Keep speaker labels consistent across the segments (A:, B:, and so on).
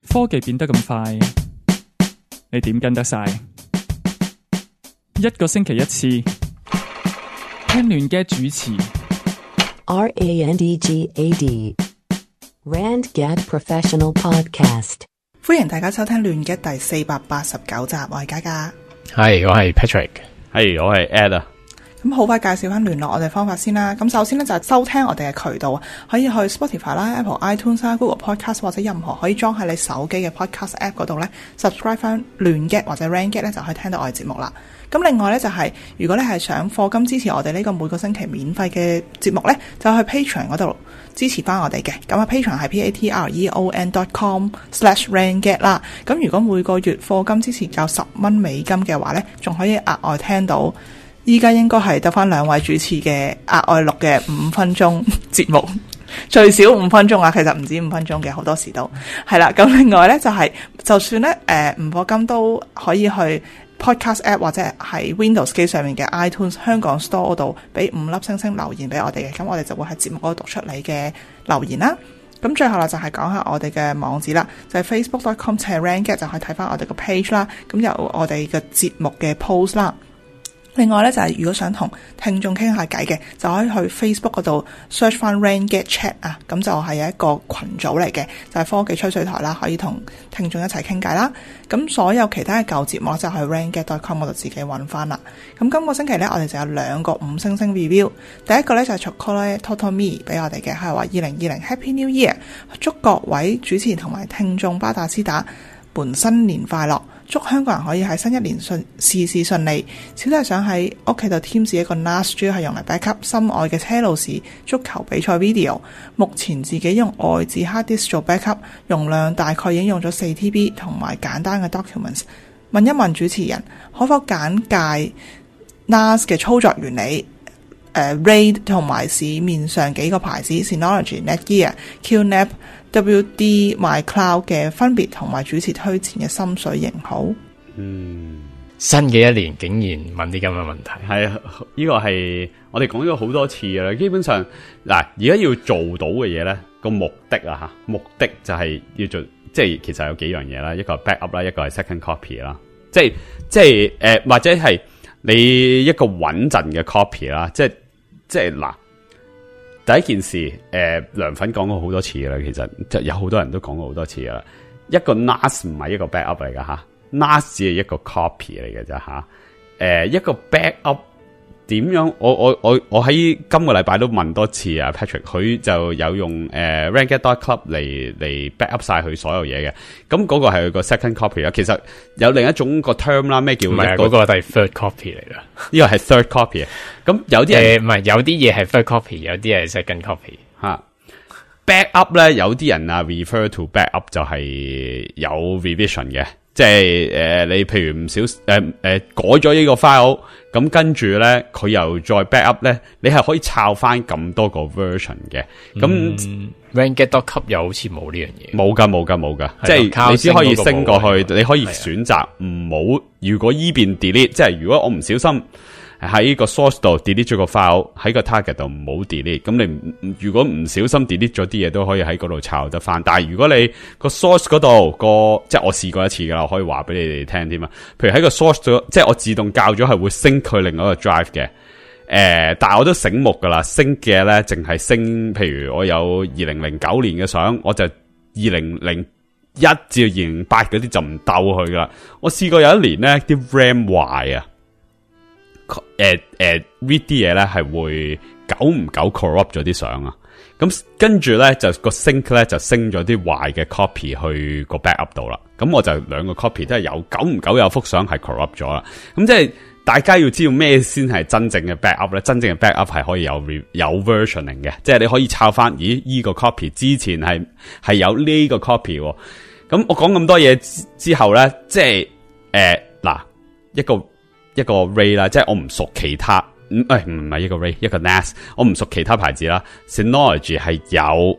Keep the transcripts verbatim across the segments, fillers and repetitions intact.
A: 科技變得咁快，你點跟得晒？一個星期一次，聽亂嘅主持
B: R A N D G A D Randgad Professional Podcast。
C: 歡迎大家收聽亂嘅第四百八十九集，我係嘉嘉，
D: 係我係 Patrick，
E: 係我係 Ed 啊。
C: 咁好快介紹翻聯絡我哋方法先啦。咁首先呢，就係收聽我哋嘅渠道，可以去 Spotify 啦、Apple iTunes 啦、Google Podcast 或者任何可以裝喺你手機嘅 Podcast App 嗰度呢 subscribe 翻亂 get 或者 Randgad 咧，就可以聽到我哋節目啦。咁另外呢，就係、是、如果你係想課金支持我哋呢個每個星期免費嘅節目呢，就去 Patreon 嗰度支持翻我哋嘅。咁啊 Patreon 係 p a t r e o n dot com slash randgad 啦。咁如果每個月課金支持夠十蚊美金嘅話呢，仲可以額外聽到依家應該係得翻兩位主持嘅額外錄嘅五分鐘節目，最少五分鐘啊，其實唔止五分鐘嘅，好多時都係啦。咁另外呢，就係、是、就算咧誒唔課金都可以去 Podcast App 或者喺 Windows 機上面嘅 iTunes 香港 Store 嗰度俾五粒星星留言俾我哋嘅，咁我哋就會喺節目嗰度讀出你嘅留言啦。咁最後啦，就係講下我哋嘅網址啦，就係、是、facebook dot com slash randgad 就可以睇翻我哋個 page 啦。咁有我哋嘅節目嘅 post 啦。另外咧就係、是、如果想同聽眾傾下偈嘅，就可以去 Facebook 嗰度 search 翻 Randgad Chat 啊，咁就係一個群組嚟嘅，就係、是、科技吹水台啦，可以同聽眾一齊傾偈啦。咁所有其他嘅舊節目就去 randgad dot com 嗰度自己揾翻啦。咁今個星期咧，我哋就有兩個五星星 review， 第一個咧就係 Chocolate Totomi 俾我哋嘅，係話二零二零 Happy New Year， 祝各位主持同埋聽眾巴打斯打本新年快樂。祝香港人可以喺新一年順事事順利。小弟想喺屋企度添置一個 N A S， 主要係用嚟 backup 心愛嘅車路士足球比賽 video。目前自己用外置 hard disk 做 backup， 容量大概已經用咗四 T B， 同埋簡單嘅 documents。問一問主持人，可否簡介 N A S 嘅操作原理？誒、uh, RAID 同埋市面上幾個牌子 Synology、Netgear、Q-Nap、W D、MyCloud 嘅分別同埋主持推薦嘅心水型號。
E: 嗯，
D: 新嘅一年竟然問啲咁嘅問題，
E: 係啊，呢個係我哋講咗好多次啦。基本上嗱，而家要做到嘅嘢咧，個目的啊吓，目的就係要做，即係其實有幾樣嘢啦，一個係 backup 啦，一個係 second copy 啦，即係即係誒、呃，或者係你一個穩陣嘅 copy 啦，即係。即係嗱，第一件事，誒、呃，涼粉講過好多次啦，其實即係有好多人都講過好多次啦。一個 N A S 唔係一個 backup 嚟噶吓 ，N A S 只係一個 copy 嚟嘅啫吓。誒、呃，一個 backup 點樣？我我我我喺今個禮拜都問多次啊 ，Patrick 佢就有用誒、呃、Randgad dot club 嚟嚟 backup 晒佢所有嘢嘅。咁嗰個係佢個 second copy 啦。其實有另一種個 term 啦，咩叫一個？唔係嗰個係 third copy 嚟啦。呢個係 third copy。咁有啲人唔係、呃、有啲嘢係 third copy， 有啲係 second copy 吓。backup 咧，有啲人啊 refer to backup 就係有 revision 嘅。即係誒、呃，你譬如唔少誒誒、呃呃、改咗呢個 file， 咁跟住咧佢又再 backup 咧，你係可以抄翻咁多個 version 嘅。咁、嗯、
D: Randgad dot club 又好似冇呢樣嘢，冇噶冇噶冇噶，即係你只可以升過去，你可以選擇唔好。如果依邊 delete， 即係如果我唔小心喺個 source 度 delete 咗個 file， 喺個 target 度唔好 delete， 咁你如果唔小心 delete 咗啲嘢都可以喺嗰度抄得翻。但係如果你個 source 嗰度個，即係我試過一次噶啦，我可以話俾你哋聽添啊。譬如喺個 source 度，即係我自動校咗係會 sync 佢另外一個 drive 嘅。誒、呃，但係我都醒目噶啦，sync 嘅咧淨係 sync，譬如我有二零零九年嘅相，我就二零零一至二零零八嗰啲就唔鬥佢噶啦。我試過有一年咧啲 RAM 壞啊。誒誒 read 啲嘢咧係會久唔久 corrupt 咗啲相啊，咁跟住咧就個 sync 咧就升咗啲壞嘅 copy 去個 backup 度啦，咁我就兩個 copy 都係有久唔久有幅相係 corrupt 咗啦，咁即係大家要知道咩先係真正嘅 backup 咧？真正嘅 backup 係可以有有 versioning 嘅，即係你可以抄翻，咦依個 copy 之前係係有呢個 copy，咁我講咁多嘢之後咧，即係誒嗱一個。一個 RAID 啦，即係我唔熟其他，唔誒唔係一個 RAID， 一個 N A S， 我唔熟其他牌子啦。Synology 係有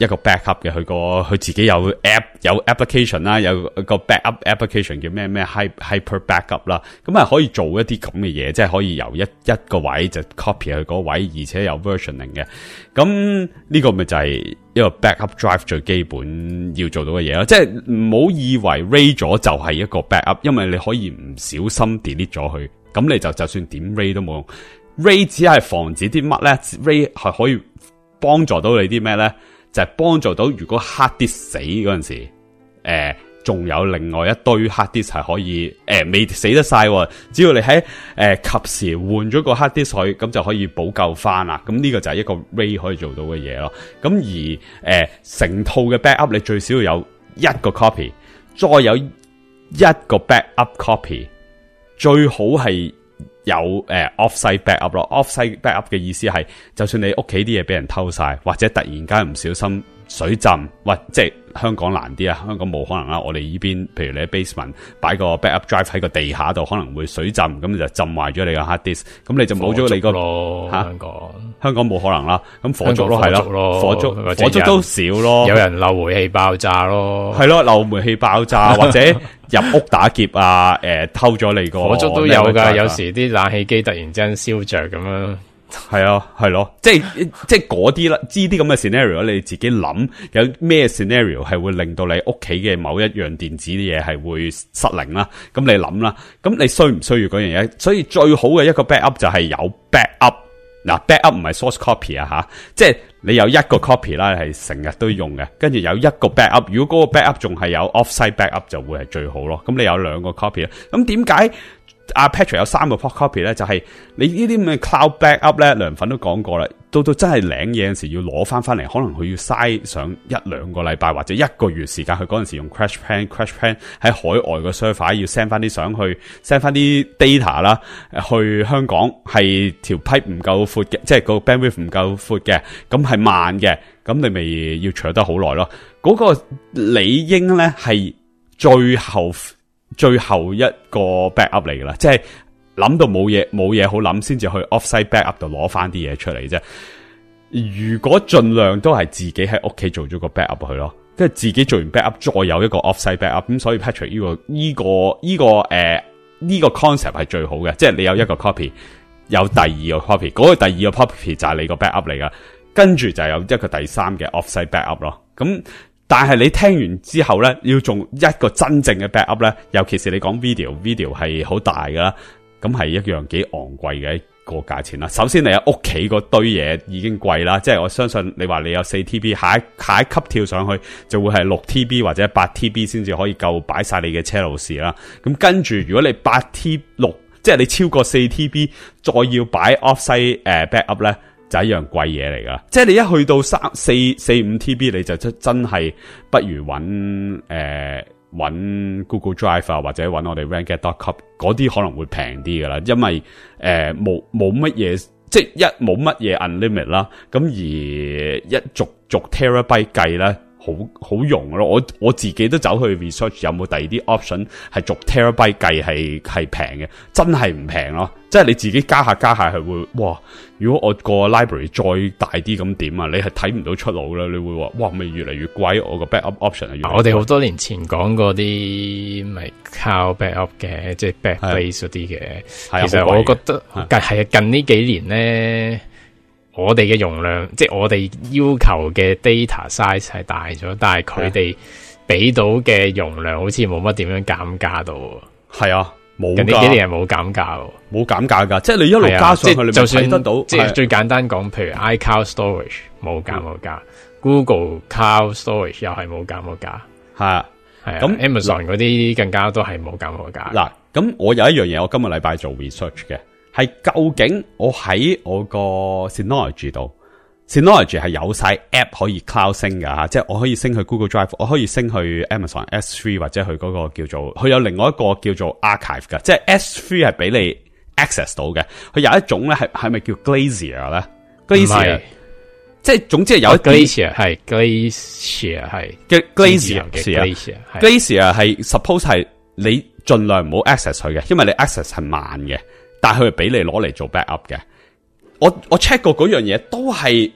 E: 一個 backup 嘅，佢個佢自己有 app 有 application 啦，有個 backup application 叫咩咩 hyper backup 啦，咁係可以做一啲咁嘅嘢，即係可以由一一個位就 copy 去嗰個位，而且有 versioning 嘅。咁呢個咪就係一個 backup drive 最基本要做到嘅嘢咯，即係唔好以為 RAID 咗就係一個 backup， 因為你可以唔小心 delete 咗佢，咁你就就算點 RAID 都冇用。RAID 只係防止啲乜咧 ？RAID 係可以幫助到你啲咩咧？就係、是、幫助到如果 hard disk 死嗰陣時，誒、呃，仲有另外一堆 hard disk 係可以，誒、呃，未死得晒，只要你喺誒、呃、及時換咗個 hard disk 去，咁就可以補救翻啦。咁呢個就係一個 RAID 可以做到嘅嘢咯。咁而誒成、呃、套嘅 backup 你最少要有一個 copy， 再有一個 backup copy， 最好係。有誒、呃、offsite backup 咯 ，offsite backup 嘅意思係，就算你屋企啲嘢俾人偷晒，或者突然間唔小心水浸，或即係香港難啲啊，香港冇可能啦。我哋呢邊，譬如你喺 basement 擺個 backup drive 喺個地下度，可能會水浸，咁就浸壞咗你個 hard disk，咁你就冇咗你個咯。香港香港冇可能啦，咁火燭咯係咯，火燭火燭都少咯，
F: 有人漏煤氣爆炸咯，
E: 係咯，漏煤氣爆炸或者入屋打劫啊，誒、呃、偷咗你個
F: 火燭都有噶，有時啲冷氣機突然之間燒着咁樣。
E: 係啊，係咯，即係即係嗰啲啦，知啲咁嘅 scenario，你自己諗有咩 scenario 係會令到你屋企嘅某一樣電子啲嘢係會失靈啦，咁你諗啦，咁你需唔需要嗰樣嘢？所以最好嘅一個 backup 就係有 backup， 嗱 backup 唔係 source copy 啊吓，即係你有一個 copy 啦，係成日都用嘅，跟住有一個 backup， 如果嗰個 backup 仲係有 offsite backup 就會係最好咯。咁你有兩個 copy 啦，咁點解？阿、啊、Patrick 有三個 copy 咧，就係、是、你呢啲咁嘅 cloud backup 咧，梁粉都講過啦，到到真係領嘢嗰時要攞翻翻嚟，可能佢要嘥上一兩個禮拜或者一個月時間，佢嗰陣時用 crash plan crash plan 喺海外個 server 要 send 翻啲相去 send 翻啲 data 啦，去香港係條 pipe 唔夠闊嘅，即係個 bandwidth 唔夠闊嘅，咁係慢嘅，咁你咪要取得好耐咯。嗰、那個理應咧係最後。最後一個 backup 嚟噶啦，即係諗到冇嘢冇嘢好諗，先至去 offsite backup 度攞翻啲嘢出嚟啫。如果盡量都係自己喺屋企做咗個 backup 去咯，跟住自己做完 backup 再有一個 offsite backup，咁所以 Patrick 呢、這個呢、這個呢、這個誒呢、這個 concept 係最好嘅，即係你有一個 copy， 有第二個 copy， 嗰個第二個 copy 就係你個 backup 嚟噶，跟住就有一個第三嘅 offsite backup 咯，咁。但係你聽完之後咧，要做一個真正嘅 backup 咧，尤其是你講 video，video 係好大噶啦，咁係一樣幾昂貴嘅一個價錢啦。首先你喺屋企嗰堆嘢已經貴啦，即係我相信你話你有四 T B， 下一下一級跳上去就會係六 T B 或者八 T B 先至可以夠擺晒你嘅車路士啦。咁跟住如果你八 T 六，即係你超過四 T B， 再要擺 offsite 誒 backup 咧。就係一樣貴嘢嚟噶，即係你一去到三四四五 T B， 你就真真係不如揾誒揾 Google Drive 啊，或者揾我哋 Renget dot com 嗰啲可能會平啲噶啦，因為誒冇冇乜嘢，即係一冇乜嘢 unlimit 啦，咁而一逐逐 terabyte 計咧。好好用咯，我我自己都走去 research 有冇第二啲 option 係逐 terabyte 計係係平嘅，真係唔平咯，即係你自己加下加下係會，哇！如果我個 library 再大啲咁點啊，你係睇唔到出路啦，你會話，哇！咪越嚟越貴，我個 backup option 係越嚟越貴。
F: 我哋好多年前講過啲咪 cloud backup 嘅，即係 backbase 嗰啲嘅，其實我覺得近係近呢幾年咧。我哋嘅容量，即係我哋要求嘅 data size 係大咗，但係佢哋俾到嘅容量好似冇乜點樣減價到。係啊，冇近呢幾年係冇減價，
E: 冇減價噶，即係你一路加上去，你咪睇得到。
F: 即係最簡單講，譬如 iCloud storage 冇減冇價 ，Google Cloud storage 又係冇減冇價。係啊，係啊。咁 Amazon 嗰啲更加都係冇減冇價。
E: 嗱，咁我有一樣嘢，我今個禮拜做 research 嘅。係究竟我喺我個 Synology 度 ，Synology 係有晒 app 可以 cloud 升噶吓，即係我可以升去 Google Drive， 我可以升去 Amazon S 三 或者去嗰個叫做，佢有另外一個叫做 Archive 噶，即係 S 三 係俾你 access 到嘅。佢有一種咧係係咪叫 Glacier 咧 ？Glacier， 即係總之係有一
F: Glacier 係 Glacier 係
E: Glacier 嘅 Glacier 係 suppose 係你盡量唔好 access 佢嘅，因為你 access 係慢嘅。但係佢係俾你攞嚟做 backup 嘅，我我 check 過嗰樣嘢都係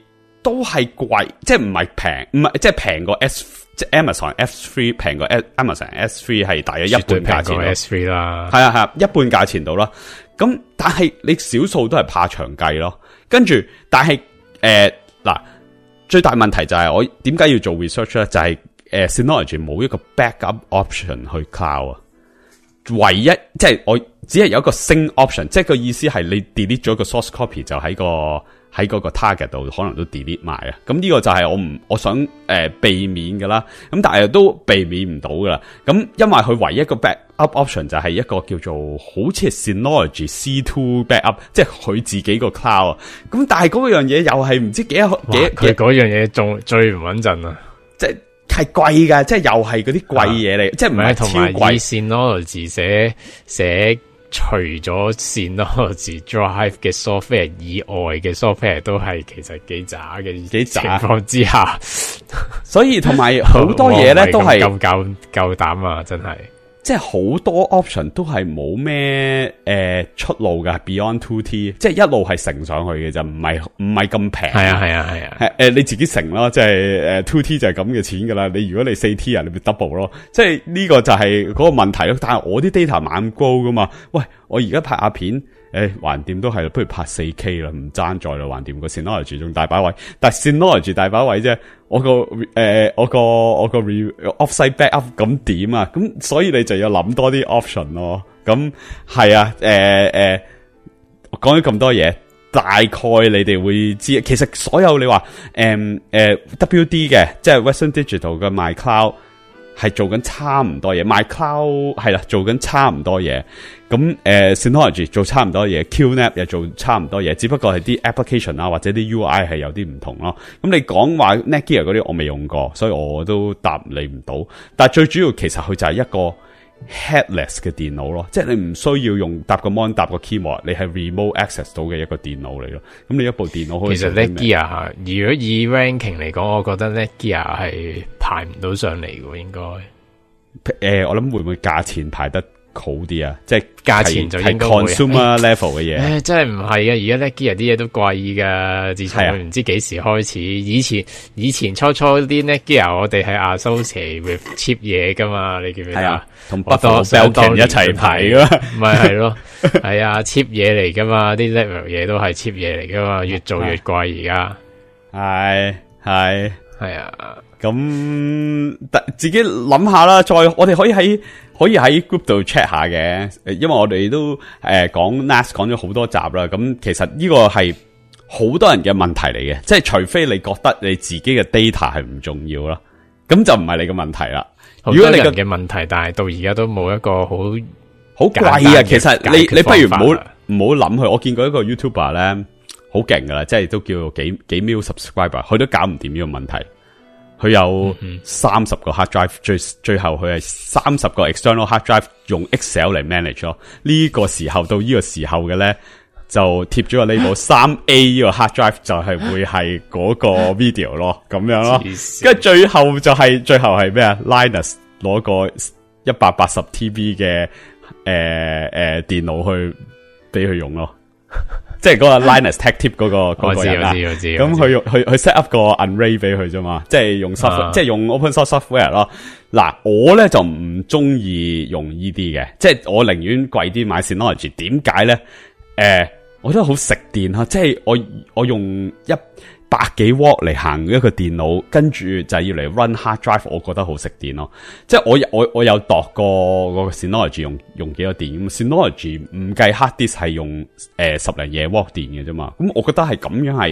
D: 都係貴，即係唔係平，唔係即係平過 S， 即係 Amazon S 三 平過 Amazon S 三係大約一半價錢
F: S 三啦，
D: 係啊係啊，一半價錢到啦。咁但係你少數都係怕長計咯，跟住但係誒嗱，最大問題就係我點解要做 research 咧？就係、是、誒、呃、Synology 冇一個 backup option 去 cloud 啊，唯一即係我只係有一個 sync option， 即係個意思係你 delete 咗個 source copy 就喺個喺嗰個 target 度可能都 delete 埋啊。咁呢個就係我唔我想誒、呃、避免噶啦，咁但係都避免唔到噶啦。咁因為佢唯一一個 backup option 就係一個叫做好似係 Synology C 二 backup， 即係佢自己個 cloud 啊。咁但係嗰樣嘢又係唔知幾多幾
F: 佢嗰樣嘢仲最唔穩陣啊！
D: 即係係貴噶，即係又係嗰啲貴嘢嚟，即係唔係超貴。
F: 同埋以 Synology 寫寫除咗 Synology Drive 嘅 software 以外嘅 software 都係其實幾渣嘅，幾情況之下，
D: 所以同埋好多嘢咧都係
F: 夠夠夠膽啊！真係。
D: 即係好多 option 都係冇咩誒出路噶 ，Beyond two T， 即係一路係乘上去嘅就唔係唔係咁平。
F: 係啊係啊係啊，
D: 係誒、呃、你自己乘咯，即係誒 two T 就係咁嘅錢噶啦。你如果你四 T 啊，你咪 double 咯。即係呢個就係嗰個問題咯。但係我啲 data 猛高噶嘛，喂，我而家拍下片。誒，橫掂都係，不如拍 四 K 啦，唔爭在啦，橫掂個 Synology 仲大把位，但係 Synology 大把位啫，我個誒、呃，我個我個 offsite backup 咁點啊？咁所以你就要諗多啲 option 咯。咁係啊，誒、呃、誒，講咗咁多嘢，大概你哋會知，其實所有你話誒誒 W D 嘅，即係 Western Digital 嘅 MyCloud 係做緊差唔多嘢 ，MyCloud 係啦，做緊差唔多嘢。咁誒、呃、Synology 做差唔多嘢 ，Q N A P 又做差唔多嘢，只不過係啲 application 啊或者啲 U I 係有啲唔同咯。咁你講話 Netgear 嗰啲我未用過，所以我都答你唔到。但係最主要其實佢就係一個 headless 嘅電腦咯，即係你唔需要用搭個 mon 搭個 keyboard， 你係 remote access 到嘅一個電腦嚟咯。咁你一部電腦可以
F: 其實 Netgear 如果以 ranking 嚟講，我覺得 Netgear 係排唔到上嚟嘅，應該。誒、
D: 呃，我諗會唔會價錢排得好啲啊，即係
F: 價錢就應該會
D: consumer level 嘅嘢。
F: 誒，真係唔係啊！而家 Netgear 啲嘢都貴噶，自從唔知幾時開始。以前以前初初啲 Netgear 我哋係 associate with cheap 嘢噶嘛，你記唔記得？
D: 同不多 Belkin 一齊排噶，
F: 咪係咯，係啊 cheap 嘢嚟噶嘛，啲 level 嘢都係 cheap 嘢嚟噶嘛，越做越貴而家。
D: 係係
F: 係啊。
D: 咁自己諗下啦，再我哋可以喺可以喺 group 度 check 下嘅，因為我哋都誒講 N A S 講咗好多集啦。咁其實呢個係好多人嘅問題嚟嘅，即係除非你覺得你自己嘅 data 係唔重要啦，咁就唔係你嘅問題啦。
F: 如果你嘅問題，但係到而家都冇一個好
D: 好貴啊。其實你你不如唔好唔好諗佢。我見過一個 YouTuber 咧，好勁噶啦，即係都叫幾幾 mil subscriber， 佢都搞唔掂呢個問題。佢有三十個 hard drive， 最最後佢係三十個 external hard drive 用 Excel 嚟 manage 咯。呢、這個時候到呢個時候嘅咧，就貼咗個 label 三 A 呢個 hard drive 就係會係嗰個 video 咯，咁樣咯。跟住最後就係、是、最後係咩啊 ？Linus 攞個一百八十 T B 嘅誒誒電腦去俾佢用咯。即係嗰個 Linus Tech Tip 嗰、那個嗰個人啦，咁佢用佢佢 set up 個 Unray 俾佢啫嘛，即係用 software，、啊、即係用 open source software 咯。嗱，我咧就唔中意用呢啲嘅，即係我寧願貴啲買 Synology。點解咧？誒、呃，我覺得好食電吓，即係我我用一百幾 W 嚟行一個電腦，跟住就係要嚟 run hard drive， 我覺得好食電咯。即係我我我有度過個 Synology 用用幾多電，咁 Synology 唔計 hard disk 係用誒、呃、十零嘢 W 電嘅啫嘛。咁我覺得係咁樣係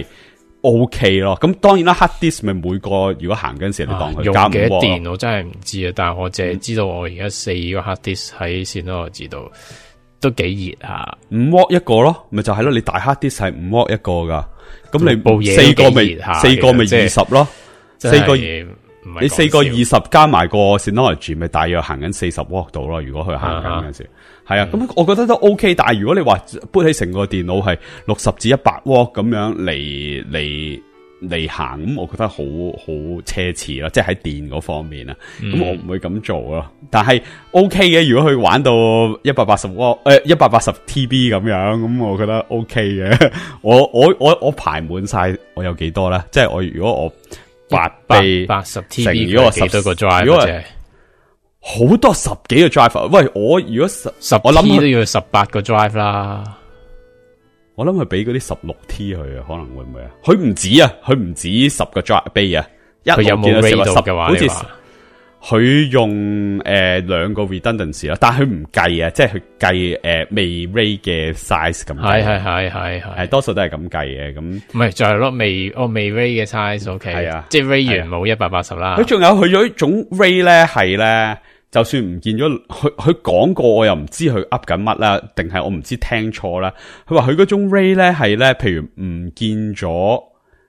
D: OK 咯。咁當然啦 hard disk 咪每個如果行嗰陣時，你當佢加五 W
F: 用幾多電我真係唔知啊。但係我淨係知道我而家四個 hard disk 喺 Synology 度都幾熱下，五
D: W 一個咯，咪就係咯。你大 hard disk 係五 W 一個噶。咁你
F: 部嘢
D: 四個咪四個咪二十咯，四個你四個二十加埋個 Synology 咪大約行緊四十 W 度咯。如果佢行緊嗰陣時，係啊，咁、啊、我覺得都 OK。但係如果你話搬起成個電腦係六十至一百 W 咁樣嚟嚟嚟行，咁我覺得好好奢侈啦。即係喺電嗰方面啊，咁、嗯、我唔會咁做咯。
E: 但係 OK 嘅，如果佢玩到一百八十瓦誒一百八十 T B 咁樣，咁我覺得 OK 嘅。我我我我排滿晒，我有幾多咧？即係我如果我八倍
F: 八十 T B，
E: 如果我十
F: 多個 drive，
E: 如果好多十幾個 drive， 喂，我如果十
F: 十我諗都要十八個 drive 啦。
E: 我諗佢俾嗰啲十六 T 佢啊，可能會唔會啊？佢唔止啊，佢唔止十個 drive 杯啊。
F: 佢有冇 rate 到嘅話，
E: 好似佢用誒兩、呃、個 redundancy 啦，但係佢唔計啊，即係佢計誒未 rate 嘅 size 咁。係係係係係，多數都係咁計嘅。咁
F: 唔係就係咯，未哦未 rate 嘅 size，OK，、okay,
E: 係啊，
F: 即係 rate 完冇一百八十啦。
E: 佢仲有佢有一種 rate 咧，係咧。就算唔見咗，佢佢講過，我又唔知佢噏緊乜啦，定係我唔知聽錯啦。佢話佢嗰種 ray 咧係咧，譬如唔見咗，誒、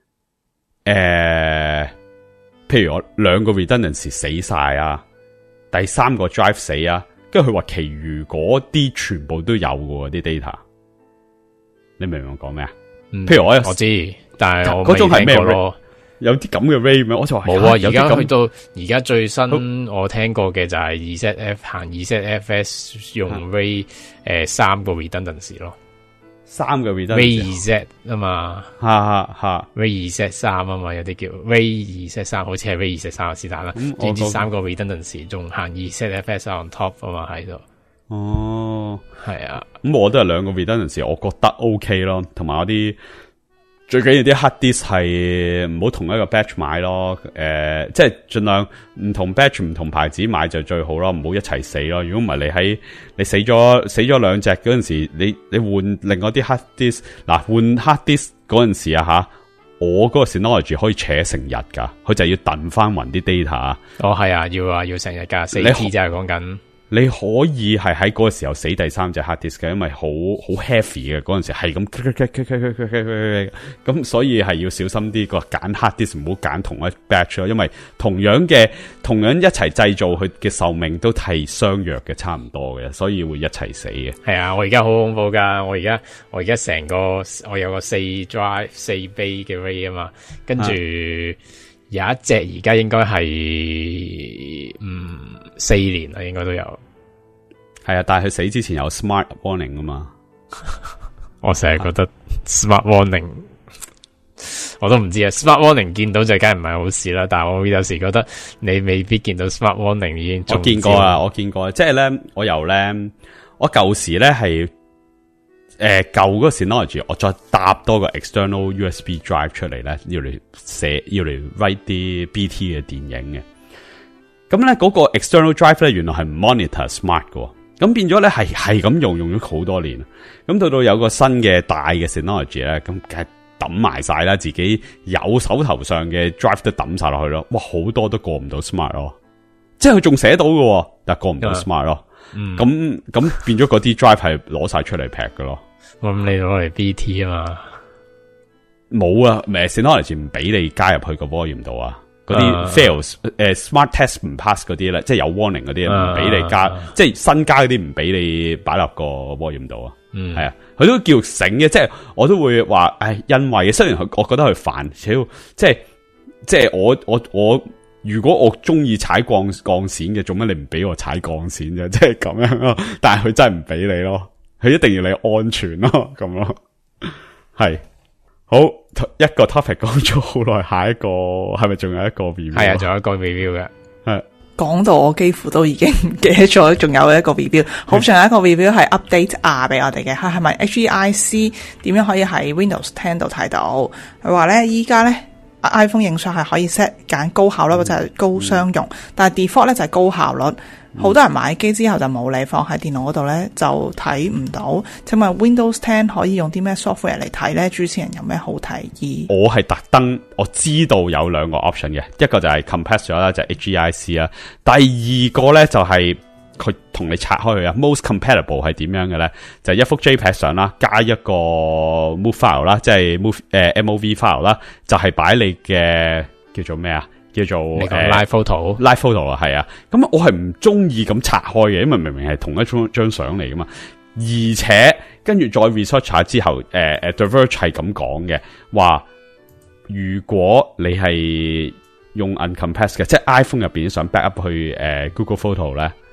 E: 呃，譬如我兩個 redundancy 死晒啊，第三個 drive 死啊，跟住佢話其餘嗰啲全部都有嘅啲 data， 你明唔明我講咩啊？譬如我
F: 我知，但係我
E: 嗰種係咩
F: 咯？
E: 有啲咁嘅 ray 咩？我就話
F: 冇啊！而家去到而家最新我聽過嘅就係 Z F 行 Z F S 用 ray 誒三個 redundancy 咯，
E: 三個 redundancy
F: ray Z 啊嘛，
E: 吓吓吓
F: ray Z 三啊嘛，有啲叫 ray Z 三，好似係 ray Z 三嘅是但啦，總之三個 redundancy 仲行 Z F S on top 啊嘛喺度。
E: 哦，
F: 係啊，
E: 咁我都係兩個 redundancy，我覺得 OK 咯，同埋嗰啲。最緊要啲 hard disk 係唔好同一個 batch 買咯，誒、呃，即係盡量唔同 batch 唔同牌子買就最好咯，唔好一齊死咯。如果唔係你喺你死咗死咗兩隻嗰陣時，你你換另外啲 hard disk， 嗱換 hard disk 嗰陣時啊吓，我嗰個 Synology 可以扯成日噶，佢就要燉翻勻啲 data。哦，
F: 係啊，要啊，要成日噶，四 T 就係講緊。
E: 你可以係喺嗰個時候死第三隻 hard disk 嘅，因為好好 heavy 嘅嗰陣時係咁，咁所以係要小心啲個揀 hard disk，唔好揀同一 batch 咯，因為同樣嘅同樣一齊製造佢嘅壽命都係相若嘅，差唔多嘅，所以會一齊死嘅。
F: 係啊，我而家好恐怖噶，我而家我而家成個我有個四 drive 四 bay 嘅 ray 啊嘛，跟住有一隻而家應該係嗯四年啦，應該都有。
E: 係啊，但係佢死之前有 smart warning 啊嘛。
F: 我成日覺得 smart warning，我都唔知啊。smart warning 見到就梗係唔係好事啦，但係我有時覺得你未必見到 smart warning 已經中。
E: 我見過啦，我見過，即係咧，我由咧，我舊時咧係誒舊嗰個 Synology， 我再搭多個 external U S B drive 出嚟咧，要嚟寫要嚟 write 啲 B T 嘅電影嘅。咁咧嗰個 external drive 咧，原來係唔 monitor smart 嘅。咁變咗咧，係係咁用用咗好多年。咁到到有個新嘅大嘅 Synology 咧，咁梗係抌埋晒啦，自己有手頭上嘅 drive 都抌晒落去咯。哇，好多都過唔到 smart 咯，即係佢仲寫到嘅，但係過唔到 smart 咯。咁、嗯、咁變咗嗰啲 drive 係攞晒出嚟劈嘅咯。
F: 咁你攞嚟 B T 啊嘛？
E: 冇啊，誒 Synology 唔俾你加入去個 volume 度啊。嗰啲 fails 誒、uh, uh, smart test 唔 pass 嗰啲咧，即係有 warning 嗰啲唔俾你加，uh, uh, 即係新加嗰啲唔俾你擺落個 volume 度啊。嗯，係啊，佢都叫醒嘅，即係我都會話，誒，因為雖然佢我覺得佢煩，超即係即係我我我如果我中意踩鋼鋼線嘅，做乜你唔俾我踩鋼線啫？即係咁樣咯。但係佢真係唔俾你咯，佢一定要你安全咯，咁咯，係。好，一個 topic 講咗好耐，下一個係咪仲有一個 review？ 係
F: 啊，仲有一個 review 嘅。係
C: 講到我幾乎都已經唔記得咗，仲有一個 review。好，仲有一個 review 係 update R 俾我哋嘅，係係咪 H E I C 點樣可以喺 Windows ten 度睇到？佢話咧，依家咧 iPhone 影相係可以 set 揀高效率或者係高商用，嗯、但係 default 咧就係高效率。好、嗯、多人買機之後就冇理，放喺電腦嗰度咧就睇唔到。請問 Windows ten 可以用啲咩 software 嚟睇咧？主持人有咩好提議？
E: 我係特登我知道有兩個 option 嘅，一個就係 compress 咗啦，就係 H E I C 啦。第二個咧就係佢同你拆開佢啊。Most compatible 係點樣嘅咧？就係、是、一幅 JPEG 相啦，加一個 move file 啦，即係 move 誒、呃、M O V file 啦，就係、是、擺你嘅叫做咩啊？叫做誒
F: live photo，live
E: photo 啊，係啊，咁我係唔中意咁拆開嘅，因為明明係同一張張相嚟噶嘛，而且跟住再 research 下之後，誒、呃、誒 The Verge 係咁講嘅，話如果你係用 uncompressed 嘅，即係 iPhone 入邊想 backup 去誒、呃、Google Photo 咧，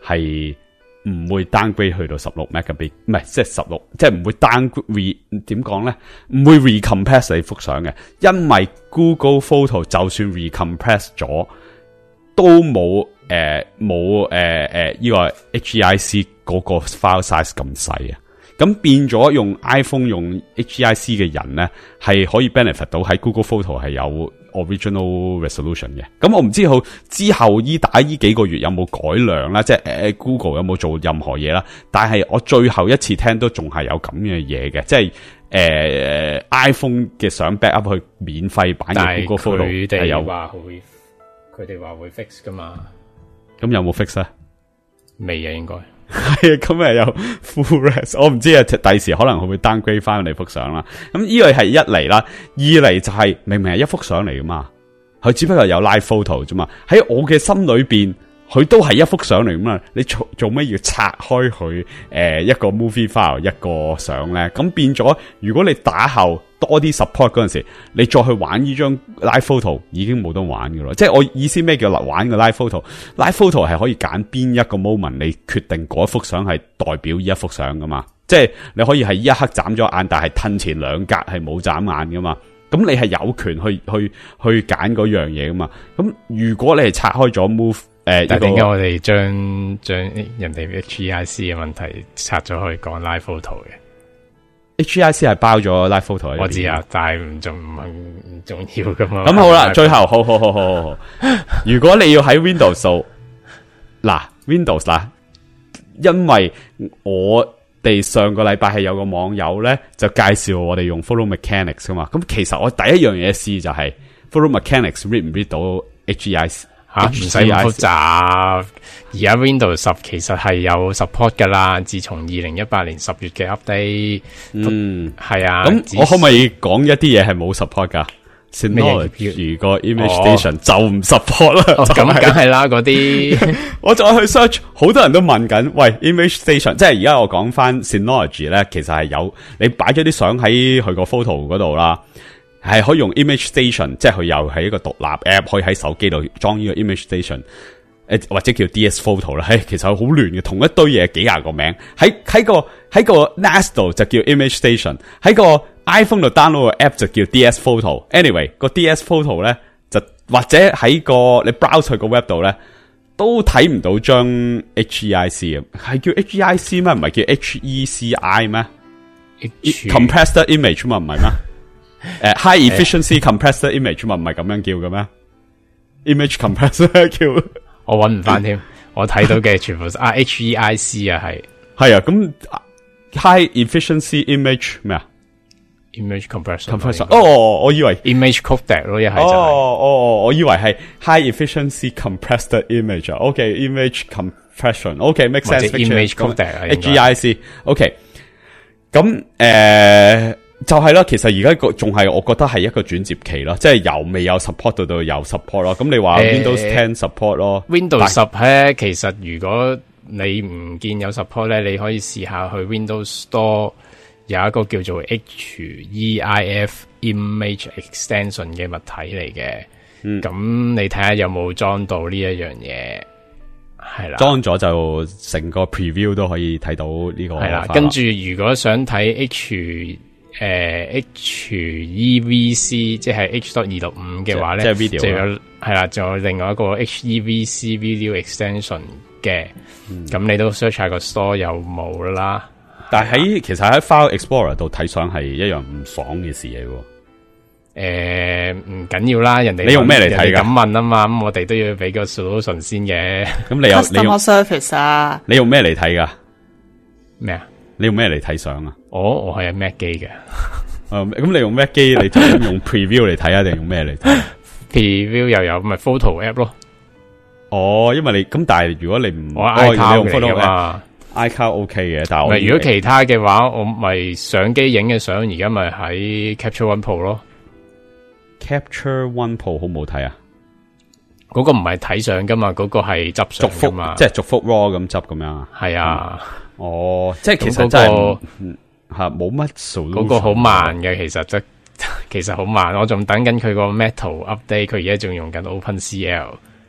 E: 係唔會 downgrade 去到十六 megabit， 唔係即係十六，即係唔會 downgrade 點講咧？唔會 recompress 你幅相嘅，因為 Google Photo 就算 recompress 咗，都冇誒冇誒誒呢個 H E I C 嗰個 file size 咁細啊。咁變咗用 iPhone 用 H E I C 嘅人咧，係可以 benefit 到喺 Google Photo 係有 original resolution 嘅。咁我唔知道之後依打依幾個月有冇改良啦，即係誒 Google 有冇做任何嘢啦。但係我最後一次聽都仲係有咁嘅嘢嘅，即係誒、呃、iPhone 嘅相 backup 去免費版嘅 Google Photo 係有
F: 話會，佢哋話會 fix 噶嘛？
E: 咁有冇 fix 咧？
F: 未啊，應該。
E: 係啊，咁咪有 full res， 我唔知啊，第時可能佢會 downgrade 翻你幅相啦。咁呢個係一嚟啦，二嚟就係、是、明明係一幅相嚟噶嘛，佢只不過有 live photo 啫嘛。喺我嘅心裏邊，佢都係一幅相嚟噶嘛。你做做咩要拆開佢誒、呃、一個 movie file 一個相咧？咁變咗，如果你打後多啲 support 嗰陣時，你再去玩呢張 live photo 已經冇得玩噶啦。即係我意思咩叫玩嘅 live photo？live photo 係可以揀邊一個 moment，你決定嗰幅相係代表呢一幅相噶嘛。即係你可以係呢一刻眨咗眼，但係褪前兩格係冇眨眼噶嘛。咁你係有權去去去揀嗰樣嘢噶嘛。咁如果你係拆開咗 move 誒、呃，
F: 但係點解我哋將將人哋 H E I C 嘅問題拆咗去講 live photo 嘅？
E: H E I C 係包咗 live photo，
F: 我知啊，但係唔重唔係唔重要噶嘛。
E: 咁好啦，最後好好好好好，如果你要喺 Windows 度，嗱 Windows 啦，因為我哋上個禮拜係有個網友咧就介紹我哋用 Photo Mechanics 噶嘛，咁其實我第一樣嘢試就係 Photo Mechanics read 唔 read 到 H E I C。
F: 吓，唔使咁複雜。而家 Windows 十其實係有 support 噶啦，自從二零一八年十月嘅 update，嗯，係啊。
E: 咁我可唔可以講一啲嘢係冇 support 噶？Synology 個 Image Station、哦、就唔 support 啦。咁
F: 梗係啦，嗰啲
E: 我再去 search， 好多人都問緊，喂 Image Station， 即係而家我講翻 Synology 咧，其實係有你擺咗啲相喺佢個 photo 嗰度啦。係可以用 Image Station， 即係佢又係一個獨立 app， 可以喺手機度裝呢個 Image Station， 誒或者叫 D S Photo 啦。其實好亂嘅，同一堆嘢幾廿個名，喺喺個喺個 N A S 度就叫 Image Station， 喺個 iPhone 度 download 個 app 就叫 D S Photo。Anyway， 個 D S Photo 咧就或者喺個你 browse 去個 web 度咧都睇唔到張 H E I C 嘅，係叫 H E I C 咩？唔係叫 H E C I 咩 ？Compressed image 嘛，唔係咩？誒、uh, ，high efficiency compressed image 嘛，唔係咁樣叫嘅咩 ？image compressor 叫
F: 我搵唔翻添，我睇到嘅全部啊 H E I C 啊係
E: 係啊，咁 high efficiency image 咩啊
F: ？image compressor
E: compressor 哦，我以為
F: image codec 咯，一係就係、是、
E: 哦哦，我以為係 high efficiency compressed image。OK，image compression。OK，make sense。image codec，H E I C。OK， 咁誒。就係啦，其實而家個仲係，我覺得係一個轉接期咯，即係由未有 support 到到有 support 咯。咁你話 Windows ten support 咯、
F: 欸、，Windows 十咧，其實如果你唔見有 support 咧，你可以試下去 Windows Store 有一個叫做 H E I F Image Extension 嘅物體嚟嘅。咁、嗯、你睇下有冇裝到呢一樣嘢，係啦，裝
E: 咗就成個 preview 都可以睇到呢個。
F: 係啦，跟住如果想睇 H 誒、呃、H E V C 即係 H 二六五嘅話咧，
E: 即係 video
F: 就有係啦，仲有另外一個 H E V C Video Extension 嘅，咁、嗯、你都 search 下個 store 有冇啦。
E: 但係喺其實喺 File Explorer 度睇相係一樣唔爽嘅事嚟喎。
F: 誒唔緊要啦，人哋
E: 你用咩嚟睇㗎？
F: 咁問啊嘛，咁我哋都要俾個 solution 先嘅。
E: 咁你有
C: Customer Service 啊？
E: 你用咩嚟睇㗎？
F: 咩啊？
E: 你用咩嚟睇相啊？
F: 哦，我係用 Mac 機嘅。
E: 誒，咁你用 Mac 機，你就用 Preview 嚟睇啊，定用咩嚟睇
F: ？Preview 又有咪 Photo App 咯？
E: 哦，因為你咁，但係如果你唔
F: 我 iCloud 嚟噶嘛
E: ，iCloud OK 嘅，但係
F: 我如果其他嘅話，我咪相機影嘅相，而家咪喺 Capture One Pro 咯。
E: Capture One Pro 好唔好睇啊？
F: 嗰、那個唔係睇相噶嘛，嗰、那個係執相噶嘛，
E: 即係逐幅 raw 咁執咁樣。
F: 係啊。嗯
E: 哦，即係其實真係吓冇乜數，
F: 嗰個好慢嘅，其實即其實好慢。我仲等緊佢個 Metal update，佢而家仲用緊 OpenCL。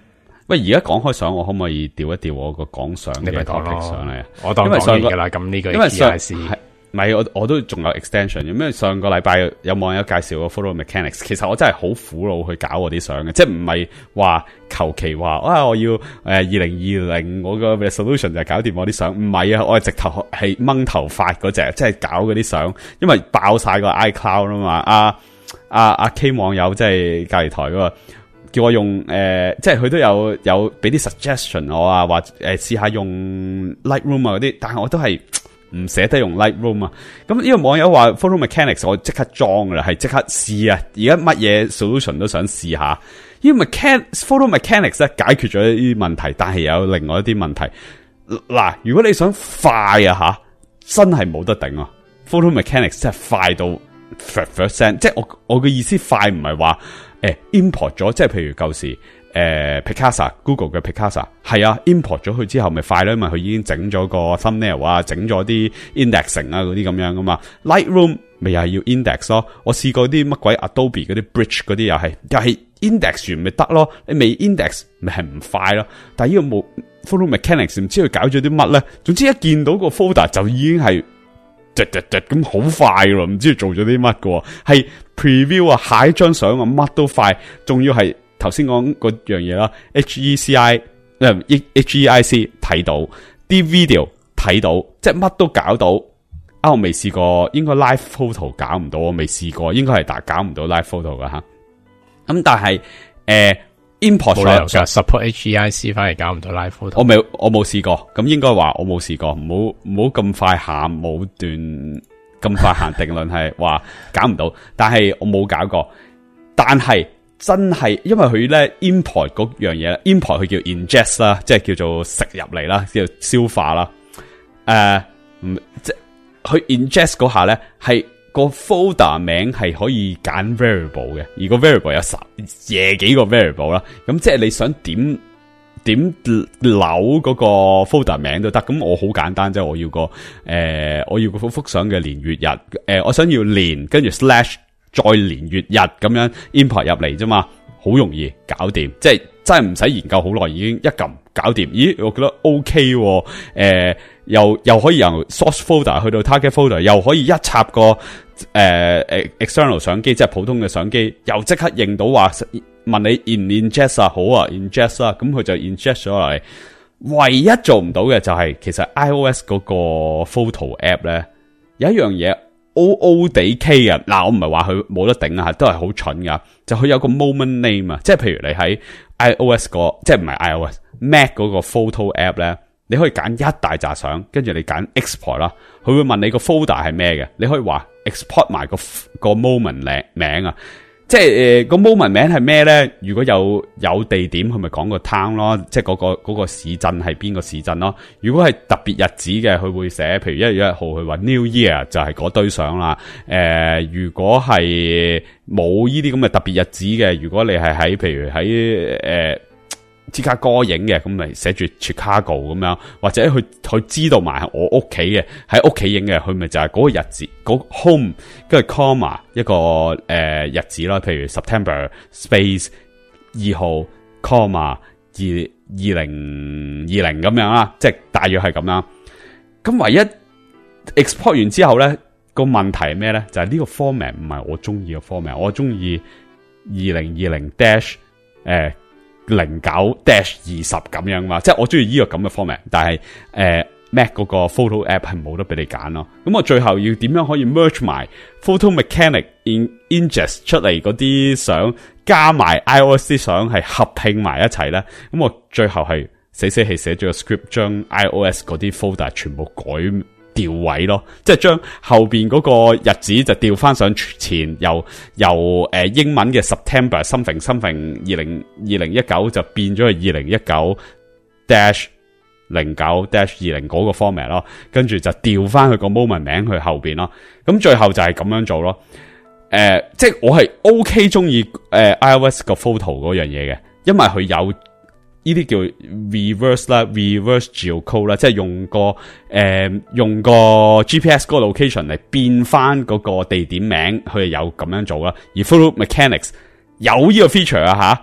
E: 喂，而家講開相，我可唔可以調一調我個講相嘅 topic 上嚟啊？
F: 我當講完噶啦，咁呢個 A G I C
E: 係唔係我我都仲有 extension，因為上個禮拜有網友介紹個 photo mechanics， 其實我真係好苦惱去搞我啲相嘅，即係唔係話求其話啊我要誒二零二零我個 resolution 就搞掂我啲相，唔係啊，我係直頭係掹頭髮嗰隻，即係搞嗰啲相，因為爆晒個 iCloud 啦嘛。阿阿阿 K 網友即係隔離台嗰個。叫我用誒、呃，即係佢都有有俾啲 suggestion 我啊，或誒試下用 Lightroom 啊嗰啲，但係我都係唔捨得用 Lightroom 啊。咁呢個網友話 Photo Mechanics 我即刻裝噶啦，係即刻試啊！而家乜嘢 solution 都想試下。呢個 Mechan Photo Mechanics 咧解決咗呢啲問題，但係有另外一啲問題。嗱，如果你想快啊吓，真係冇得頂啊 ！Photo Mechanics 真係快到 percent， 即係我我嘅意思快唔係話。誒 import 咗，即係譬如舊時誒 Picasa Google 嘅 Picasa 係啊 import 咗佢之後咪快咯，因為佢已經整咗個 thumbnail 啊，整咗啲 indexing 啊嗰啲咁樣噶嘛。Lightroom 咪又係要 index 咯。我試過啲乜鬼 Adobe 嗰啲 Bridge 嗰啲又係又係 index 完咪得咯，你未 index 咪係唔快咯。但係呢個冇 Photo Mechanics 唔知佢搞咗啲乜咧。總之一見到個 folder 就已經係突突突咁好快咯，唔知做咗啲乜嘅，係 preview 啊，下一張相啊，乜都快，仲要係頭先講嗰樣嘢啦 ，H E C I 誒 H E I C 睇到啲 video 睇到，即係乜都搞到。啊，我未試過，應該 live photo 搞唔到，我未試過，應該係但搞唔到 live photo 噶吓。咁但係誒。呃import
F: 冇理由㗎 support H E I C 反而搞唔到 live photo。
E: 我未我冇試過，咁應該話我冇試過，唔好唔好咁快下冇斷咁快行定論係話搞唔到，但係我冇搞過。但係真係因為佢咧 import 嗰樣嘢 import 佢叫 ingest 啦，即係叫做食入嚟啦，叫做消化啦。誒、呃，唔即係佢 ingest 嗰下咧係。個 folder 名係可以揀 variable 嘅，而個 variable 有十廿幾個 variable 啦，咁即係你想點點扭嗰個 folder 名都得。咁我好簡單，即係我要個誒、呃，我要個幅相嘅年月日，誒、呃，我想要年跟住 slash 再年月日咁樣 import 入嚟啫嘛，好容易搞掂，即係真係唔使研究好耐，已經一撳搞掂。咦，我覺得 OK 喎、啊，誒、呃，又又可以由 source folder 去到 target folder， 又可以一插個。誒、呃、誒 ，external 相機即係普通嘅相機，又即刻認到話問你 in ingest 啊，好啊 ingest 啊，咁佢就 ingest 咗落嚟。唯一做唔到嘅就係、是、其實 iOS 嗰個 photo app 咧有一樣嘢 O O 地 K 啊，嗱我唔係話佢冇得頂啊，都係好蠢噶，就佢有個 moment name 啊，即係譬如你喺 iOS 個即係唔係 iOS Mac 嗰個 photo app 咧。你可以揀一大紮相，跟住你揀 export 啦，佢會問你個 folder 係咩嘅，你可以話 export 埋個個 moment 名啊，即係誒個 moment 名係咩咧？如果有有地點，佢咪講個 town 咯，即係嗰個嗰個市鎮係邊個市鎮咯。如果係特別日子嘅，佢會寫，譬如一月一號，佢話 New Year 就係嗰堆相啦。誒、呃，如果係冇呢啲咁嘅特別日子嘅，如果你係喺譬如喺誒。呃芝加哥影嘅，咁咪寫住 Chicago 咁樣，或者佢佢知道埋我屋企嘅，喺屋企影嘅，佢咪就係嗰個日子，嗰、嗰個、home 跟住 comma 一個誒、呃、日子啦，譬如 September space 二號 comma 二二零二零咁樣啦，即係大約係咁樣。咁唯一 export 完之後咧，個問題係咩咧？就係、係、呢個 format 唔係我中意嘅 format，我中意二零二零 dash 誒。零九 dash 二十咁樣嘛，即係我中意呢個咁嘅 format，但係誒、呃、Mac 嗰個 photo app 係冇得俾你揀咯。咁我最後要點樣可以 merge 埋 photo mechanic in ingest 出嚟嗰啲相，加埋 iOS 啲相係合拼埋一齊咧？咁我最後係死死氣寫咗個 script，將 iOS 嗰啲 folder 全部改調位咯，即係將後邊嗰個日子就調翻上前，由由誒、呃、英文嘅 September something something 二零二零一九就變咗係二零一九 dash 零九 dash 二零嗰個 format 咯，跟住就調翻佢個 moment 名去後邊咯，咁最後就係咁樣做咯。誒、呃，即係我係 OK 中意誒 iOS 個 photo 嗰樣嘢嘅，因為佢有。呢啲叫 reverse 啦 ，reverse geocode 啦，即係用個誒、呃、用個 G P S 嗰個 location 嚟變翻嗰個地點名，佢係有咁樣做啦。而 Photo Mechanics 有呢個 feature 啊吓，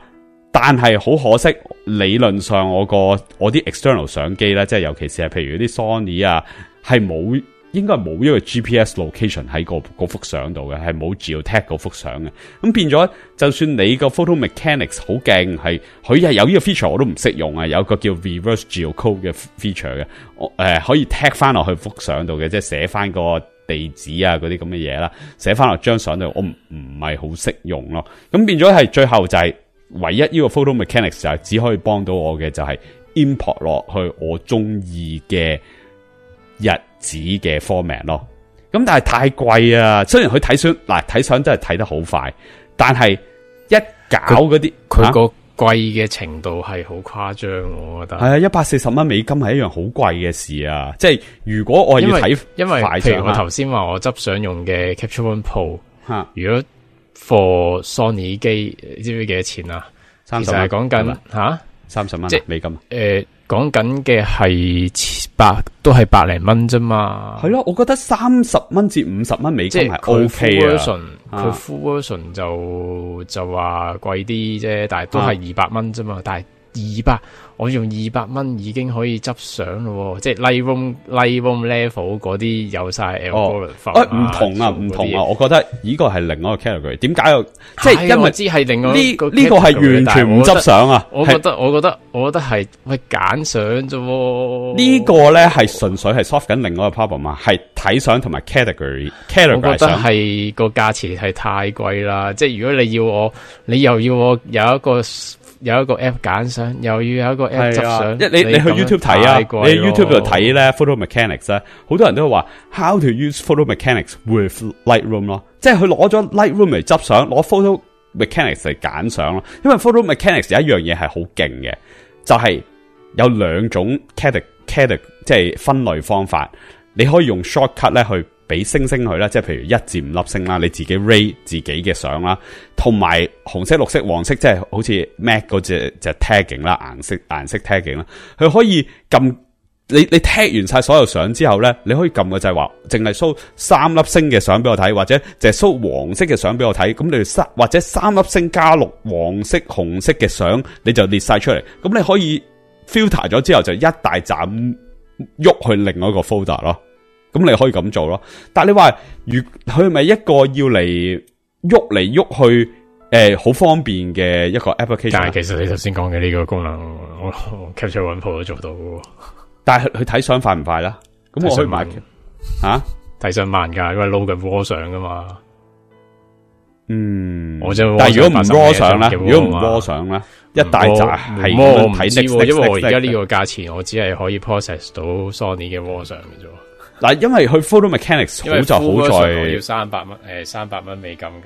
E: 但係好可惜，理論上我個我啲 external 相機咧，即係尤其是係譬如啲 Sony 啊，係冇應該係冇一個 G P S location 喺個嗰幅相度嘅，係冇 geotag 嗰幅相嘅。咁變咗，就算你個 photo mechanics 好勁，係佢係有呢個 feature 我都唔識用啊，有個叫 reverse geocode 嘅 feature 嘅，我、呃、誒可以 tag 翻落去幅相度嘅，即係寫翻個地址啊嗰啲咁嘅嘢啦，寫翻落張相度，我唔唔係好識用咯。咁變咗係最後就係、是。唯一呢個 photo mechanics 就係只可以幫到我嘅就係 import 落去我中意嘅日子嘅 format 咯。咁但係太貴啊！雖然佢睇相嗱睇相真係睇得好快，但係一搞嗰啲
F: 佢個貴嘅程度係好誇張，我覺得係
E: 啊，一百四十蚊美金係一樣好貴嘅事啊！即係如果我要睇
F: 因為譬如我頭先話我執相用嘅 Capture One Pro，
E: 吓
F: 如果for Sony 機，你知唔知幾多錢啊？三十，其實係講緊吓
E: 三十蚊
F: 即
E: 美金。
F: 誒，講緊嘅係百都係百零蚊啫嘛。
E: 係咯，我覺得三十蚊至五十蚊美金係 O K 啊。
F: 佢 full version 就就話貴啲啫，但係都係二百蚊啫嘛。但係二百，我用二百蚊已經可以執相咯，即係 Lightroom Lightroom level 嗰啲有晒 algorithm
E: 啊，唔同啊，唔同啊，我覺得呢個係另外一個 category。點解又即係因為
F: 知係另外
E: 呢呢個係完全唔執相啊？
F: 我覺得我覺得我覺得係喂揀相啫。
E: 呢個咧係純粹係 solve 緊另外一個 problem 啊，係睇相同埋 category category。
F: 我覺得係個價錢係太貴啦，即係如果你要我，你又要我有一個。有一個 app 揀相，又要有一個 app 執相。
E: 一、啊、你你去 YouTube 睇啊，你喺 YouTube 度睇咧 photo mechanics 咧，好多人都話 how to use photo mechanics with Lightroom 咯，即係佢攞咗 Lightroom 嚟執相，攞 photo mechanics 嚟揀相咯。因為 photo mechanics 有一樣嘢係好勁嘅，就係、是、有兩種 category category 即係分類方法，你可以用 shortcut 咧去。俾星星佢啦，即係譬如一至五粒星啦，你自己 rate 自己嘅相啦，同埋紅色、綠色、黃色，即係好似 Mac 嗰隻隻 tagging 啦，顏色顏色 tagging 啦，佢可以撳你你 tag 完晒所有相之後咧，你可以撳個掣話淨係 show 三粒星嘅相俾我睇，或者淨係 show 黃色嘅相俾我睇，咁你三或者三粒星加六黃色、紅色嘅相，你就列晒出嚟，咁你可以 filter 咗之後就一大斬喐去另外一個 folder 咯。咁你可以咁做咯，但係你話，如佢係咪一個要嚟喐嚟喐去，誒、呃，好方便嘅一個 application？
F: 但係其實你頭先講嘅呢個功能，我，我 Capture One Pro 都做到嘅。
E: 但係佢睇相快唔快啦？咁我可以買吓
F: 睇相慢噶，因為撈緊 raw 相噶嘛。
E: 嗯，
F: 我就
E: 但係如果唔 raw 相咧，如果唔 raw 相咧，一大扎係咁睇，
F: 因為我而家呢個價錢，我只係可以 process 到 Sony 嘅 raw 相嘅啫。
E: 嗱，因為佢 photo mechanics 好就好在
F: 要三百蚊，誒，三百蚊美金噶。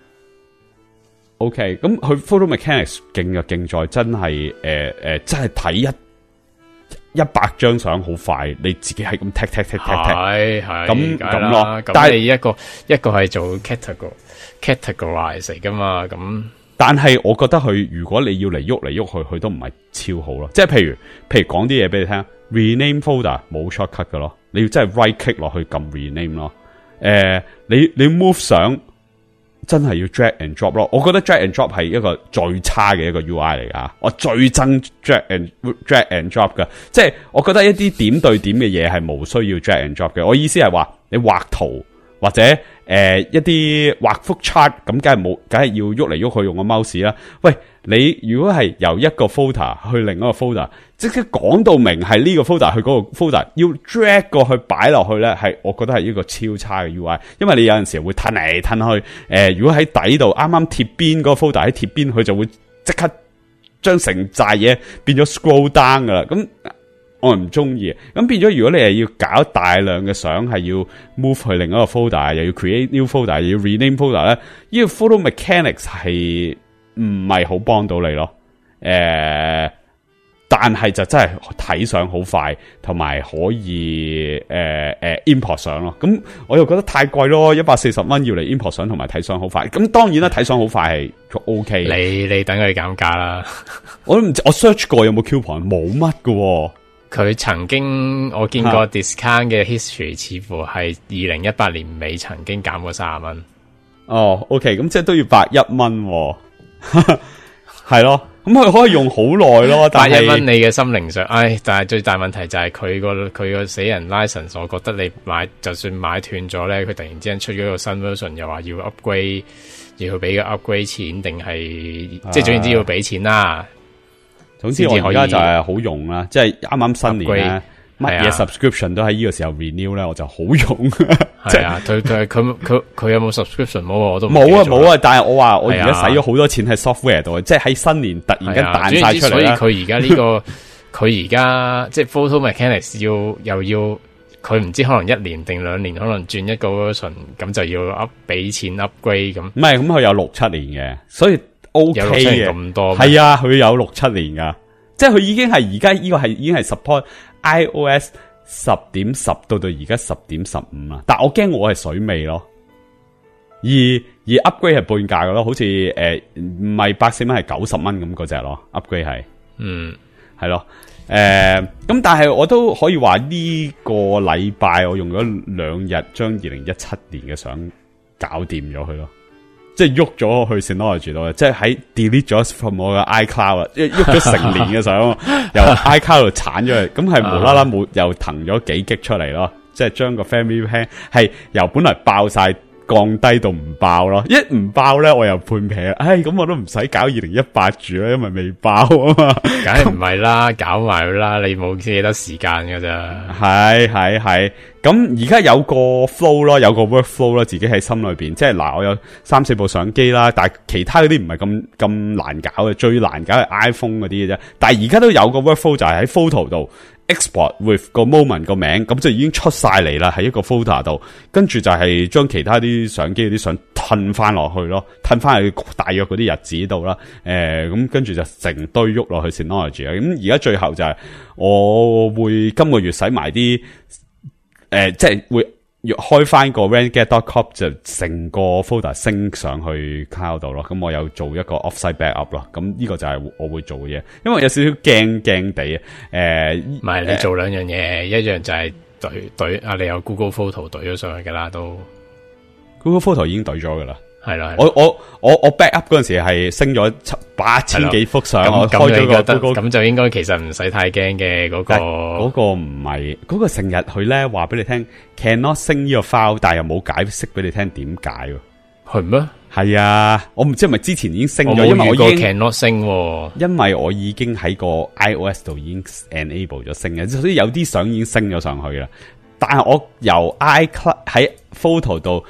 E: OK，咁佢 photo mechanics 勁就勁在真係，誒、呃、誒，真係睇一一百張相好快，你自己係咁 tag tag tag tag tag，
F: 係係
E: 咁咁咯。但係
F: 一個一個係做 category categorize 嚟噶嘛，咁。
E: 但係我覺得佢如果你要嚟喐嚟喐去，佢都唔係超好咯。即係譬如譬如講啲嘢俾你聽 ，rename folder 冇 shortcut 噶咯，你要真係 right click 落去撳 rename 咯。誒、呃，你你 move 相真係要 drag and drop 咯。我覺得 drag and drop 係一個最差嘅一個 U I 嚟噶，我最憎 drag and drag and drop 噶。即係我覺得一啲點對點嘅嘢係無需要 drag and drop 嘅。我意思係話你畫圖。或者誒、呃、一啲畫幅 chart 咁，梗係冇，梗係要喐嚟喐去用個 mouse 啦。喂，你如果係由一個 folder 去另一個 folder，即係講到明係呢個 folder 去嗰個 folder，要 drag 過去擺落去咧，係我覺得係一個超差嘅 U I。因為你有陣時會褪嚟褪去，誒、呃，如果喺底度啱啱貼邊嗰個 folder 喺貼邊，佢就會即刻將成寨嘢變咗 scroll down 噶啦。咁我唔中意，咁變咗如果你係要搞大量嘅相，係要 move 去另一個 folder， 又要 create new folder， 又要 rename folder 咧，呢個 photo mechanics 係唔係好幫到你咯？誒、呃，但係就真係睇相好快，同埋可以誒誒、呃、import 相咯。咁我又覺得太貴咯，一百四十蚊要嚟 import 相同埋睇相好快。咁當然啦，睇相好快係 OK。
F: 你你等佢減價啦。
E: 我都唔知，我 search 過有冇 coupon， 冇乜㗎。
F: 佢曾經我見過 discount 嘅 history，似乎係二零一八年尾曾經減過三十蚊。
E: 哦 ，OK，咁即係都要百一蚊，係咯。
D: 咁佢可以用好耐咯。但係
F: 八一蚊你嘅心靈上，唉，但係最大問題就係佢個佢個死人 license，我覺得你買就算買斷咗咧，佢突然之間出咗個新 version，又話要 upgrade，要俾個 upgrade 錢，定係即係總言之要俾錢啦。
D: 總之我而家就係好用啦，即係啱啱新年咧，乜嘢 subscription 都喺呢個時候 renew 咧，我就好用。
F: 係啊，佢佢佢佢佢有冇 subscription 冇？我都
D: 冇啊冇啊！但係我話我而家使咗好多錢喺 software 度，即係喺新年突然間彈晒出嚟。所以
F: 佢而家呢個佢而家即係 Photo Mechanics 要又要佢唔知可能一年定兩年，可能轉一個 version， 咁就要 up 俾錢 upgrade 咁。唔
D: 係，咁佢有六七年嘅，所以 OK 嘅。
F: 咁多
D: 係啊，佢有六七年噶，即係佢已經係而家呢個係已經係 support iOS。十點十到到而家十點十五啦，但我驚我係水尾咯，而而 upgrade 係半價嘅咯，好似誒唔係百四蚊係九十蚊咁嗰隻咯 ，upgrade 係，
F: 嗯
D: 係咯，誒、呃、咁但係我都可以話呢個禮拜我用咗兩日將二零一七年嘅相搞掂咗佢咯。即係喐咗去 Synology 度，即係喺 delete 咗 from 我嘅 iCloud 啦，喐咗成年嘅相，由 iCloud 度鏟咗去，咁係無啦啦冇又騰咗幾擊出嚟咯，即係將個 Family Plan 係由本來爆晒降低到唔爆咯，一唔爆咧我又判平，唉咁我都唔使搞二零一八住啦，因為未爆啊嘛，
F: 梗係唔係啦，搞埋啦，你冇幾多時間噶咋，
D: 係係係。咁而家有個 flow 咯，有個 workflow 咯，自己喺心裏邊，即係嗱，我有三四部相機啦，但係其他嗰啲唔係咁咁難搞嘅，最難搞係 iPhone 嗰啲嘅啫。但係而家都有個 workflow 就係喺 photo 度 export with 個 moment 個名，咁就已經出晒嚟啦，喺一個 folder 度，跟住就係將其他啲相機嗰啲相褪翻落去咯，褪翻去大約嗰啲日子度啦，誒、呃，咁跟住就成堆喐落去 Synology 啊，咁而家最後就係我會今個月使埋啲。誒、呃，即係會開翻個 Renegade dot com 就成個 folder 升上去 cloud 度咯。咁我有做一個 offsite backup 咯。咁呢個就係我會做嘅嘢，因為有少少驚驚地啊。誒、呃，唔係
F: 你做兩樣嘢，一樣就係懟懟啊，你有 Google Photo 懟咗上去噶啦，都
D: Google Photo 已經懟咗噶啦。
F: 係啦，
D: 我我我我 backup 嗰陣時係升咗八千幾幅相，我開咗個 Google，
F: 咁就應該其實唔使太驚嘅嗰個。
D: 嗰個唔係嗰個成日佢咧話俾你聽 cannot 升呢個 file， 但係又冇解釋俾你聽點解喎？
F: 係咩？
D: 係啊，我唔知係咪之前已經升咗，
F: 因
D: 為我已經
F: cannot 升，
D: 因為我已經喺個 iOS 度已經 enable 咗升嘅，所以有啲相已經升咗上去啦。但係我由 iCloud 喺 photo 度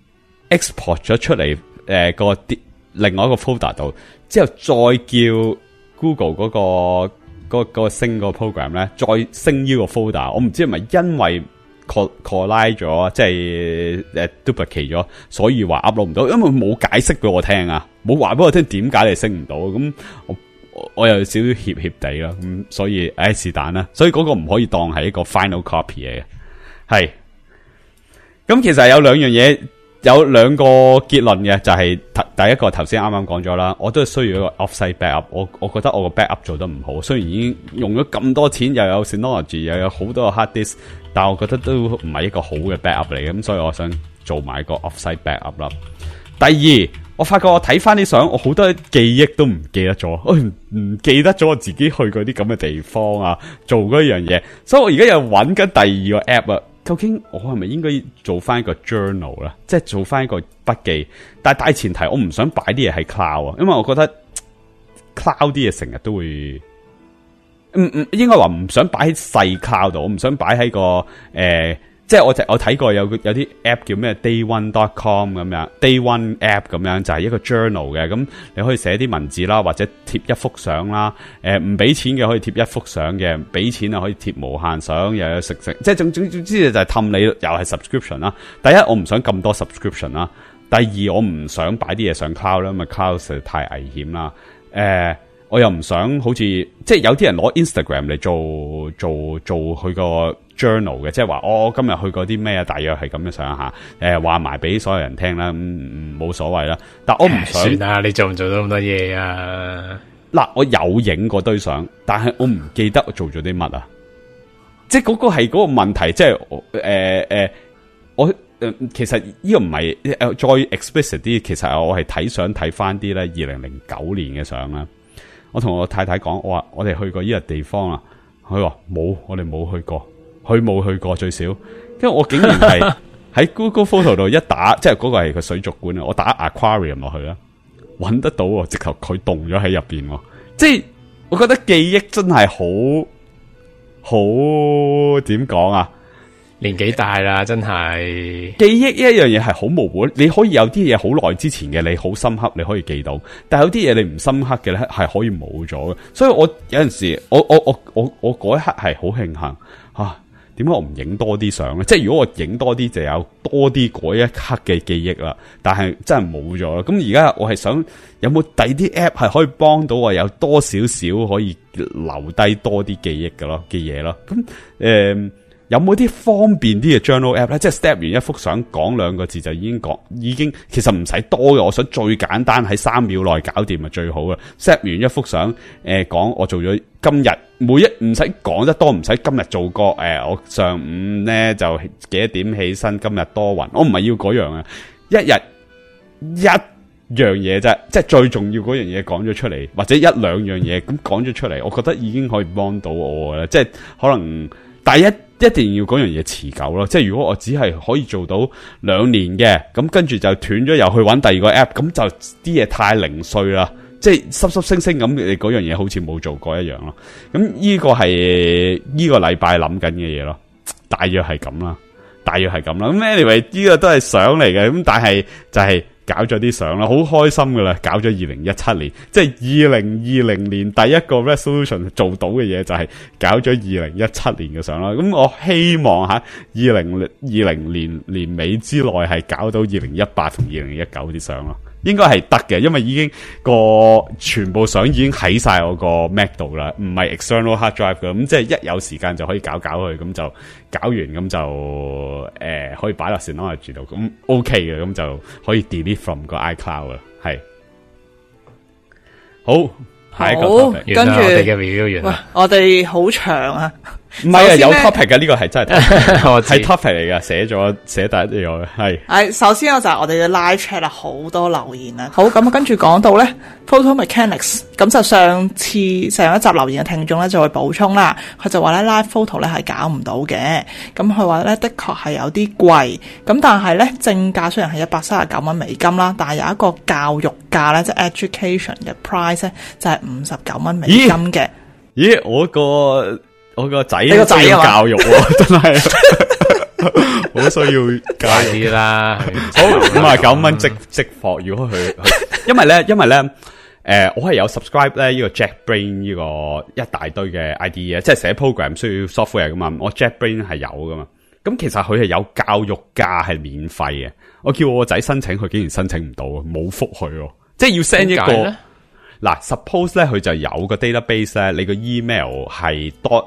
D: export 咗出嚟，誒、呃、個另外一個 folder 度，之後再叫 Google 嗰、那個嗰、那個升個 program 咧，再升呢個 folder。我唔知係咪因為 collide 咗，即係誒 duplicate 咗，所以話 upload 唔到，因為冇解釋俾我聽啊，冇話俾我聽點解你升唔到，咁我我有少少怯怯地啦，咁所以誒是但啦，所以嗰個唔可以當係一個 final copy 嘅，係。咁其實有兩樣嘢。有兩個結論嘅，就係、是、第一個頭先啱啱講咗啦，我都係需要一個 offsite backup。我我覺得我個 backup 做得唔好，雖然已經用咗咁多錢，又有 Synology，又有好多個 hard disk，但係我覺得都唔係一個好嘅 backup 嚟嘅，咁所以我想做埋個 offsite backup 啦。第二，我發覺我睇翻啲相，我好多記憶都唔記得咗，我唔唔記得咗我自己去過啲咁嘅地方啊，做嗰樣嘢，所以我而家又揾緊第二個 app 啊。究竟我係咪應該做翻一個 journal 啦，即係做翻一個筆記？但係大前提，我唔想擺啲嘢喺 cloud 啊，因為我覺得 cloud 啲嘢成日都會，唔唔應該話唔想擺喺細 cloud 度，我唔想擺喺個誒。呃即係我我睇過有有啲 app 叫咩 day one dot com 咁樣 day one app 咁樣就係一個 journal 嘅，咁你可以寫啲文字啦，或者貼一幅相啦，誒唔俾錢嘅可以貼一幅相嘅，俾錢啊可以貼無限相，又有食食，即係總總總之就係氹你，又係 subscription 啦。第一我唔想咁多 subscription 啦，第二我唔想擺啲嘢上 cloud 啦，因為 cloud 實在太危險啦，誒、呃。我又唔想好似即係有啲人攞 Instagram 嚟做做做佢個 journal 嘅，即係話我今日去過啲咩啊，大約係咁樣想下，誒話埋俾所有人聽啦，咁、嗯、冇所謂啦。但我唔想
F: 算啦，你做唔做到咁多嘢啊？
D: 嗱，我有影過堆相，但係我唔記得我做咗啲乜啊。即係嗰個係嗰個問題，即係誒誒，我誒、呃、其實呢個唔係誒再 explicit 啲，其實我係睇相睇翻啲咧二零零九年嘅相啦。
E: 我同我太太講，我話我哋去過呢個地方啊，佢話冇，我哋冇去過，佢冇去過最少。因為我竟然係喺 Google Photo 度一打，即係嗰個係個水族館啊，我打 Aquarium 落去啦，搵得到，直頭佢凍咗喺入邊。即係我覺得記憶真係好好點講啊？
F: 年紀大啦，真係
E: 記憶一樣嘢係好模糊。你可以有啲嘢好耐之前嘅，你好深刻，你可以記到；但係有啲嘢你唔深刻嘅咧，係可以冇咗嘅。所以我有陣時，我我我我我嗰一刻係好慶幸啊！點解我唔影多啲相咧？即係如果我影多啲，就有多啲嗰一刻嘅記憶啦。但係真係冇咗啦。咁而家我係想有冇第啲 app 係可以幫到我有多少少可以留低多啲記憶嘅咯嘅嘢咯。咁誒。呃有冇啲方便啲嘅 journal app 咧？即係 snap 完一幅相，講兩個字就已經講，已經其實唔使多嘅。我想最簡單喺三秒內搞掂咪最好嘅。snap 完一幅相，誒、呃、講我做咗今日每一唔使講得多，唔使今日做過。誒、呃、我上午咧就幾多點起身，今日多雲。我唔係要嗰樣啊，一日一樣嘢啫，即係最重要嗰樣嘢講咗出嚟，或者一兩樣嘢咁講咗出嚟，我覺得已經可以幫到我嘅啦。即係可能第一。一定要嗰樣嘢持久咯，即係如果我只係可以做到兩年嘅，咁跟住就斷咗，又去揾第二個 app，咁就啲嘢太零碎啦，即係濕濕星星咁，你嗰樣嘢好似冇做過一樣咯。咁呢個係呢個禮拜諗緊嘅嘢咯，大約係咁啦，大約係咁啦。咁 anyway 呢個都係相嚟嘅，咁但係就係、是。搞咗啲相啦，好開心噶啦！搞咗二零一七年，即係二零二零年第一個 resolution 做到嘅嘢就係搞咗二零一七年嘅相啦。咁我希望吓二零二零年年尾之內係搞到二零一八同二零一九啲相咯，應該係得嘅，因為已經個全部相已經喺晒我個 Mac 度啦，唔係 external hard drive 嘅，咁即係一有時間就可以搞搞佢，咁就搞完咁就誒、呃、可以擺落 Synology 度，咁 OK 嘅，咁就可以 delete from 個 iCloud 啦，係好。下一個 topic，
C: 跟住
F: 我哋嘅 review 完啦，
C: 我哋好長啊，
E: 唔係啊，有 topic 嘅呢個係真係
F: 係
E: topic 嚟噶，寫咗寫第一樣係。
C: 係首先我就係我哋嘅 live chat 啊，好多留言啊。好，咁跟住講到咧 Photo Mechanics， 咁就上次上一集留言嘅聽眾咧就會補充啦，佢就話咧 live photo 咧係搞唔到嘅，咁佢話咧的確係有啲貴，咁但係咧正價雖然係一百三十九蚊美金啦，但係有一個教育價咧，即係 education 嘅 price 咧就係五十九蚊美金嘅。
E: 咦？咦？我個我個仔
C: 你個仔
E: 要教育喎，真係好需要教育
F: 啲啦。
E: 好五啊九蚊即即課，如果佢，因為咧，因為咧，誒、呃，我係有 subscribe 咧呢個 JetBrains 呢個一大堆嘅 I D E 啊，即係寫 program 需要 software 噶嘛，我 JetBrains 係有噶嘛。咁其實佢係有教育價係免費嘅，我叫我個仔申請，佢竟然申請唔到，冇覆佢喎，即係要 send 一個。嗱 ，suppose 咧佢就有個 database 咧，你個 email 係 dot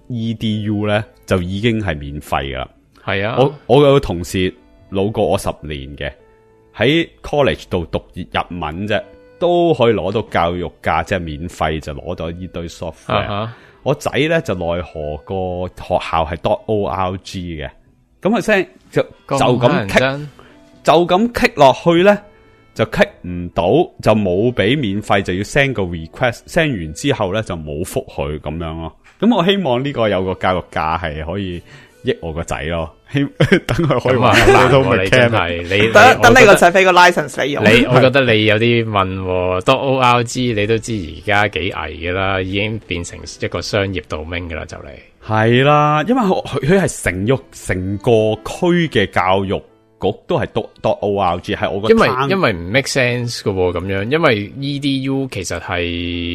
E: edu 咧就已經係免費噶啦。係啊，我我有個同事老過我十年嘅，喺 college 度讀日文啫，都可以攞到教育價，即係免費就攞到呢堆 software。Uh-huh. 我仔咧就奈何個學校係 dot org 嘅，咁啊聲就就咁 click 就咁 click 落去咧。就 click 唔到，就冇俾免費，就要 send 個 request，send 完之後咧就冇覆佢咁樣咯。咁我希望呢個有個教育價係可以益我個仔咯，希等佢可以玩到 mechanic。你
C: 等等你個仔俾個 license 你用。
F: 你我覺得你有啲問，dot org 你都知而家幾危噶啦，已經變成一個商業 domain 噶啦，就嚟。
E: 係啦，因為佢佢係成育成個區嘅教育。都係 dot org 係我個，
F: 因為因為唔 make sense 噶咁樣，因為 E D U 其實係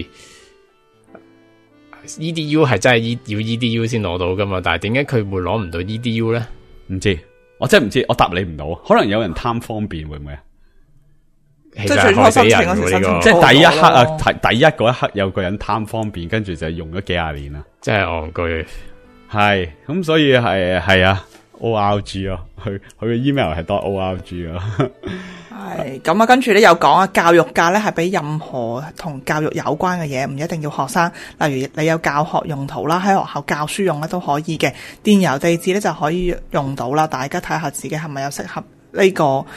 F: E D U 係真係要 E D U 先攞到噶嘛，但係點解佢會攞唔到 E D U 咧？
E: 唔知，我真係唔知，我答你唔到，可能有人貪方便會唔會啊？
C: 即係最初申請嗰時申請，
E: 即係第一刻啊，第第一嗰一刻有個人貪方便，跟住就用咗幾廿年啦，
F: 真係戇居。
E: 係咁，所以係係啊。O R G 咯，佢佢嘅 email 係 dot O R G 咯。
C: 係咁啊，跟住咧有講啊，教育價咧係俾任何同教育有關嘅嘢，唔一定要學生。例如你有教學用途啦，喺學校教書用咧都可以嘅。電郵地址咧就可以用到啦。大家睇下自己係咪有適合呢個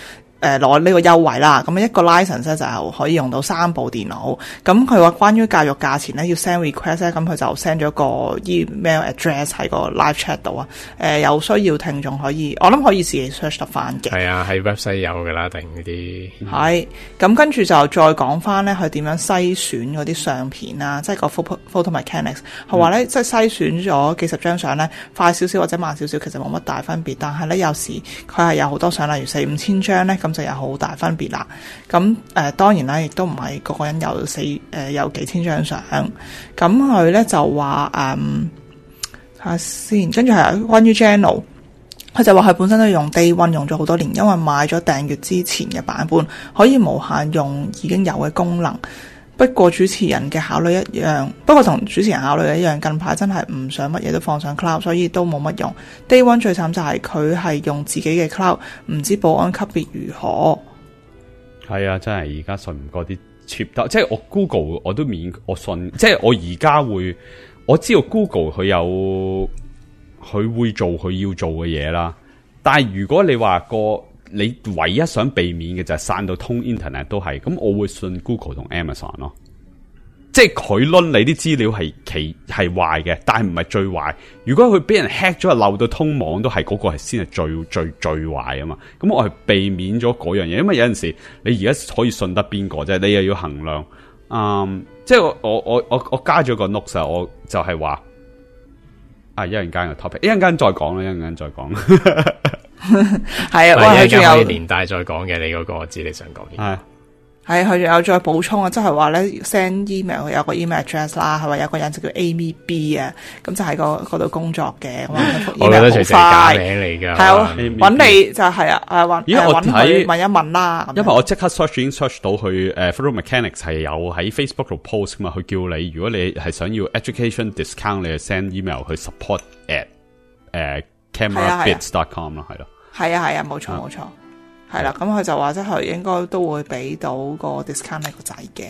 C: 誒攞呢個優惠啦。咁一個 license 咧就可以用到三部電腦。咁佢話關於教育價錢咧要 send request 咧，咁佢就 send 咗個 email address 喺個 live chat 度啊。誒有需要聽眾可以，我諗可以自己 search 得翻嘅。
F: 係啊，喺 website 有噶啦，定嗰啲
C: 係。咁跟住就再講翻咧，佢點樣篩選嗰啲相片啊，即係個 photo photo mechanics。佢話咧，即係篩選咗幾十張相咧，快少少或者慢少少，其實冇乜大分別。但係咧，有時佢係有好多相，例如四五千張咧，咁就有好大分別啦。咁誒、呃、當然啦，亦都唔係個個人有四誒、呃、有幾千張相。咁佢咧就話誒睇下先，跟住係關於 Geno， 佢就話佢本身都用 Day One 用咗好多年，因為買咗訂閱之前嘅版本，可以無限用已經有嘅功能。不過主持人嘅考慮一樣，不過同主持人考慮一樣，近排真係唔想乜嘢都放上 cloud， 所以都冇乜用。Day One 最慘就係佢係用自己嘅 cloud， 唔知保安級別如何。
E: 係啊，真係而家信唔過啲 cheap 得，即係我 Google 我都免我信，即係我而家會我知道 Google 佢有佢會做佢要做嘅嘢啦，但係如果你話個你唯一想避免嘅就係散到通 internet 都係，咁我會信 Google 同 Amazon 咯。即係佢掄你啲資料係其係壞嘅，但係唔係最壞。如果佢俾人 hack 咗，漏到通網都係嗰個係先係最最最壞啊嘛。咁我係避免咗嗰樣嘢，因為有陣時你而家可以信得邊個啫？你又要衡量。嗯，即係我我我我我加咗個 note 我就係話啊，一陣間嘅 topic， 一陣間再講啦，一陣間再講。
C: 係啊，喂，佢仲有
F: 連帶再講嘅，你嗰個我知你想講嘅。
C: 係係，佢仲有再補充啊，即係話咧 send email 有個 email address 啦，係話有個人就叫 Amy B 啊，咁就喺個嗰度工作嘅。
F: 我覺得隨時假名嚟㗎，
C: 係啊，揾你就係啊，誒揾誒揾佢問一問啦。
E: 因為我即刻 search 已經 search 到佢誒 Photo Mechanics 係有喺 Facebook 度 post 嘛，佢叫你如果你係想要 education discount，你就 send email 去 support at 誒 camerabits dot com 咯，係咯。
C: 係啊係啊，冇錯冇錯。係啦，咁佢就話即係應該都會俾到個 discount 呢個仔嘅。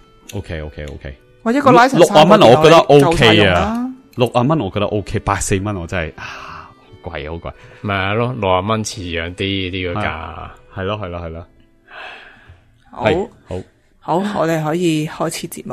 E: OK OK OK，
C: 或者個 license
E: 六啊蚊，我覺得 OK 啊。六啊蚊我覺得 OK， 八四蚊我真係啊好貴好貴。
F: 咪係咯，六啊蚊似樣啲呢個價。
E: 係咯係咯係咯。
C: 好，好，好，我哋可以開始節目。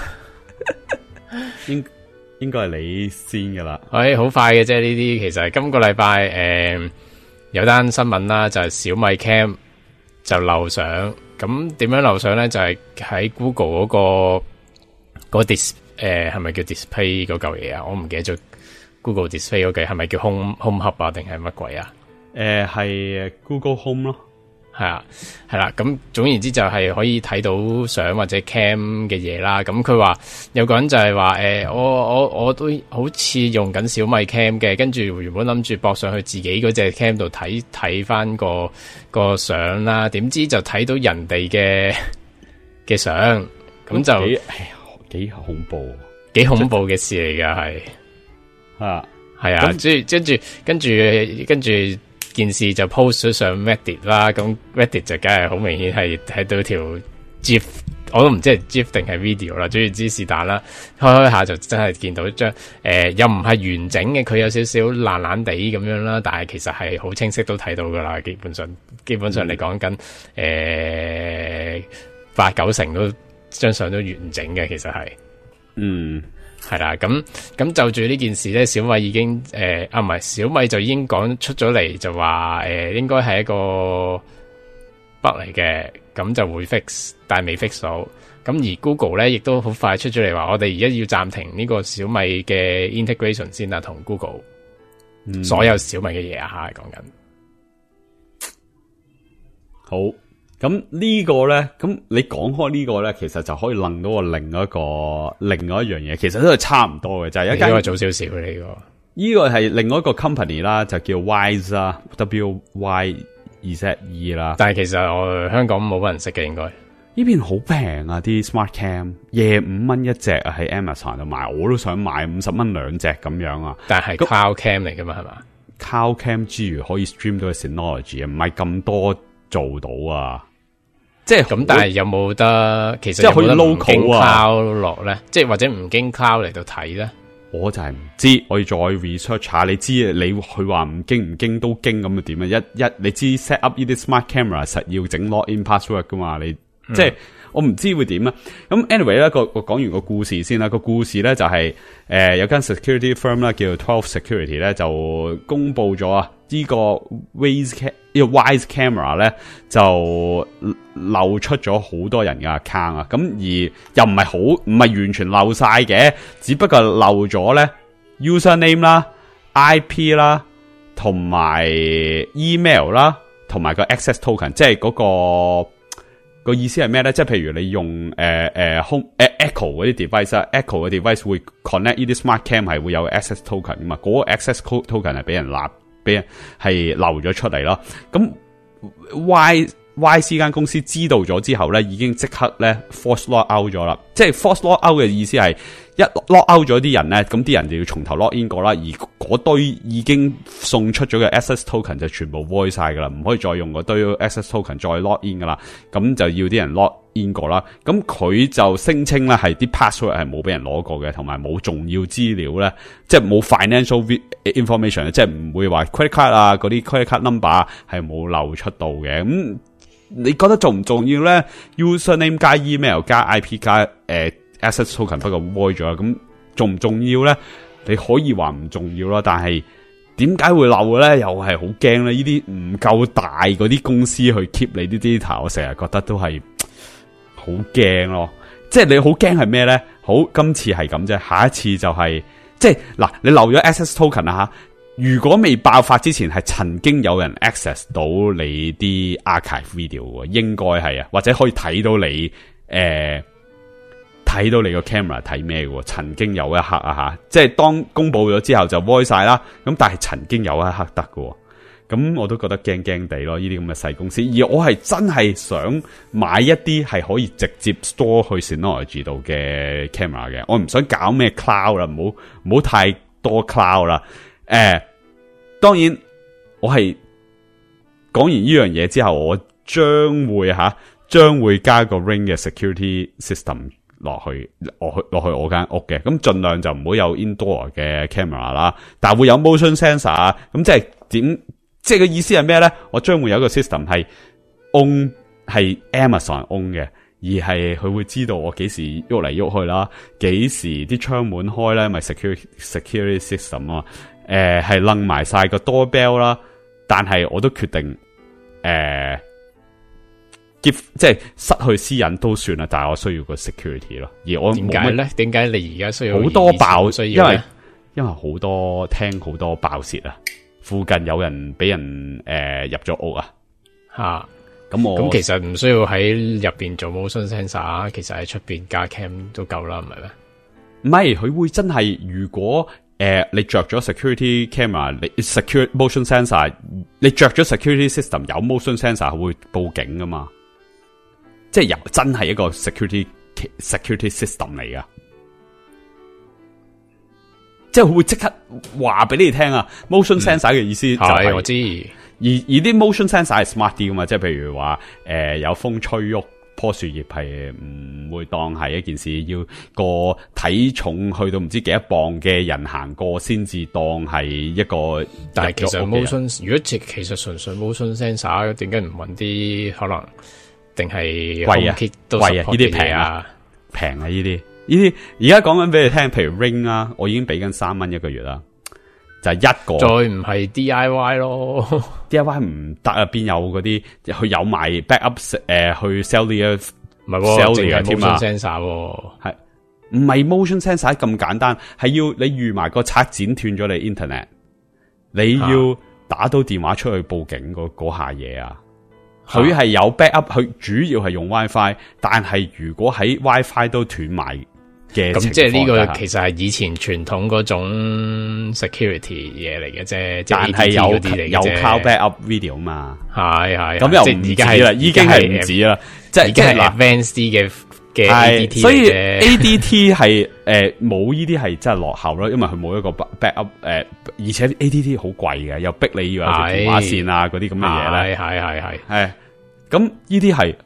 E: 應應該係你先噶啦。
F: 誒，好快嘅啫呢啲，其實今個禮拜誒。有單新聞啦，就係、是、小米 Cam 就漏相，咁點樣漏相咧？就係、是、喺 Google 嗰、那個嗰 dis 誒係咪叫 display 嗰嚿嘢啊？我唔記得咗 Google display 嗰嚿係咪叫 home home hub 啊？定係乜鬼啊？
E: 誒、呃、係 Google Home 咯。
F: 係啊，係啦，咁總言之就係可以睇到相或者 cam 嘅嘢啦。咁佢話有個人就係話誒，我我我都好似用緊小米 cam 嘅，跟住原本諗住駁上去自己嗰隻 cam 度睇睇翻個個相啦，點知就睇到人哋嘅嘅相，咁就
E: 幾幾恐怖，
F: 幾恐怖嘅事嚟噶，係
E: 啊
F: 係啊，即係跟住跟住跟住。件事就 post 咗上 Reddit 啦，咁 Reddit 就梗係好明顯係睇到條 GIF， 我都唔知係 GIF 定係 video 啦，總之是但啦，開開下就真係見到張誒、呃、又唔係完整嘅，佢有少少爛爛地咁樣啦，但係其實係好清晰都睇到噶啦，基本上基本上你講緊誒八九成都張相都完整嘅，其實係嗯。係啦，咁咁就住呢件事咧，小米已經誒、呃、啊唔係，小米就已經講出咗嚟，就話誒、呃、應該係一個 bug 嚟嘅，咁就會 fix，但係未 fix 到。咁而 Google 咧亦都好快出咗嚟話，我哋而家要暫停呢個小米嘅 integration 先啦，同 Google、嗯、所有小米嘅嘢啊吓，講緊
E: 好。咁呢個咧，咁你講開呢個咧，其實就可以諗到個另一個另外一樣嘢，其實都係差唔多嘅，就係、是、一間。呢個早少少嘅呢個，呢個係另外一個 company 啦，就叫 Wyze 啦 ，W Y Z E 啦。但係其實我香港冇乜人識嘅，應該呢邊好平啊，啲 smart cam 廿五蚊一隻啊，喺 Amazon 度買，我都想買五十蚊兩隻咁樣啊。但係 cloud cam 嚟噶嘛，係嘛 ？cloud cam 之餘可以 stream 到嘅 Synology 啊，唔係咁多做到啊。即係咁，但係有冇得其實有冇得唔經 cloud 落咧？即係或者唔經 cloud 嚟到睇咧？ 我就係唔知，我要再 research 下。你知你佢話唔經唔經都經咁啊點啊？一一你知 set up 呢啲 smart camera 實要整 login password 噶嘛？你、嗯、即係我唔知會點啊。咁 anyway 咧個個講完個故事先啦。個故事咧就係、是、誒、呃、有間 security firm 啦，叫做 twelve Security 咧就公布咗啊呢個 Waze 呢個 Wise camera 咧就漏出咗好多人嘅 account 啊，咁而又唔係好唔係完全漏晒嘅，只不過漏咗咧 username 啦、I P 啦、同埋 email 啦、同埋個 access token， 即係嗰、嗰個、個意思係咩咧？即係譬如你用誒誒、呃、home 誒、呃、Echo 嗰啲 device 啊 ，Echo 嘅 device 會 connect 呢啲 smart cam 係會有 access token 噶嘛，嗰、嗰個 access token 係俾人立。俾人係漏咗出嚟咯，咁 Y Y C 間公司知道咗之後咧，已經即刻咧 force log out 咗啦。即係 force log out 嘅意思係一 log out 咗啲人咧，咁啲人就要從頭 log in 過啦。而嗰堆已經送出咗嘅 access token 就全部 void 晒噶啦，唔可以再用嗰堆 access token 再 log in 噶啦。咁就要啲人 log in 過啦。咁佢就聲稱咧係啲 password 係冇俾人攞過嘅，同埋冇重要資料咧，即係冇 financial information， 即係唔會話 credit card 啊嗰啲 credit card number 係冇漏出到嘅。咁你覺得重唔重要咧 ？username 加 email 加 I P 加誒、呃、access token 不過 void 咗，咁重唔重要咧？你可以話唔重要啦，但係點解會漏咧？又係好驚咧！呢啲唔夠大嗰啲公司去 keep 你啲 data，我成日覺得都係好驚咯。即係你好驚係咩咧？好，今次係咁啫，下一次就係、是、即係嗱，你漏咗 access token 啊吓。如果未爆發之前係曾經有人 access 到你啲 archive video 喎，應該係啊，或者可以睇到你誒睇、呃、到你個 camera 睇咩喎？曾經有一刻啊吓，即係當公布咗之後就 void 晒啦。咁但係曾經有一刻得喎。咁我都覺得驚驚地咯。呢啲咁嘅細公司，而我係真係想買一啲係可以直接 store 去 Synology 度嘅 camera 嘅，我唔想搞咩 cloud 啦，唔好唔好太多 cloud 啦。誒、呃，當然我係講完呢樣嘢之後，我將會吓將會加個 Ring 嘅 security system 落去，落去落去我間屋嘅。咁盡量就唔好有 indoor 嘅 camera 啦，但係會有 motion sensor 啊。咁即係點？即係個意思係咩咧？我將會有一個 system 係 own 係 Amazon own 嘅，而係佢會知道我幾時喐嚟喐去啦，幾時啲窗門開咧，咪 security security system 啊。誒、呃，係楞埋晒個 doorbell 啦，但係我都決定誒、呃、，give 即係失去私隱都算啦，但係我需要個 security 咯。而我點解咧？點解你而家需要好多爆？需要因為因為好多聽好多爆竊啊，附近有人俾人誒、呃、入咗屋啊，吓咁我咁其實唔需要喺入邊做 motion sensor， 其實喺出邊加 cam 都夠啦，唔係咩？唔係，佢會真係如果。誒、呃，你着咗 security camera， 你 secure motion sensor， 你着咗 security system 有 motion sensor 會報警噶嘛？即係有真係一個 security security system 嚟噶，即係佢會即刻話俾你聽啊 ！motion sensor 嘅意思就係、是嗯、我知，而而啲 motion sensor 係 smart 啲噶嘛，即係譬如話誒、呃、有風吹喐。棵樹葉係唔會當係一件事，要個體重去到唔知幾多磅嘅人行過先至當係一個。但係其實 motion 如果其其實純粹 motion sensor， 點解唔揾啲可能定係貴啊？貴啊！呢啲平啊，平啊！呢啲呢啲而家講緊俾你聽，譬如 Ring 啊，我已經俾緊三蚊一個月啦。就係、是、一個，再唔係 D I Y 咯 ，D I Y 唔得啊！邊有嗰啲佢有賣 backup 誒、呃，去 sell 啲唔係 sell 啲添啊 ，motion sensor 係唔係 motion sensor 咁簡單？係要你預埋個拆剪斷咗你 internet， 你要打到電話出去報警嗰下嘢啊！佢係有 backup， 佢主要係用 WiFi， 但係如果喺 WiFi 都斷埋。咁即係呢個其實係以前傳統嗰種 security 嘢嚟嘅啫，但係有有 cloud backup video 嘛，係係咁又唔止啦，已經係唔止啦，即係已經係 advanced 嘅嘅 A D T 嚟嘅。所以 A D T 係誒冇呢啲係真係落後咯，因為佢冇一個 backup 誒、呃，而且 A D T 好貴嘅，又逼你要有條電話線啊嗰啲咁嘅嘢咧，係係係係，咁呢啲係哇。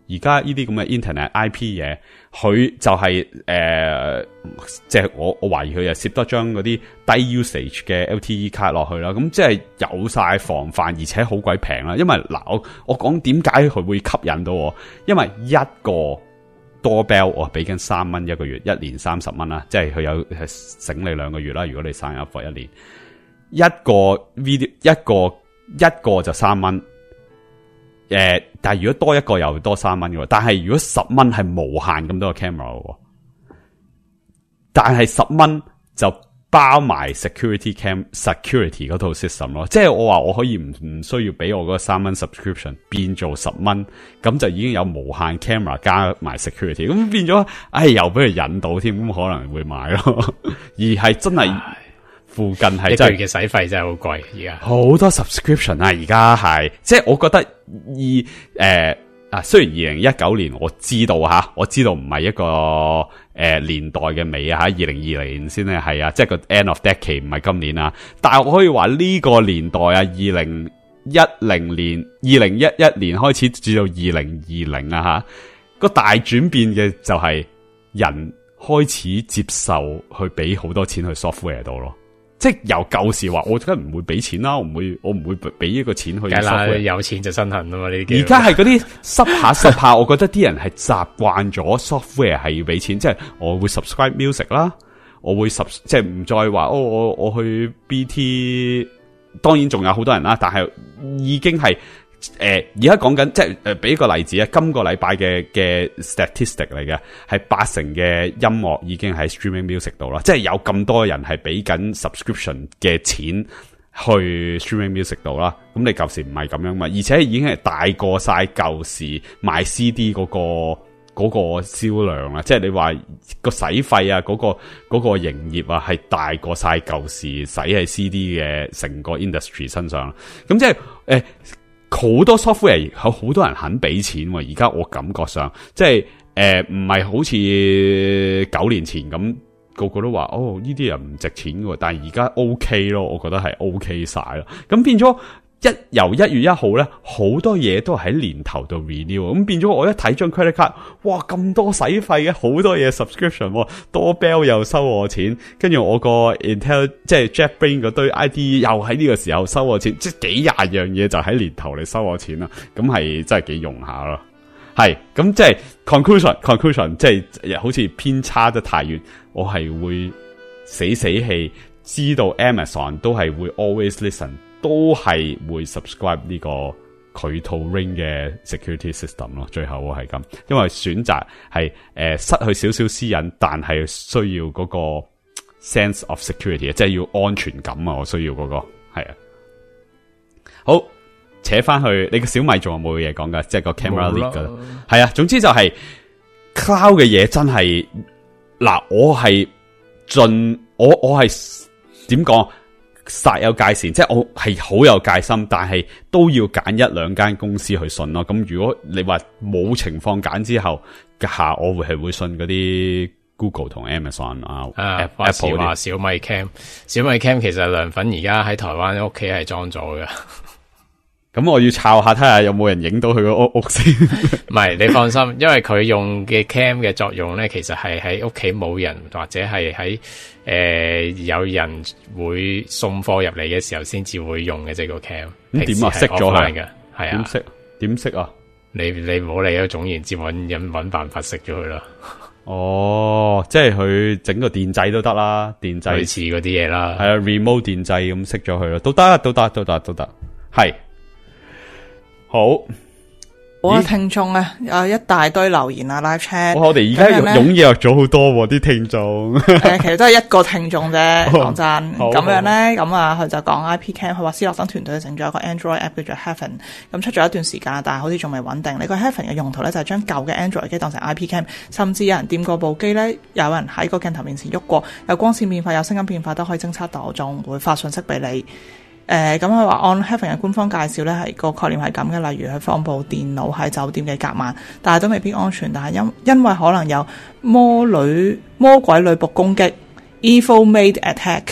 E: 而家呢啲咁嘅 internet I P 嘢，佢就係、是、誒，即、呃、係、就是、我我懷疑佢又攝多張嗰啲低 usage 嘅 L T E 卡落去啦。咁即係有晒防範，而且好鬼平啦。因為嗱，我我講點解佢會吸引到我，因為一個 doorbell 我俾緊三蚊一個月，一年三十蚊啦，即係佢有係醒你兩個月啦。如果你 sign up for 一年，一個 video 一個一個就三蚊。誒、呃，但係如果多一個又多三蚊嘅，但係如果十蚊係無限咁多個 camera 嘅，但係十蚊就包埋 security cam security 嗰套 system 咯，即係我話我可以唔唔需要俾我嗰三蚊 subscription 變做十蚊，咁就已經有無限 camera 加埋 security， 咁變咗，唉，又俾佢引到添，咁可能會買咯，而係真係。附近係真係
F: 嘅使費真係好貴，而家
E: 好多 subscription 啊！而家係即係我覺得二誒、呃、啊，雖然二零一九年我知道吓，我知道唔係一個誒、呃、年代嘅尾啊吓，二零二零年先咧係啊，即係個 end of decade 唔係今年啊，但係我可以話呢個年代啊，二零一零年、二零一一年開始至到二零二零啊吓，個大轉變嘅就係人開始接受去俾好多錢去 software 度咯。即係由舊時話我梗係唔會俾錢啦，我唔會我唔會俾一個錢去。
F: 梗啦，有錢就身痕啊嘛！呢啲
E: 而家係嗰啲濕下濕下，我覺得啲人係習慣咗 software 係要俾錢，即係我會 subscribe music 啦，我會 sub 即係唔再話哦，我我去 B T， 當然仲有好多人啦，但係已經係誒而家講緊即係誒俾一個例子啊，今個禮拜嘅嘅 statistic 嚟嘅係八成嘅音樂已經喺 streaming music 度啦，即係有咁多人係俾緊 subscription 嘅錢去 streaming music 度啦。咁你舊時唔係咁樣嘛，而且已經係大過晒舊時賣 C D 嗰個嗰個銷量啦，即係你話個使費啊，嗰個嗰個營業啊係大過晒舊時使喺 C D 嘅成個 industry 身上。咁即係誒。好多 software 有好多人肯俾錢，而家我感覺上即係誒唔係好似九年前咁個個都話哦呢啲人唔值錢嘅，但係而家 OK 咯，我覺得係 OK 晒咯。咁變咗一由一月一號咧，好多嘢都係喺年頭度 renew， 咁變咗我一睇張 credit card， 哇咁多使費嘅，好多嘢 subscription， 多 bell 又收我錢，跟住我個 Intel 即係 JetBrains 嗰堆 I D 又喺呢個時候收我錢，即係幾廿樣嘢就喺年頭嚟收我錢啦，咁係真係幾用下咯。係咁即係 conclusion conclusion 即係好似偏差得太遠，我係會死死氣知道 Amazon 都係會 always listen。都係會 subscribe 呢個佢套 Ring 嘅 security system 咯，最後我係咁，因為選擇係誒、呃、失去少少私隱，但係需要嗰個 sense of security， 即係要安全感啊！我需要嗰、嗰個係啊。好，扯翻去你個小米仲有冇嘢講噶？即係個 camera leak 噶啦，係啊。總之就係 cloud 嘅嘢真係嗱，我係盡我我係點講？煞有界線，即係我係好有戒心，但係都要揀一兩間公司去信咯。咁如果你話冇情況揀之後下，我會係會信嗰啲 Google 同 Amazon 啊。
F: 啊 Apple 話小米 Cam， 小米 Cam 其實涼粉而家喺台灣屋企係裝咗嘅。
E: 咁我要抄下睇下有冇人影到佢個屋屋先。
F: 唔係，你放心，因為佢用嘅 cam 嘅作用咧，其實係喺屋企冇人或者係喺誒有人會送貨入嚟嘅時候先至會用嘅即係個 cam。
E: 咁點啊？熄咗佢
F: 嘅，係啊？
E: 點熄？點熄啊？
F: 你你唔好理啊，總言之揾揾揾辦法熄咗佢啦。
E: 哦，即係佢整個電掣都得啦，電掣
F: 類似嗰啲嘢啦，
E: 係啊 ，remote 電掣咁熄咗佢咯，都得，都得，都得，都得，係。好，
C: 我嘅聽眾啊，有一大堆留言啊 live chat。
E: 我哋而家踴躍咗好多啲聽眾。
C: 誒，其實都係一個聽眾啫，講真。咁樣咧，咁啊，佢就講 I P Cam， 佢話斯諾登團隊整咗一個 Android app 叫做 Heaven， 咁出咗一段時間，但係好似仲未穩定。呢個 Heaven 嘅用途咧就係將舊嘅 Android 機當成 I P Cam， 甚至有人掂過部機咧，有人喺個鏡頭面前喐過，有光線變化、有聲音變化都可以偵測到，仲會發信息俾你。誒，咁佢話按 Heaven 嘅官方介紹咧，係個概念係咁嘅，例如佢放部電腦喺酒店嘅隔晚，但係都未必安全。但係因因為可能有魔女魔鬼女僕攻擊 （Evil Maid Attack），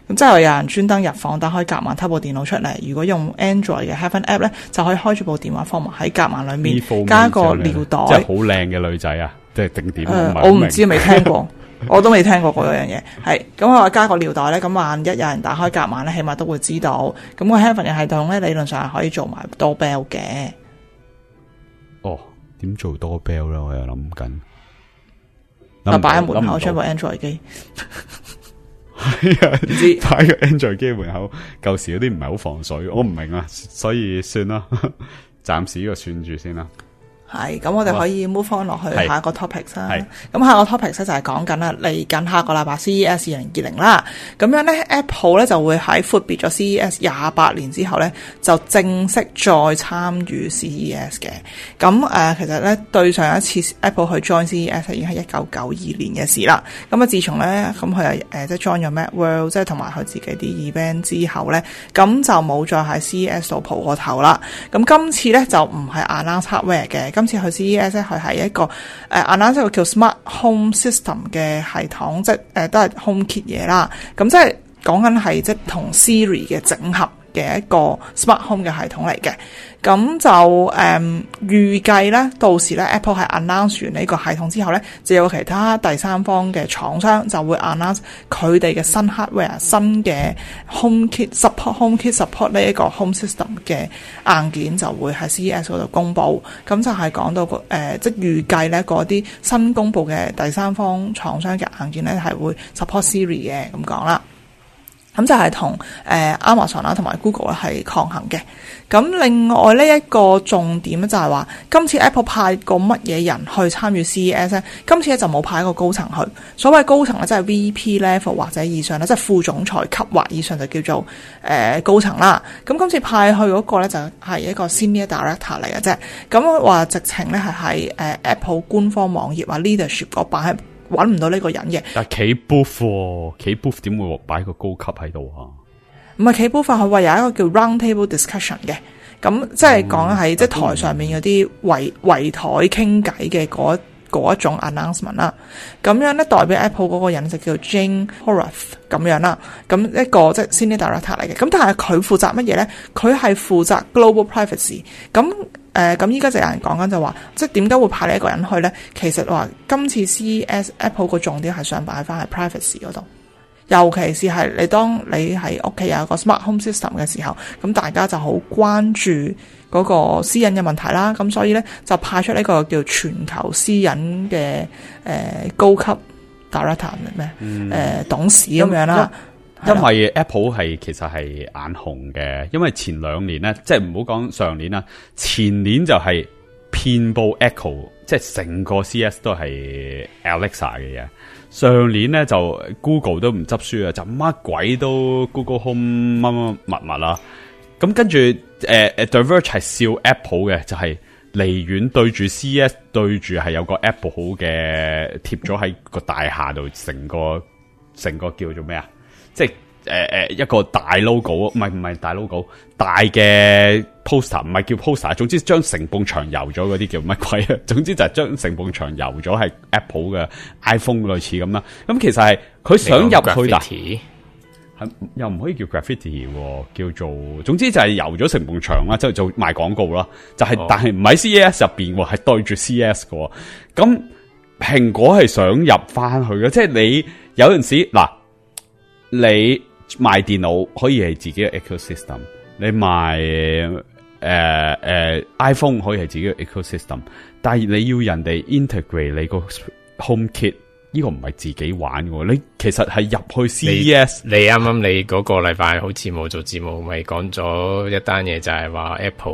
C: 咁即係有人專登入房打開夾萬偷部電腦出嚟，如果用 Android 嘅 Heaven App 咧，就可以開住部電話放埋喺夾萬裏面，加一個尿袋，
E: 即係好靚嘅女仔啊！即係定點，
C: 呃、我唔知，未聽過，我都未聽過嗰樣嘢。係咁我話加個尿袋咧，咁萬一有人打開夾萬咧，起碼都會知道。咁個 Heaven 嘅系統咧，理論上係可以做埋 doorbell 嘅。
E: 哦，點做 doorbell 咧？我又諗緊。
C: 啊！擺喺門口出部 Android 機，
E: 係啊，唔知擺個 Android 機門口，舊時嗰啲唔係好防水，我唔明啊，所以算啦，暫時呢個算住先啦。
C: 係，咁我哋可以 move on 落去下一個 topic 啦。咁下一個 topic 咧就係講緊啦，嚟緊下個禮拜 C E S 二零二零啦。咁樣咧 ，Apple 咧就會喺闊別咗 C E S 廿八年之後咧，就正式再參與 C E S 嘅。咁誒、呃，其實咧對上一次 Apple 去 join C E S 已經係一九九二年嘅事啦。咁啊，自從咧咁佢又誒即係 join 咗 Macworld，即係同埋佢自己啲 event 之後咧，咁就冇再喺 C E S 度蒲過頭啦。咁今次咧就唔係 announce hardware 嘅。今次去 C E S 咧，佢係一個誒 announce 一個叫 Smart Home System 嘅系統，即係誒、呃、都係 HomeKit 嘢啦。咁即係講緊係即係同 Siri 嘅整合嘅一個 Smart Home 嘅系統嚟嘅。咁就誒、嗯、預計咧，到時咧 Apple 係 announce 完呢個系統之後咧，就有其他第三方嘅廠商就會 announce 佢哋嘅新 hardware、新嘅 HomeKit support HomeKit support 呢一個 Home System 嘅硬件就會喺 C E S 嗰度公佈。咁就係講到個誒、呃，即係預計咧嗰啲新公佈嘅第三方廠商嘅硬件咧係會 support Siri 嘅咁講啦。咁就係同誒 Amazon 啦，同埋 Google 咧係抗衡嘅。咁另外呢一個重點咧就係話，今次 Apple 派個乜嘢人去參與 C E S 咧？今次咧就冇派一個高層去。所謂高層咧，即係 V P level 或者以上咧，即係副總裁級或以上就叫做誒、呃、高層啦。咁今次派去嗰個咧就係一個 Senior Director 嚟嘅啫。咁話直情咧係喺誒 Apple 官方網頁或 Leadership 嗰版係揾唔到呢個人嘅。
E: 但係企 booth，企 booth 點會擺個高級喺度啊？
C: 唔係企 booth，佢話有一個叫 round table discussion 嘅，咁即係講喺即係台上面嗰啲圍圍台傾偈嘅嗰嗰一種 announcement 啦。咁樣咧代表 Apple 嗰個人就叫 Jane Horace 咁樣啦。咁一個即係 senior director 嚟嘅。咁但係佢負責乜嘢咧？佢係負責 global privacy。咁誒咁依家就有人講緊就話，即係點解會派你一個人去咧？其實話今次 C E S Apple 個重點係想擺翻喺 privacy 嗰度。尤其是係你當你喺屋企有一個 smart home system 嘅時候，咁大家就好關注嗰個私隱嘅問題啦。咁所以咧就派出呢個叫全球私隱嘅誒高級 director 咩誒、嗯呃、董事咁樣啦。
E: 因為 Apple 係其實係眼紅嘅，因為前兩年咧，即係唔好講上年啦，前年就係遍佈 Echo，即係成個 C S 都係 Alexa 嘅嘢。上年咧就 Google 都唔執輸啊，就乜鬼都 Google Home 乜乜物物啦。咁跟住誒誒 The Verge 係笑 Apple 嘅，就係離遠對住 C E S 對住係有個 Apple 好嘅貼咗喺個大廈度，成個成個叫做咩啊？即係誒誒一個大 logo，唔係唔係大 logo，大嘅 poster， 唔係叫 poster， 總之將成埲牆油咗嗰啲叫乜鬼啊？總之就係將成埲牆油咗係 Apple 嘅 iPhone 類似咁啦。咁其實係佢想入去啦，係又唔可以叫 graffiti， 叫做總之就係油咗成埲牆啦，即係做賣廣告啦。就係、是哦、但係唔喺 C E S 入邊，係對住 C E S 嘅。咁蘋果係想入翻去嘅，即係你有陣時嗱。你賣電腦可以係自己嘅 ecosystem， 你賣誒誒、呃呃、iPhone 可以係自己嘅 ecosystem， 但係你要人哋 integrate 你個 HomeKit， 呢個唔係自己玩嘅，你其實係入去 C E S。你啱啱你嗰個禮拜好似冇做節目，咪講咗一單嘢，就係話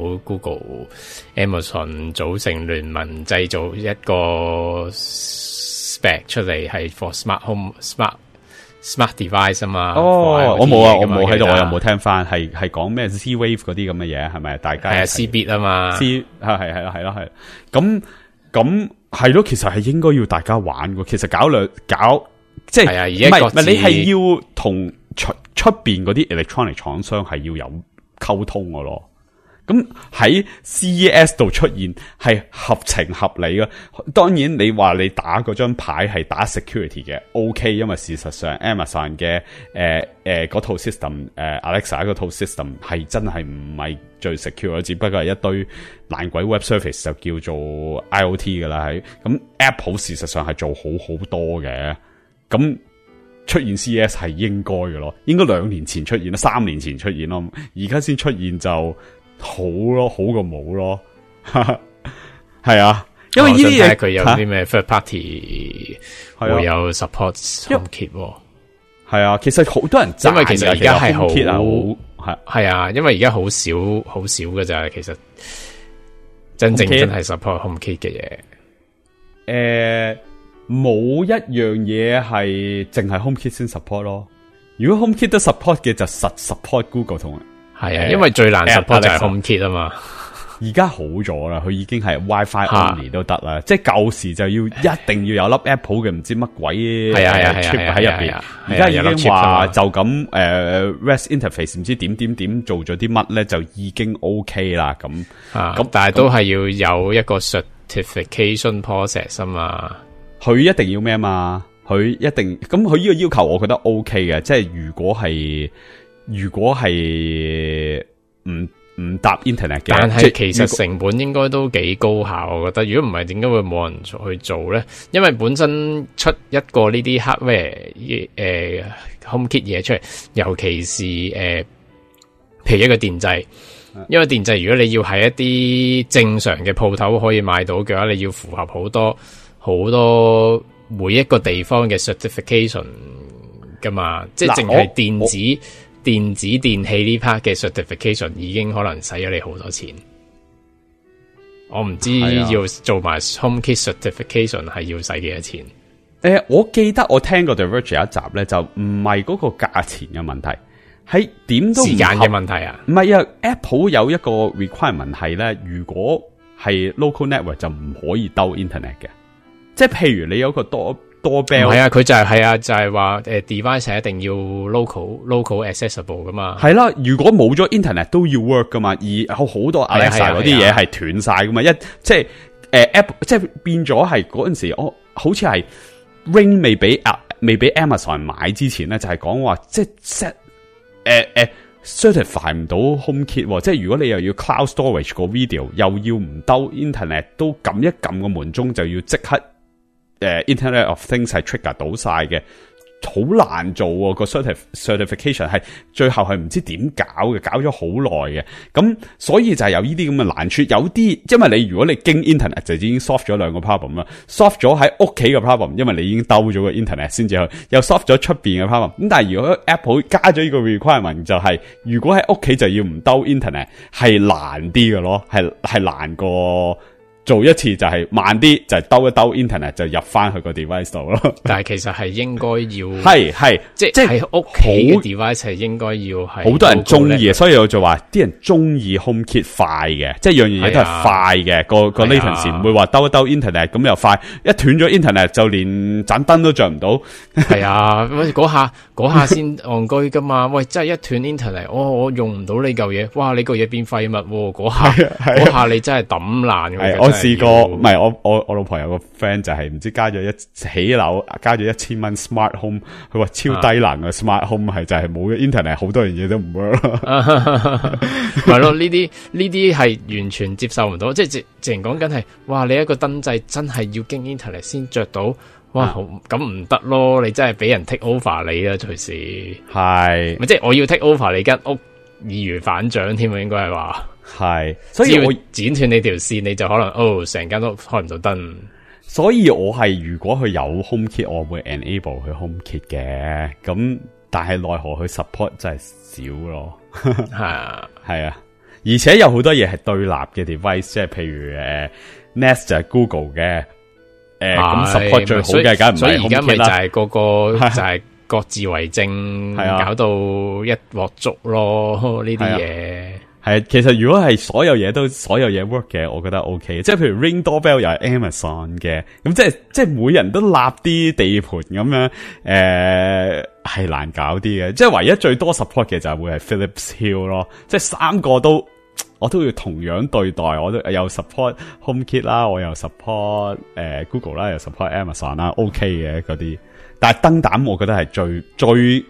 E: Apple、Google、Amazon 組成聯盟製造一個 spec 出嚟，係 for smart home smart。Smart device 啊嘛，哦，我冇啊，我冇喺度，我又冇聽翻，係係講咩 Z-Wave 嗰啲咁嘅嘢，係咪？大家係啊 ，C-Bit 啊嘛，C 係係係啦係啦係，咁咁係咯，其實係應該要大家玩嘅，其實搞兩搞即係唔係唔係你係要同出出邊嗰啲 electronic 廠商係要有溝通嘅咯。 咁喺 C E S 度出現係合情合理嘅。當然你話你打嗰張牌係打 security 嘅 OK， 因為事實上 Amazon 嘅誒誒嗰套 system 誒、呃、Alexa 嗰套 system 係真係唔係最 secure， 只不過係一堆爛鬼 web service 就叫做 I O T 噶啦。係咁 Apple 事實上係做好好多嘅。咁出現 C E S 係應該嘅咯，應該兩年前出現啦，三年前出現咯，而家先出現就好咯，好過冇咯，係啊，因為呢啲嘢
F: 佢有啲咩 third party 會有 support HomeKit，
E: 係啊，其實好多人
F: 因為其實而家係好
E: 係
F: 係啊，因為而家好少好少嘅咋，其實真正真係 support HomeKit 嘅嘢，
E: 誒，冇一樣嘢係淨係 HomeKit 先 support 咯。如果 HomeKit 都 support 嘅，就實 support Google 同。
F: 係啊，因為最難 support 就係 HomeKit 啊嘛。而
E: 家好咗啦，佢已經係 WiFi only 都得啦。即係舊時就要一定要有粒 Apple 嘅唔知乜鬼
F: 係啊係啊
E: chip 喺入邊。而家已經話就咁誒 REST interface 唔知點點點做咗啲乜咧，就已經 OK 啦。咁
F: 咁但係都係要有一個 certification process 啊嘛。
E: 佢一定要咩嘛？佢一定咁佢呢個要求，我覺得 OK 嘅。即係如果係。如果係唔唔搭 internet 嘅，
F: 但係其實成本應該都幾高下，我覺得。如果唔係，點解會冇人去做咧？因為本身出一個呢啲 hardware 誒、呃、HomeKit 嘢出嚟，尤其是誒、呃，譬如一個電掣，因為電掣如果你要喺一啲正常嘅鋪頭可以買到嘅話，你要符合好多好多每一個地方嘅 certification 噶嘛，即係淨係電子。電子電器呢 part 嘅 certification 已經可能使咗你好多錢，我唔知要做埋 HomeKit certification 係要使幾多錢。誒、
E: 呃，我記得我聽過 The Verge 有一集咧，就唔係嗰個價錢嘅問題，係點都
F: 時間嘅問題啊。
E: 唔係啊 ，Apple 有一個 requirement 係咧，如果係 local network 就唔可以兜 internet 嘅，即係譬如你有個多。多 bell
F: 係啊，佢就係、係、係啊，就係話誒 device 一定要 local local accessible 噶嘛。
E: 係啦，如果冇咗 internet 都要 work 噶嘛，而有好多 Alexa 嗰啲嘢係斷晒噶嘛，一即係誒、呃、app 即係變咗係嗰陣時，我好似係 Ring 未俾啊未俾 Amazon 買之前咧，就係講話即係 set 誒、呃、誒、呃、certify 唔到 HomeKit， 即係如果你又要 cloud storage 個 video， 又要唔兜 internet， 都撳一撳個門鐘就要即刻。誒、uh, ，Internet of Things 係 trigger 到晒嘅，好難做喎、個 certif certification 係最後係唔知點搞嘅，搞咗好耐嘅。咁所以就係有呢啲咁嘅難處，有啲因為你如果你經 Internet 就已經 solve 咗兩個 problem 啦 ，solve 咗喺屋企嘅 problem， 因為你已經兜咗個 Internet 先至去，又 solve 咗出邊嘅 problem。咁但係如果 Apple 加咗呢個 requirement 就係、是，如果喺屋企就要唔兜 Internet 係難啲嘅咯，係係難過。做一次就係慢啲，就係、是、兜一兜 internet 就入翻去個 device 度咯。
F: 但係其實係應該要
E: 係係
F: 即係喺屋企嘅 device 係應該要係
E: 好多人中意嘅，所以我就話啲人中意 HomeKit 快嘅，即係樣樣嘢都係快嘅。個個 latency 唔會話兜一兜 internet 咁又快，一斷咗 internet 就連盞燈都着唔到。
F: 係啊，喂嗰下嗰下先戇居噶嘛？喂，真係一斷 internet，我、哦、我用唔到呢嚿嘢，哇！你嚿嘢變廢物嗰下，嗰下你真係抌爛嘅。
E: 試過唔係我我我老婆有個 friend 就係唔知加咗一起樓加咗一千蚊 smart home， 佢話超低能嘅 smart home 係就係冇咗 internet 好多樣嘢都唔 work 咯。
F: 係咯，呢啲呢啲係完全接受唔到，即係直直情講緊係哇！你一個燈掣真係要經 internet 先着到，哇！咁唔得咯，你真係俾人 take over 你啊，隨時係咪即係我要 take over 你間屋，易如反掌添啊，應該係話。
E: 係，所以我
F: 剪斷你條線，你就可能哦，成間都開唔到燈。
E: 所以我係如果佢有 HomeKit， 我會 enable 佢 HomeKit 嘅。咁但係奈何佢 support 真係少咯。係啊，係啊，而且有好多嘢係對立嘅 device， 即係譬如誒、呃、Nest 就係 Google 嘅，誒、呃、咁 support 最好嘅，梗係唔係 HomeKit 啦。所以而家咪就係個個就係各自為政，搞到一鑊粥咯呢啲嘢。係，其實如果係所有嘢都所有嘢 work 嘅，我覺得 OK。即係譬如 Ring Doorbell 又係 Amazon 嘅，咁即係即係每人都立啲地盤咁樣，誒、呃、係難搞啲嘅。即係唯一最多 support 嘅就係會係 Philips Hue 咯，即係三個都
D: 我都要同樣對待，我都又 support HomeKit 啦，我又 support 誒、呃、Google 啦，又 support Amazon 啦 ，OK 嘅嗰啲。但係燈膽，我覺得係最最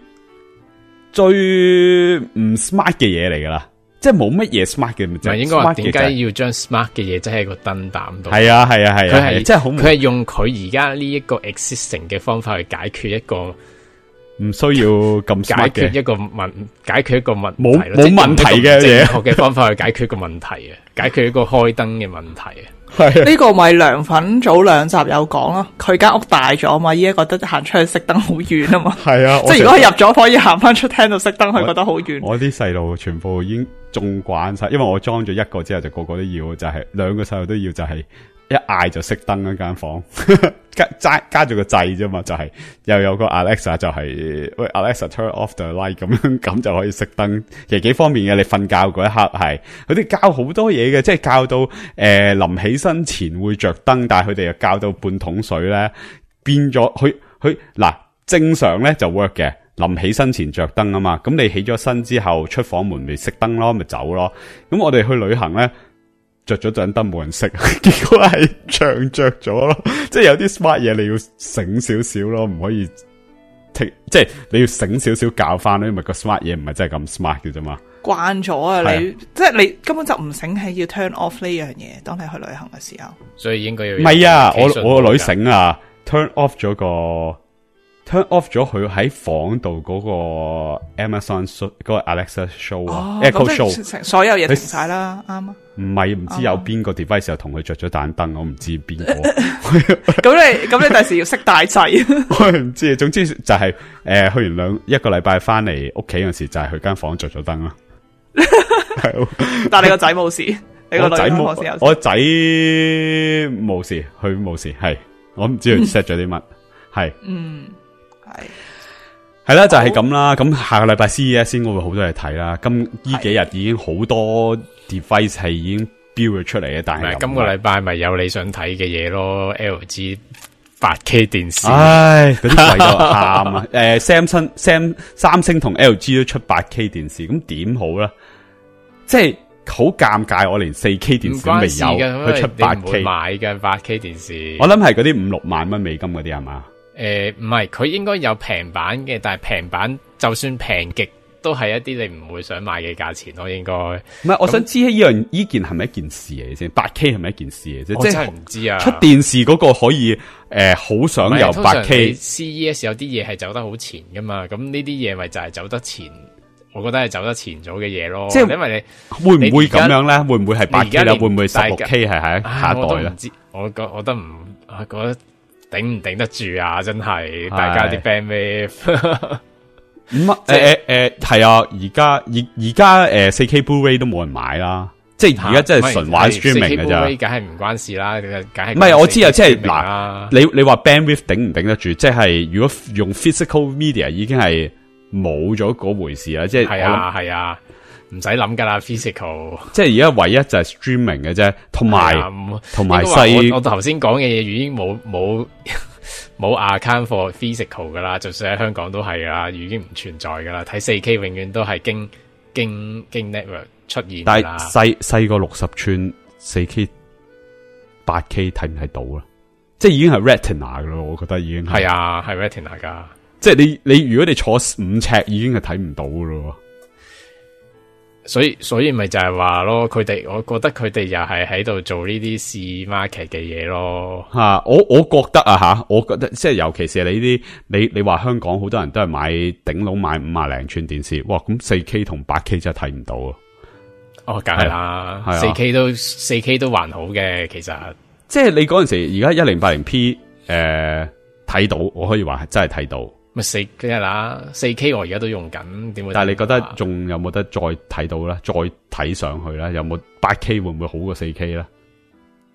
D: 最唔 smart 嘅嘢嚟噶啦，即係冇乜嘢 smart 嘅。唔係
F: 應該話點解要將 smart 嘅嘢擠喺個燈膽度？
D: 係啊係啊係啊，佢係即係好，
F: 佢係用佢而家呢一個 existing 嘅方法去解決一個。
D: 唔需要咁
F: 解決一個問，解決一個問題，
D: 冇冇問題嘅嘢，
F: 正確嘅方法去解決一個問題嘅，解決一個開燈嘅問題啊。
C: 係呢個咪涼粉早兩集有講咯，佢間屋大咗嘛，依家覺得行出去熄燈好遠啊嘛。
D: 係啊，
C: 即係如果佢入咗可以行翻出廳度熄燈，佢覺得好遠。我
D: 啲細路全部已經中慣晒，因為我裝咗一個之後就個個都要，就係、是、兩個細路都要，就係、是。一嗌就熄燈嗰間房，加加加咗個掣啫嘛，就係、是、又有個 Alexa 就係、是、喂 Alexa turn off the light 咁樣，咁就可以熄燈。其實幾方便嘅，你瞓覺嗰一刻係，佢哋教好多嘢嘅，即係教到誒臨、呃、起身前會着燈，但係佢哋又教到半桶水咧，變咗佢佢嗱正常咧就 work 嘅，臨起身前着燈啊嘛，咁你起咗身之後出房門咪熄燈咯，咪走咯。咁我哋去旅行咧。着咗盞燈冇人熄，結果係長着咗咯。即係有啲 smart 嘢你要醒少少咯，唔可以即係你要醒少少教翻咯，因為個 smart 嘢唔係真係咁 smart 嘅啫嘛。
C: 慣咗啊，你即係你根本就唔醒起要 turn off 呢樣嘢，當你去旅行嘅時候。
F: 所以應該要唔
D: 係啊，我我個女醒啊 ，turn off 咗個。turn off 咗佢喺房度嗰個 Amazon show 嗰個 Alexa show 啊、哦、，Echo show，
C: 所有嘢停晒啦，啱啊。
D: 唔係唔知有邊個 device 又同佢着咗盞燈，我唔知邊個。
C: 咁你咁你第時要識大掣。
D: 我唔知，總之就係、是、誒、呃、去完兩一個禮拜翻嚟屋企嗰時，就係佢間房着咗燈啦。
C: 但係你個仔冇事，你個仔冇事，
D: 我仔冇事，佢冇事，係我唔知佢 set 咗啲乜，係
C: 嗯。
D: 係係啦，就係咁啦。咁下個禮拜 C E S 先會好多嘢睇啦。今呢幾日已經好多 device 係已經標咗出嚟嘅，但係
F: 今個禮拜咪有你想睇嘅嘢咯 ？L G 八 K 電視，
D: 唉，嗰啲貴到喊啊！誒，Samsung、Sam、三星同 L G 都出八 K 電視，咁點好咧？即係好尷尬，我連四 K 電視都未有，佢出八 K
F: 買嘅八 K 電視。
D: 我諗係嗰啲五六萬蚊美金嗰啲係嘛？
F: 誒，唔係，佢應該有平版嘅，但係平版就算平極都係一啲你唔會想買嘅價錢咯，應該。唔係，
D: 我想知呢樣呢件係咪一件事嚟先？八 K 係咪一件事嚟啫？
F: 我真係唔知啊！
D: 出電視嗰個可以誒，好、呃、想有八 K。
F: C E S 有啲嘢係走得好前噶嘛，咁呢啲嘢咪就係走得前，我覺得係走得前咗嘅嘢咯。即係因為你
D: 會唔會咁樣咧？會唔會係八 K 咧？會唔會十六 K 係喺下一代咧？
F: 我覺我覺得唔，我覺得。頂唔頂得住啊！真係，大家啲 bandwidth
D: 唔誒誒誒係啊！而家而而家誒四 K Blu-ray 都冇人買啦，即係而家真係純玩 streaming 嘅咋。
F: 梗係唔關事啦，梗係
D: 唔係我知啊，即係嗱，你你話 bandwidth 頂唔頂得住？即係如果用 physical media 已經係冇咗嗰回事啦，即係
F: 係啊係啊。唔使諗噶啦 ，physical，
D: 即係而家唯一就係 streaming 嘅啫，同埋同埋細，
F: 我頭先講嘅嘢已經冇冇冇 account for physical 噶啦，就算喺香港都係噶啦，已經唔存在噶啦。睇四 K 永遠都係經經經 network 出現噶啦。但係
D: 細細個六十寸四 K 八 K 睇唔睇到啊？即係已經係 retina 噶咯，我覺得已經係
F: 啊，係 retina 噶。
D: 即係你你如果你坐五尺已經係睇唔到噶咯。
F: 所以所以咪就係話咯，佢哋我覺得佢哋又係喺度做呢啲試 market 嘅嘢咯。
D: 吓、啊，我我覺得啊吓，我覺得即係尤其是你呢啲，你你話香港好多人都係買頂籠買五啊零寸電視，哇咁四 K 同八 K 真係睇唔到啊。
F: 哦，梗係啦，四 K 都四 K 都還好嘅，其實
D: 即係你嗰陣時而家一零八零 P 誒睇到，我可以話係真係睇到。
F: 咪四 K 啦，四 K 我而家都用緊，點會？
D: 但係你覺得仲有冇得再睇到咧？再睇上去咧？有冇八 K 會唔會好過四 K 咧？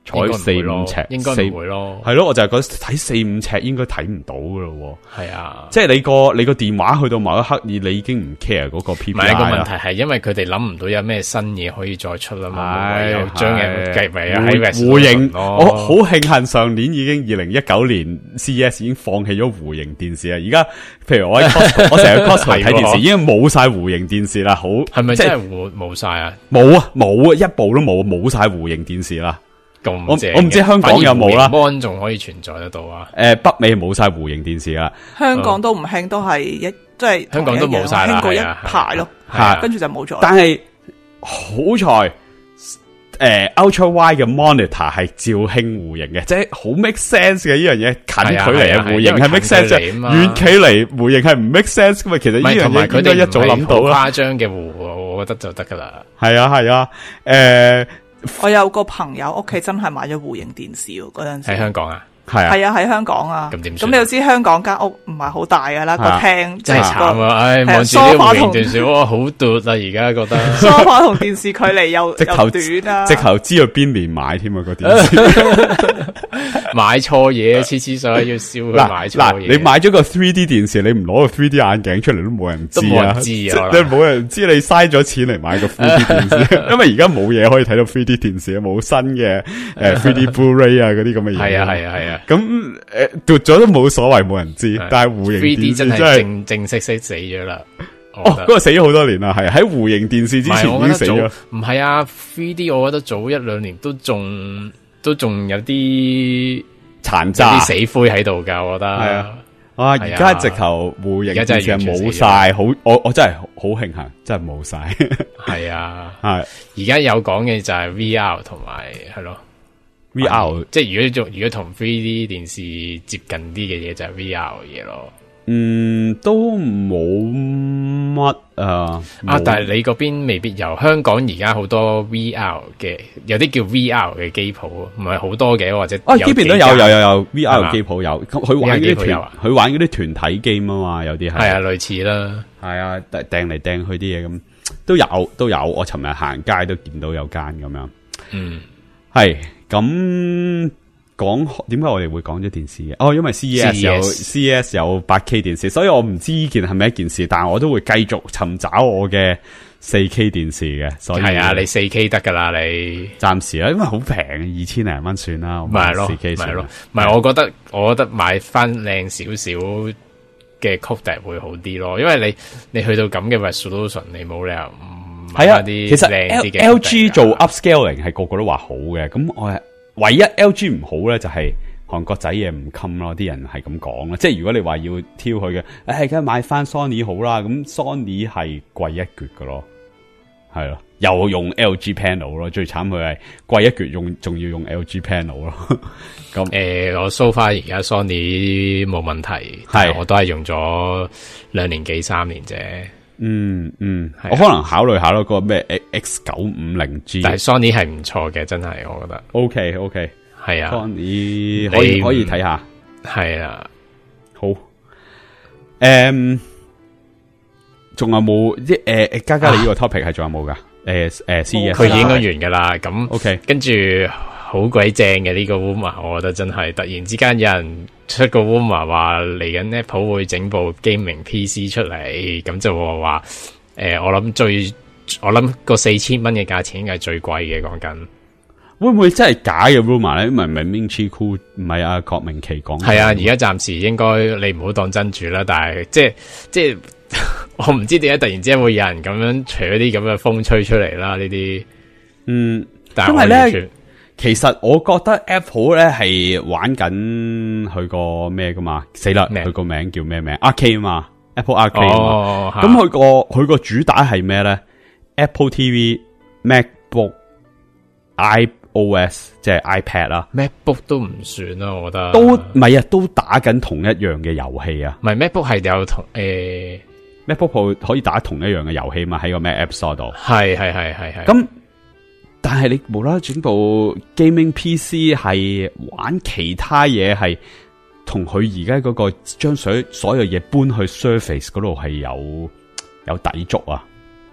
D: 坐四五尺，
F: 應該唔會咯。
D: 係咯，我就係覺得睇四五尺應該睇唔到噶咯。
F: 係啊，
D: 即係你個你個電話去到某一刻，你你已經唔 care 嗰個 P P I
F: 啦。唔係個問題係因為佢哋諗唔到有咩新嘢可以再出啦嘛，唯有將嘅計為喺
D: 弧形。我好慶幸上年已經二零一九年 C E S 已經放棄咗弧形電視啊！而家譬如我喺 Costco, 我成日 Costco 睇電視，已經冇晒弧形電視啦。好
F: 係咪真係冇冇晒啊？
D: 冇啊冇啊，一部都冇，冇晒弧形電視啦。
F: 我
D: 我唔知香港有冇啦，
F: 安仲可以存在得到啊？
D: 誒、呃，北美冇晒弧形電視啦，
C: 香港都唔興，都係一即係
F: 香港都冇晒啦，
C: 興過一排咯，
D: 係
C: 跟住就冇咗。
D: 但係好彩，誒、呃、Ultra Wide 嘅 monitor 係照興弧形嘅，即係好 make sense 嘅呢樣嘢，近距離嘅弧形係 make sense 嘅，遠距離弧形係唔 make sense 噶嘛。其實呢樣嘢應該一早諗到啦。
F: 誇張嘅弧，我覺得就得噶啦。
D: 係啊係啊，誒。呃
C: 我有個朋友屋企真係買咗弧形電視喎，嗰陣時
F: 喺香港啊，
D: 係啊，
C: 係啊喺香港啊，
F: 咁點？
C: 咁你又知香港間屋唔係好大噶啦，個廳
F: 真係慘啊！唉，望住啲弧形電視，哇，好奪啊！而家覺得
C: 梳化同電視距離又
D: 直頭
C: 短啊，
D: 直頭知道邊年買添啊個電視，
F: 買錯嘢，次次上要笑佢買錯嘢。
D: 你買咗個 three D 電視，你唔攞個 three D 眼鏡出嚟都冇人知啊！
F: 知啊，
D: 你冇人知你嘥咗錢嚟買個 three D 電視，因為而家冇嘢可以睇到 three D 電視啊，冇新嘅誒 three D Blu-ray 啊嗰啲咁嘅嘢。
F: 係啊係啊係啊，
D: 咁誒奪咗都冇所謂，冇人知。但係弧形電視真係
F: 正正式式死咗啦。
D: 哦，嗰個死咗好多年啦，係喺弧形電視之前已經死咗。
F: 唔係啊 ，three D 我覺得早一兩年都仲都仲有啲
D: 殘渣、
F: 啲死灰喺度噶，我覺得係
D: 啊。啊，而家直頭弧形電視冇晒，好我我真係好慶幸，真係冇晒。
F: 係啊，
D: 係
F: 而家有講嘅就係 V R 同埋係咯
D: ，V R
F: 即係如果做如果同 three D 電視接近啲嘅嘢就係 V R 嘅嘢咯。
D: 嗯，都冇乜啊
F: 啊！但係你嗰邊未必有，香港而家好多 V R 嘅，有啲叫 V R 嘅機鋪，唔係好多嘅，或者
D: 哦呢邊都有有有有 V R 機鋪有，佢玩嗰啲團，佢玩嗰啲團體 game 啊嘛，有啲係
F: 係啊，類似啦，
D: 係啊，掟嚟掟去啲嘢咁都有都有，我尋日行街都見到有間咁樣，
F: 嗯，
D: 係咁。講點解我哋會講咗電視嘅？哦，因為 C E S 有 C E S 有八 K 電視，所以我唔知呢件係咪一件事，但係我都會繼續尋找我嘅四 K 電視嘅。所以係
F: 啊，你四 K 得噶啦，你
D: 暫時啦，因為好平，二千零蚊算啦。
F: 咪係咯，
D: 四 K
F: 咪咯，唔係我覺得，我覺得買翻靚少少嘅 codec 會好啲咯，因為你你去到咁嘅 resolution，你冇理由唔買啲
D: 其實 L,
F: 靚啲嘅
D: L G 做 upscaling 係個個都話好嘅，咁我係。唯一 L G 唔好咧，就係韓國仔嘢唔襟咯，啲人係咁講啦。即係如果你話要挑佢嘅，誒，梗係買翻 Sony 好啦。咁 Sony 係貴一橛嘅咯，係咯，又用 L G panel 咯，最慘佢係貴一橛，用仲要用 L G panel 咯。咁
F: 誒、呃，我 so far 而家 Sony 冇問題，係我都係用咗兩年幾三年啫。
D: 嗯嗯，我可能考慮下咯，個咩 X 九五零 G，
F: 但係 Sony 係唔錯嘅，真係我覺得。
D: OK OK，
F: 係啊
D: ，Sony 可以可以睇下，
F: 係啊，
D: 好。誒、嗯，仲有冇啲誒誒？嘉嘉你呢個 topic 係仲有冇噶？誒誒，C E S
F: 佢已經應該完噶啦。咁
D: OK，
F: 跟住好鬼正嘅呢個 rumor，我覺得真係突然之間有人出個 rumor 話嚟緊 Apple 會整部 gaming P C 出嚟，咁就話誒、呃，我諗最我諗個四千蚊嘅價錢應該係最貴嘅，講緊
D: 會唔會真係假嘅 rumor 咧？唔係唔係 Ming-Chi Kuo 唔係阿郭明奇講，
F: 係啊，而家暫時應該你唔好當真住啦，但係即係即係我唔知點解突然之間會有人咁樣除咗啲咁嘅風吹出嚟啦，呢啲
D: 嗯，
F: 但
D: 因為咧。其實我覺得 Apple 咧係玩緊佢個咩噶嘛，死啦！佢個名叫咩名 ？Arcade 嘛 ，Apple Arcade 嘛。咁佢個佢個主打係咩咧 ？Apple T V、MacBook、iOS 即係 iPad 啦。
F: MacBook 都唔算啦，我覺得。
D: 都唔係啊，都打緊同一樣嘅遊戲啊。
F: 唔係 MacBook 係有同誒、欸、
D: MacBook 可以打同一樣嘅遊戲嘛？喺個咩 App Store 度？
F: 係係係係係。
D: 咁。但係你無啦啦整部 gaming P C 係玩其他嘢，係同佢而家嗰個將所所有嘢搬去 Surface 嗰度係有有抵觸啊？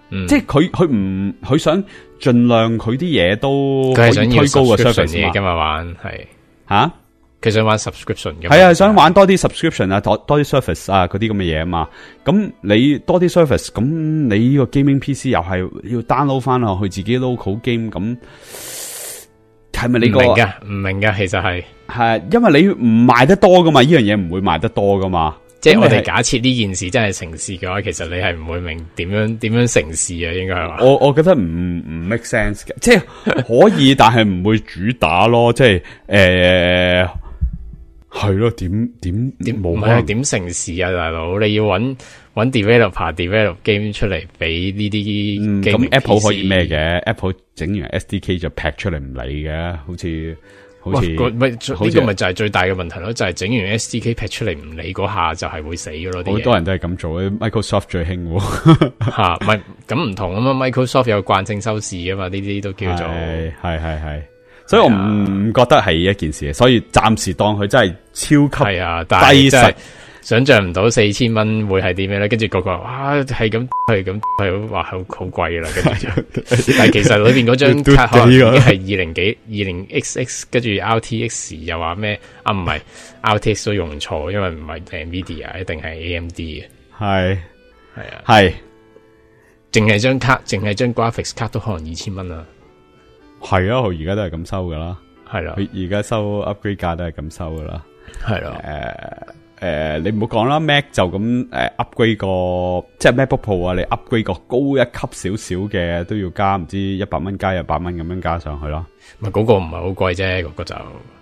F: 嗯、
E: 即係佢佢唔佢想盡量佢啲嘢都可以推高個 service
F: 嘢噶嘛玩係
E: 吓，
F: 佢想玩 subscription 嘅
E: 係啊，想玩多啲 subscription 啊，多多啲 service 啊，嗰啲咁嘅嘢啊嘛。咁你多啲 service，咁你呢個 gaming P C 又係要 download 翻落去自己 local game， 咁係咪你個？唔
F: 明噶，唔明噶，其實係
E: 係因為你唔賣得多噶嘛，呢樣嘢唔會賣得多噶嘛。
F: 即係我哋假設呢件事真係成事嘅話，其實你係唔會明點樣點樣成事啊？應該係嘛？
E: 我我覺得唔唔 make sense 嘅，即係可以，但係唔會主打咯。即係誒，係咯？點點點冇啊？
F: 點成事啊，大佬？你要搵搵 developer develop game 出嚟俾呢啲
E: 咁 Apple 可以咩嘅 ？Apple 整完 S D K 就劈出嚟唔理嘅，好似。好似
F: 呢個咪就係最大嘅問題咯，就係、是、整完 S D K 劈出嚟唔理嗰下就係會死嘅咯。
E: 好多人都係咁做 ，Microsoft 最興
F: 吓，唔係咁唔同啊嘛。Microsoft 有慣性收視啊嘛，呢啲都叫做
E: 係係係係，所以我唔覺得係一件事，所以暫時當佢真係超級
F: 係啊，但係真係想象唔到四千蚊會係啲咩咧？跟住個個哇係咁係咁係話好好貴啦，跟住但係其實裏邊嗰張卡可能已經係二零幾二零 X X， 跟住 R T X 又話咩啊？唔係 R T X 都用錯，因為唔係 Nvidia， 一定係 A M D 嘅。
E: 係
F: 係啊，
E: 係
F: 淨係張卡，淨係張 graphics 卡都可能二千蚊啦。
E: 係啊，佢而家都係咁收噶啦。
F: 係啦，
E: 佢而家收 upgrade 價都係咁收噶啦。
F: 係咯，
E: 誒。誒、呃，你唔好講啦 ，Mac 就咁誒、呃、upgrade 個，即係 MacBook Pro 啊，你 upgrade 個高一級少少嘅都要加唔知一百蚊加一百蚊咁樣加上去咯。
F: 唔係嗰個唔係好貴啫，嗰、嗰個就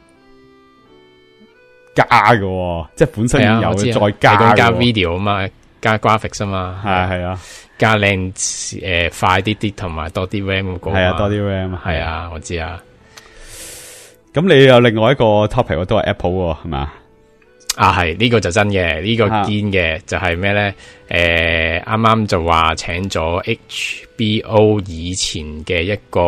E: 加嘅、哦，即係本身有嘅再加、哦。
F: 加 video 啊嘛，加 graphics 啊嘛，
E: 係啊係啊，
F: 加靚誒、呃、快啲啲，同埋多啲 RAM 嗰個。係
E: 啊，多啲 RAM。
F: 係啊，我知啊。
E: 咁你有另外一個 topic 都係 Apple 喎，係嘛？
F: 啊，係呢、這個就真嘅，呢、這個堅嘅、啊、就係咩咧？誒、呃，啱啱就話請咗 H B O 以前嘅一個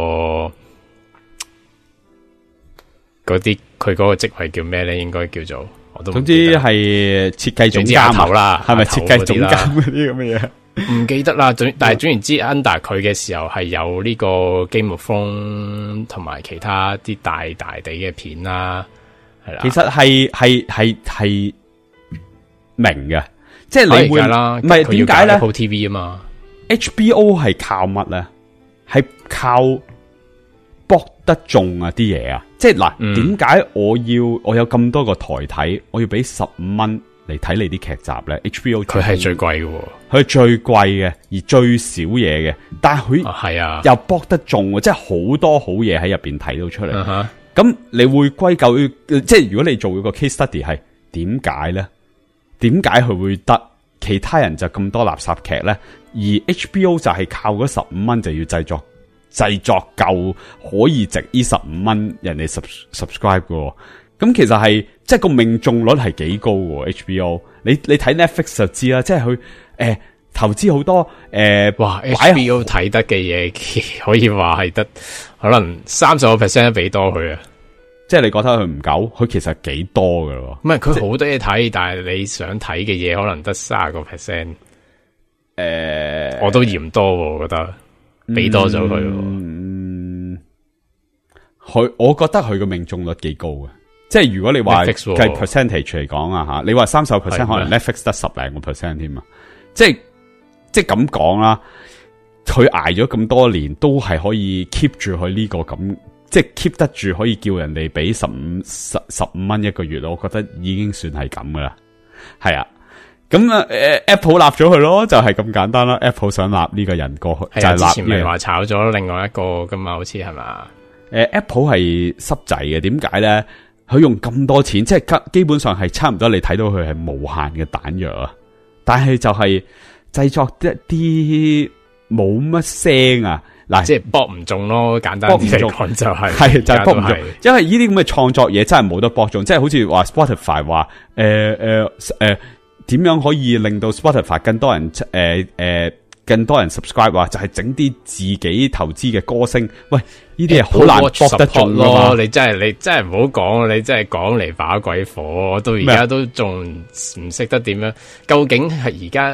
F: 嗰啲，佢嗰個職位叫咩咧？應該叫做我都唔記得，總之係設計總監頭啦，係咪設計總監嗰啲咁嘅嘢？唔記得啦，總但係總言之 ，under 佢嘅時候係有呢個 Game of Thrones 同埋其他啲大大地嘅片啦。其實係係係係明嘅，即係你會啦，唔係點解咧 ？Apple T V 啊嘛 ，H B O 係靠乜咧？係靠博得中啊啲嘢啊！即係嗱，點解、嗯、我要我有咁多個台睇，我要俾十五蚊嚟睇你啲劇集咧 ？H B O 佢係最貴嘅，佢係最貴嘅，而最少嘢嘅，但係佢係啊，又博得中，即係好多好嘢喺入邊睇到出嚟。Uh-huh. 咁你會歸咎於，即係如果你做個 case study 係點解咧？點解佢會得？其他人就咁多垃圾劇咧？而 H B O 就係靠嗰十五蚊就要製作製作夠可以值呢十五蚊人哋 subscribe 嘅。咁其實係即係個命中率係幾高嘅 H B O。你你睇 Netflix 就知啦，即係佢誒投資好多誒、呃，哇 H B O 睇得嘅嘢可以話係得。可能三十個 percent 都俾多佢啊，即係你覺得佢唔夠，佢其實幾多噶咯？唔係佢好多嘢睇，但係你想睇嘅嘢可能得卅個 percent。誒，我都嫌多，我覺得俾多咗佢。嗯，佢我覺得佢個命中率幾高嘅，即係如果你話計 percentage 嚟講啊吓，你話三十個 percent 可能 Netflix 得十零個 percent 添啊，即係即係咁講啦。佢挨咗咁多年，都係可以 keep 住佢呢個咁，即係 keep 得住，可以叫人哋俾十五十十五蚊一個月咯。我覺得已經算係咁噶啦，係啊。咁啊，誒，Apple 立咗佢咯，就係、是、咁簡單啦。Apple 想立呢個人過去，就係、是、立。之前咪話炒咗另外一個噶嘛，好似係嘛？誒、呃、，Apple 係濕滯嘅，點解咧？佢用咁多錢，即係基本上係差唔多，你睇到佢係無限嘅彈藥啊。但係就係製作一啲。冇乜聲啊！嗱，即係搏唔中咯，簡單啲嚟講就係、是，係就係搏唔中，因為呢啲咁嘅創作嘢真係冇得搏中，即係好似話 Spotify 話，誒誒誒，點樣可以令到 Spotify 更多人誒誒、呃呃、更多人 subscribe 話，就係整啲自己投資嘅歌星，喂，呢啲係好難搏得中咯。你真係你真係唔好講，你真係講嚟把鬼火，到而家都仲唔識得點樣？究竟係而家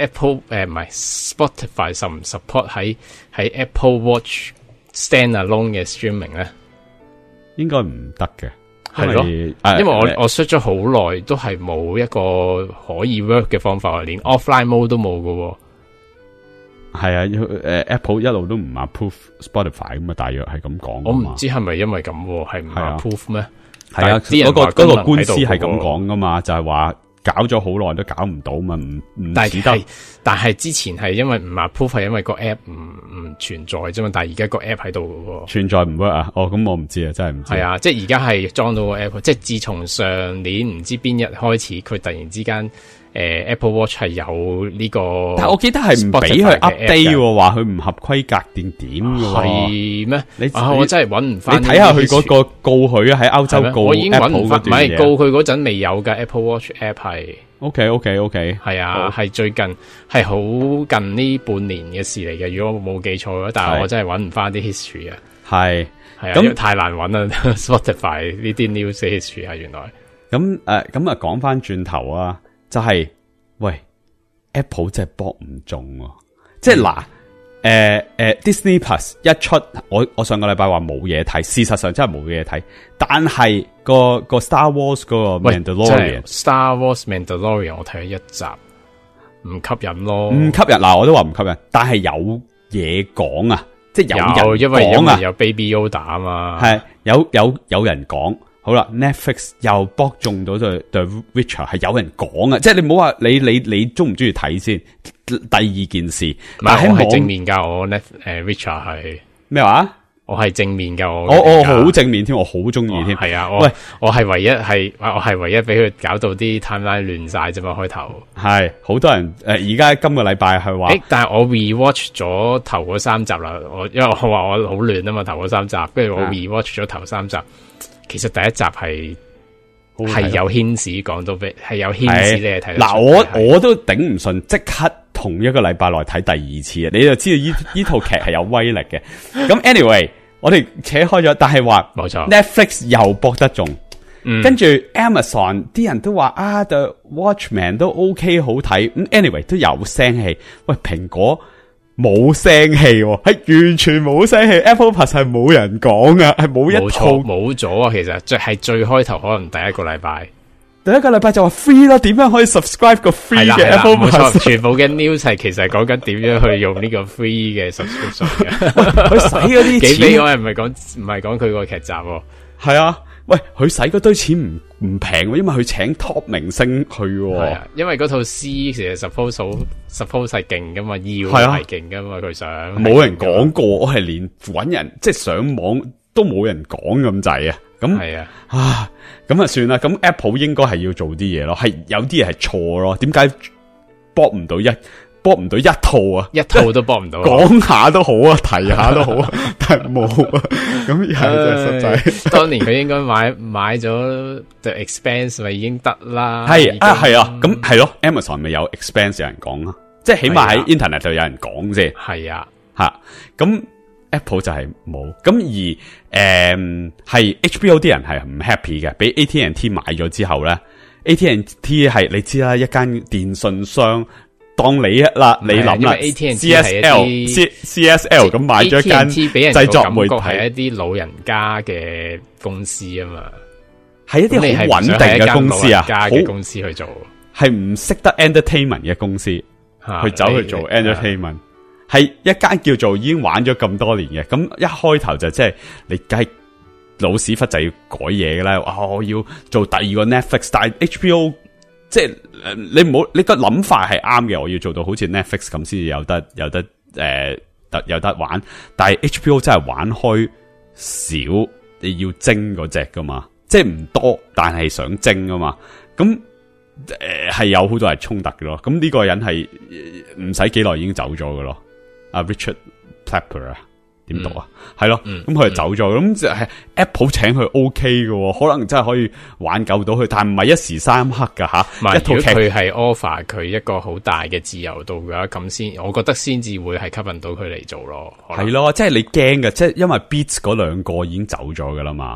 F: Apple 誒唔係 Spotify 實唔 support 喺喺 Apple Watch standalone 嘅 streaming 咧？
E: 應該唔得嘅，
F: 係咯，因為我、呃、我 search 咗好耐都係冇一個可以 work 嘅方法，連 offline mode 都冇㗎。
E: 係啊，誒 Apple 一路都唔 approve Spotify 咁啊，大約係咁講。我
F: 唔知係咪因為咁，係唔 approve 咩？
E: 係啊，嗰個嗰個官司係咁講噶嘛，就係話搞咗好耐都搞唔到嘛，唔唔似得。
F: 但係之前係因為唔 approve，係因為個 app 唔唔存在啫嘛，但係而家個 app 喺度噶喎。存在唔 work 啊？哦，咁我唔知啊，真係唔知。係啊，即係而家係裝到個 app，即係自從上年唔知邊日開始，佢突然之間。誒、呃、Apple Watch 係有呢、這個，
E: 但係我記得係唔俾佢 update， 話佢唔合規格定點嘅喎。係咩？你啊，我真係搵唔翻。你睇下佢嗰個告佢啊，喺歐洲告 Apple 嗰段嘢。唔係告佢嗰陣未有嘅 Apple Watch app 係。OK OK OK， 係啊，係最近係好近呢半年嘅事嚟嘅，如果我冇記錯，但係我真係搵唔翻啲 history 啊。係係啊，咁太難搵啦，Spotify 呢啲 news history 啊，原來。咁誒，咁啊，講翻轉頭啊。就係、是、喂 Apple 真係搏唔中喎、啊，即係嗱，誒、呃、誒、呃、Disney Plus 一出，我我上個禮拜話冇嘢睇，事實上真係冇嘢睇，但係個個 Star Wars 嗰個 Mandalorian，Star Wars Mandalorian 我睇咗一集，唔吸引咯，唔吸引嗱，我都話唔吸引，但係有嘢講啊，即係有人講啊，有因為因為有 Baby Yoda 啊嘛，係有有有人講。好啦 ，Netflix 又搏中到對對 Witcher 係有人講啊，即係你唔好話你你你中唔中意睇先。第二件事，但係我係正面噶，我 Net 誒 Witcher 係咩話？我係正面噶，我我我好正面添，我好中意添。係啊，我喂，我係唯一係我係唯一俾佢搞到啲 timeline 亂晒啫嘛，開頭係好多人誒，而、呃、家今個禮拜係話，誒，但係我 rewatch 咗頭嗰三集啦，我因為我話我好亂啊嘛，頭嗰三集，跟住我 rewatch 咗頭三集。其實第一集係係有牽使講到俾係有牽使你係睇嗱，我我都頂唔順，即刻同一個禮拜內睇第二次啊！你就知道呢呢套劇係有威力嘅。咁 anyway， 我哋扯開咗，但係話冇錯 ，Netflix 又博得中，嗯、跟住 Amazon 啲人都話啊 ，The Watchmen 都 OK 好睇，咁 anyway 都有聲氣。喂，蘋果。冇聲氣，係完全冇聲氣。Apple Plus 係冇人講噶，係冇一套冇咗啊！其實最係最開頭可能第一個禮拜，第一個禮拜就話 free 啦，點樣可以 subscribe 個 free 嘅 Apple Plus？ 全部嘅 news 係其實係講緊點樣去用呢個 free 嘅 subscription 嘅。佢使嗰啲錢，幾俾我係唔係講唔係講佢個劇集？係啊。喂，佢使嗰堆錢唔唔平，因為佢請 top 明星去。係啊，因為嗰套 C 其實 suppose suppose 係勁噶嘛，要係勁噶嘛，佢想冇人講過，我係連搵人即係上網都冇人講咁滯啊。咁係啊，啊咁啊算啦。咁 Apple 應該係要做啲嘢咯，係有啲嘢係錯咯。點解博唔到一？播唔到一套啊，一套都播唔到，講下都好啊，提下都好啊，但係冇啊，咁又係真係實際。當年佢應該買買咗 The Expanse 咪已經得啦，係啊係啊，咁係咯 Amazon 咪有 Expanse 有人講啊，即係起碼喺 Internet 就有人講先，係啊吓，咁 Apple 就係冇，咁而誒係 H B O 啲人係唔 happy 嘅，俾 A T and T 買咗之後咧 ，A T and T 係你知啦，一間電信商。當你啦，你諗啦 ，C S L、C C S L 咁買咗間製作媒體，係一啲老人家嘅公司啊嘛，係一啲好穩定嘅公司啊，家嘅公司去做，係唔識得 entertainment 嘅公司去走去做 entertainment，係一間叫做已經玩咗咁多年嘅，咁一開頭就即係你梗係老屎忽就要改嘢㗎啦，啊我要做第二個 Netflix， 但係 H B O。即係你唔好，你個諗法係啱嘅。我要做到好似 Netflix 咁先至有得有得誒，得、呃、有得玩。但係 H B O 真係玩開少，你要精嗰隻噶嘛？即係唔多，但係想精啊嘛。咁誒係有好多係衝突嘅咯。咁呢個人係唔使幾耐已經走咗嘅咯。阿 Richard Plepler 啊。點讀啊？係、嗯、咯，咁佢就走咗，咁就係 Apple 請佢 OK 嘅，可能真係可以挽救到佢，但係唔係一時三刻噶吓。一套劇佢係 offer 佢一個好大嘅自由度嘅，咁先，我覺得先至會係吸引到佢嚟做咯。係咯，即係你驚嘅，即係因為 Beats 嗰兩個已經走咗噶啦嘛。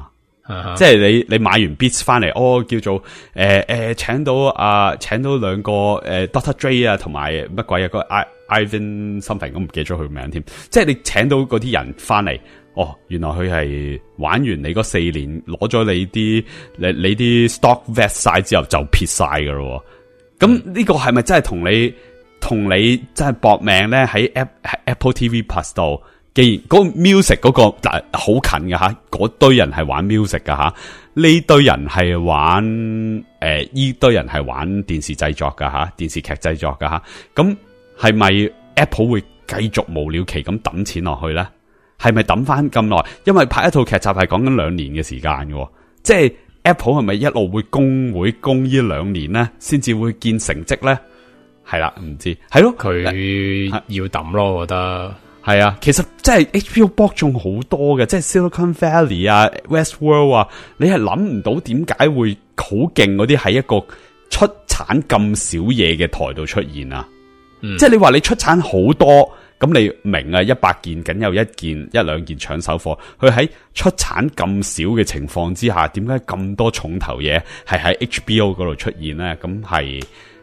D: 即係你你買完 beats 翻嚟，哦叫做誒誒、呃呃、請到啊請到兩個誒、呃、Doctor Dre 啊同埋乜鬼啊個 I Ivan something 我唔記得咗佢名添，即係你請到嗰啲人翻嚟，哦原來佢係玩完你嗰四年，攞咗你啲你你啲 stock vest 晒之後就撇晒噶咯，咁呢個係咪真係同你同你真係搏命咧喺 Apple T V Plus 度？既然嗰個 music 嗰、嗰個嗱好近嘅吓，嗰堆人係玩 music 嘅吓，呢堆人係玩誒，呢堆人係玩電視製作嘅吓，電視劇製作嘅吓，咁係咪 Apple 會繼續無了期咁抌錢落去咧？係咪抌翻咁耐？因為拍一套劇集係講緊兩年嘅時間嘅，即係 Apple 係咪一路會供會供呢兩年咧，先至會見成績咧？係啦，唔知係咯，
F: 佢要抌咯，我覺得。
D: 係啊，其實即係 H B O 博中好多嘅，即係 Silicon Valley 啊、Westworld 啊，你係諗唔到點解會好勁嗰啲喺一個出產咁少嘢嘅台度出現啊！嗯、即係你話你出產好多，咁你明啊，一百件僅有一件一兩件搶手貨，佢喺出產咁少嘅情況之下，點解咁多重頭嘢係喺 H B O 嗰度出現咧？咁係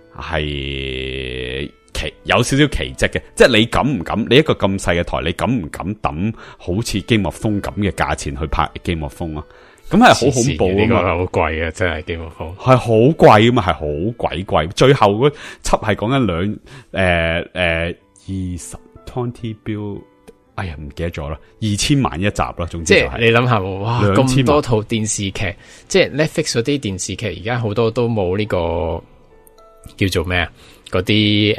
D: 係。奇有少少奇蹟嘅，即係你敢唔敢？你一個咁細嘅台，你敢唔敢抌好似 Game of Thrones咁嘅價錢去拍 Game of Thrones啊？咁係好恐怖啊！
F: 呢個係好貴啊，真係 Game of Thrones
D: 係好貴啊嘛，係好鬼貴。最後嗰輯係講緊兩誒誒二十 twenty bill， 哎呀唔記得咗啦，二千萬一集啦，總之就係、
F: 即係你諗下，哇咁多套電視劇，即係 Netflix 嗰啲電視劇，而家好多都冇呢、這個叫做咩啊？嗰啲誒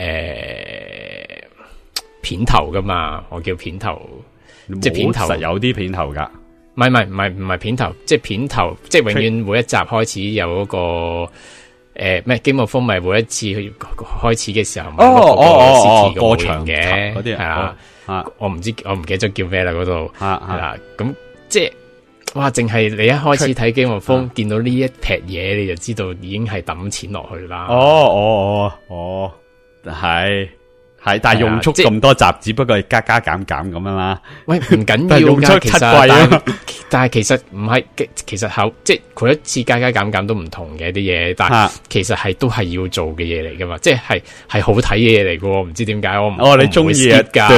F: 片頭噶嘛，我叫片頭，即係片頭
D: 實有啲片頭噶，
F: 唔係唔係唔係唔係片頭，即係片頭，即係永遠每一集開始有嗰、嗰個誒咩、呃、Game of Thrones 咪每一次開始嘅時候，
D: 哦哦哦哦
F: 歌場嘅
D: 嗰啲係
F: 啦，我唔知我唔記得咗叫咩啦嗰度係啦，咁即係。哇！淨係你一開始睇 Game of Thrones、啊、見到呢一撇嘢，你就知道已經係抌錢落去啦。
D: 哦哦哦哦，係係，但係用足咁多集，只不過係加加減減咁樣啦。喂，唔
F: 緊要
D: 用足七季啊！
F: 但係其實唔係，其實後即係佢一次加加減減都唔同嘅啲嘢，但係其實係都係要做嘅嘢嚟噶嘛，即係係係好睇嘅嘢嚟噶，唔知點解我唔
D: 哦你中意啊？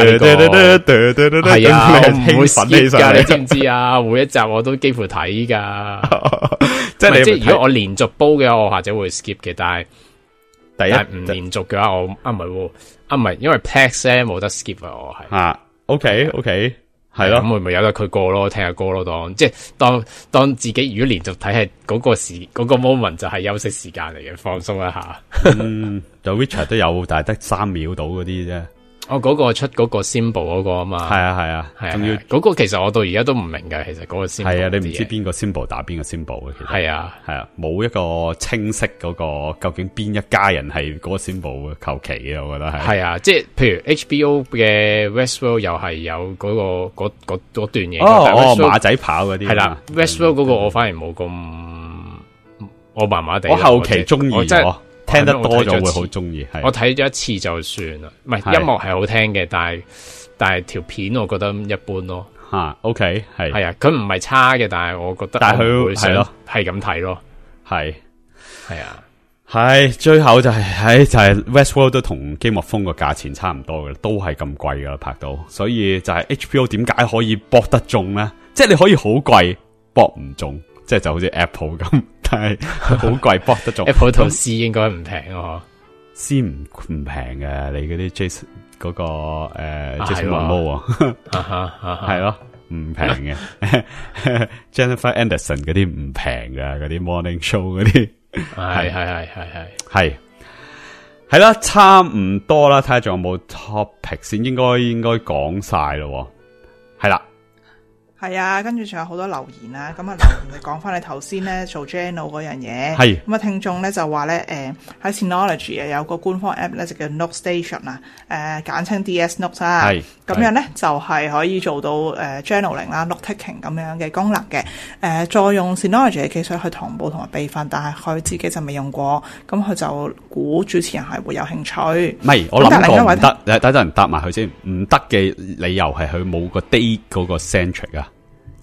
F: 係啊，我唔會 skip 噶，你知唔知啊？每一集我都幾乎睇噶，即係即係如果我連續煲嘅話，我或者會 skip 嘅，但係第一唔連續嘅話，我啊唔係啊唔係，因為 Plex 咧冇得 skip 啊，我係
D: 啊 OK OK。係咯，咁會唔會由得佢過咯？聽下歌咯，當即係當當自己如果連續睇係嗰個時嗰、嗰個 moment 就係休息時間嚟嘅，放鬆一下。 嗯，The Witcher 都有，但係得三秒到嗰啲啫。
F: 哦，嗰、嗰個出嗰個 symbol 嗰個啊嘛。
D: 係啊係啊，係啊，仲要
F: 嗰個其實我到而家都唔明㗎。其實嗰個 symbol
D: 係啊，你唔知邊個 symbol 打邊個 symbol 嘅。其實
F: 係啊
D: 係啊，冇一個清晰嗰、嗰個究竟邊一家人係嗰個 symbol 嘅，求其嘅，我覺得係。
F: 係啊，即係譬如 H B O 嘅 Westworld 又係有嗰、嗰個嗰嗰嗰段嘢。
D: 哦哦，馬仔跑嗰啲。係啦
F: ，Westworld 嗰個我反而冇咁，我麻麻地。
D: 我後期中意咗。聽得多咗會好中意，係
F: 我睇咗一次就算啦，唔係音樂係好聽嘅，但係但係條片我覺得一般咯。
D: 吓、啊、，OK 係
F: 係啊，佢唔係差嘅，但係我覺得
D: 但係佢係咯，
F: 係咁睇咯，
D: 係
F: 係啊，
D: 係最後就係、是、喺就係、是、Westworld 都同 Game of Thrones 個價錢差唔多嘅，都係咁貴噶啦拍到，所以就係 H B O 點解可以博得中咧？即係你可以好貴博唔中，即係就好似 Apple 咁。但係好貴，博得中。
F: Apple 同 C 應該唔平啊
D: ，C 唔唔平嘅，你嗰啲 Jason 嗰個誒 Jason Momoa 啊，係咯，唔平嘅。Jennifer Anderson 嗰啲唔平嘅，嗰啲 Morning Show 嗰啲，
F: 係係係係係
D: 係係啦，差唔多啦，睇下仲有冇 topic 先，應該應該講晒咯，係啦。
C: 係啊，跟住仲有好多留言啦，咁啊留言你講翻你頭先咧做 journal 嗰樣嘢，係咁啊聽眾咧就話咧誒喺 Synology 啊有個官方 app 咧就叫 Note Station 啊，誒簡稱 D S Note 啊，係咁樣咧就係、是、可以做到誒、呃、journaling 啦 note taking 咁樣嘅功能嘅，誒、呃、再用 Synology 嘅技術去同步同埋備份，但係佢自己就未用過，咁佢就估主持人係會有興趣。
D: 唔係我諗過唔得，等陣答埋佢先，唔得嘅理由係佢冇個 date 嗰個 centric 啊。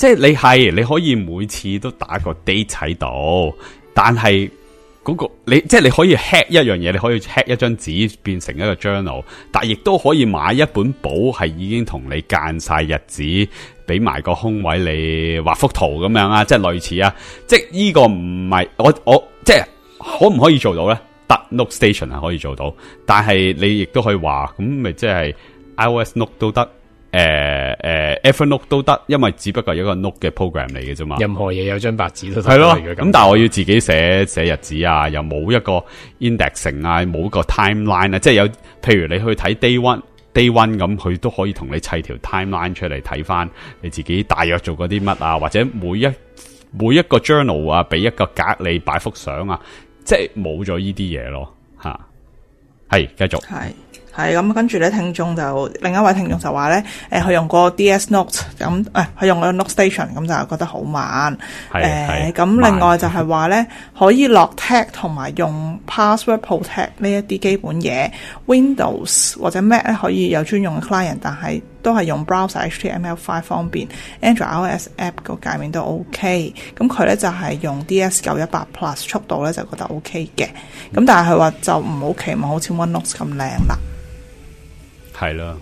E: 即係你係你可以每次都打個 date 喺度，但係嗰、嗰個你即係你可以 hack 一樣嘢，你可以 hack 一張紙變成一個 journal， 但係亦都可以買一本簿係已經同你間晒日子，俾埋個空位你畫幅圖咁樣啊，即係類似啊，即係呢個唔係我我即係可唔可以做到咧？得 Note Station 係可以做到，但係你亦都可以話咁咪即係 iOS Note 都得。誒、呃、誒、呃、Evernote 都得，因為只不過係一個 note 嘅 program 嚟嘅啫嘛。
F: 任何嘢有張白紙都得。
E: 係咯，咁但係我要自己寫寫日子啊，又冇一個 indexing 啊，冇個 timeline 啊，即係有，譬如你去睇 day one day one 咁，佢都可以同你砌條 timeline 出嚟睇翻你自己大約做過啲乜啊，或者每一每一個 journal 啊，俾一個格你擺幅相啊，即係冇咗呢啲嘢咯，吓，係繼續。係。
C: 係咁，跟住咧，聽眾就另一位聽眾就話咧，誒，佢用過 D S Note 咁，誒，佢用個 Note Station 咁就覺得好慢。誒，咁另外就係話咧，可以落 tag 同埋用 password protect 呢一啲基本嘢。Windows 或者 Mac 咧可以有專用嘅 client， 但係都係用 browser H T M L 五方便。Android iOS app 個界面都 OK。咁佢咧就係用 D S 九一八 Plus 速度咧就覺得 OK 嘅。咁但係佢話就唔好期望好似 OneNote 咁靚啦。
E: 係啦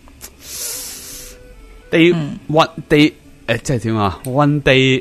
E: ，day one day 誒，即係點啊 ？one day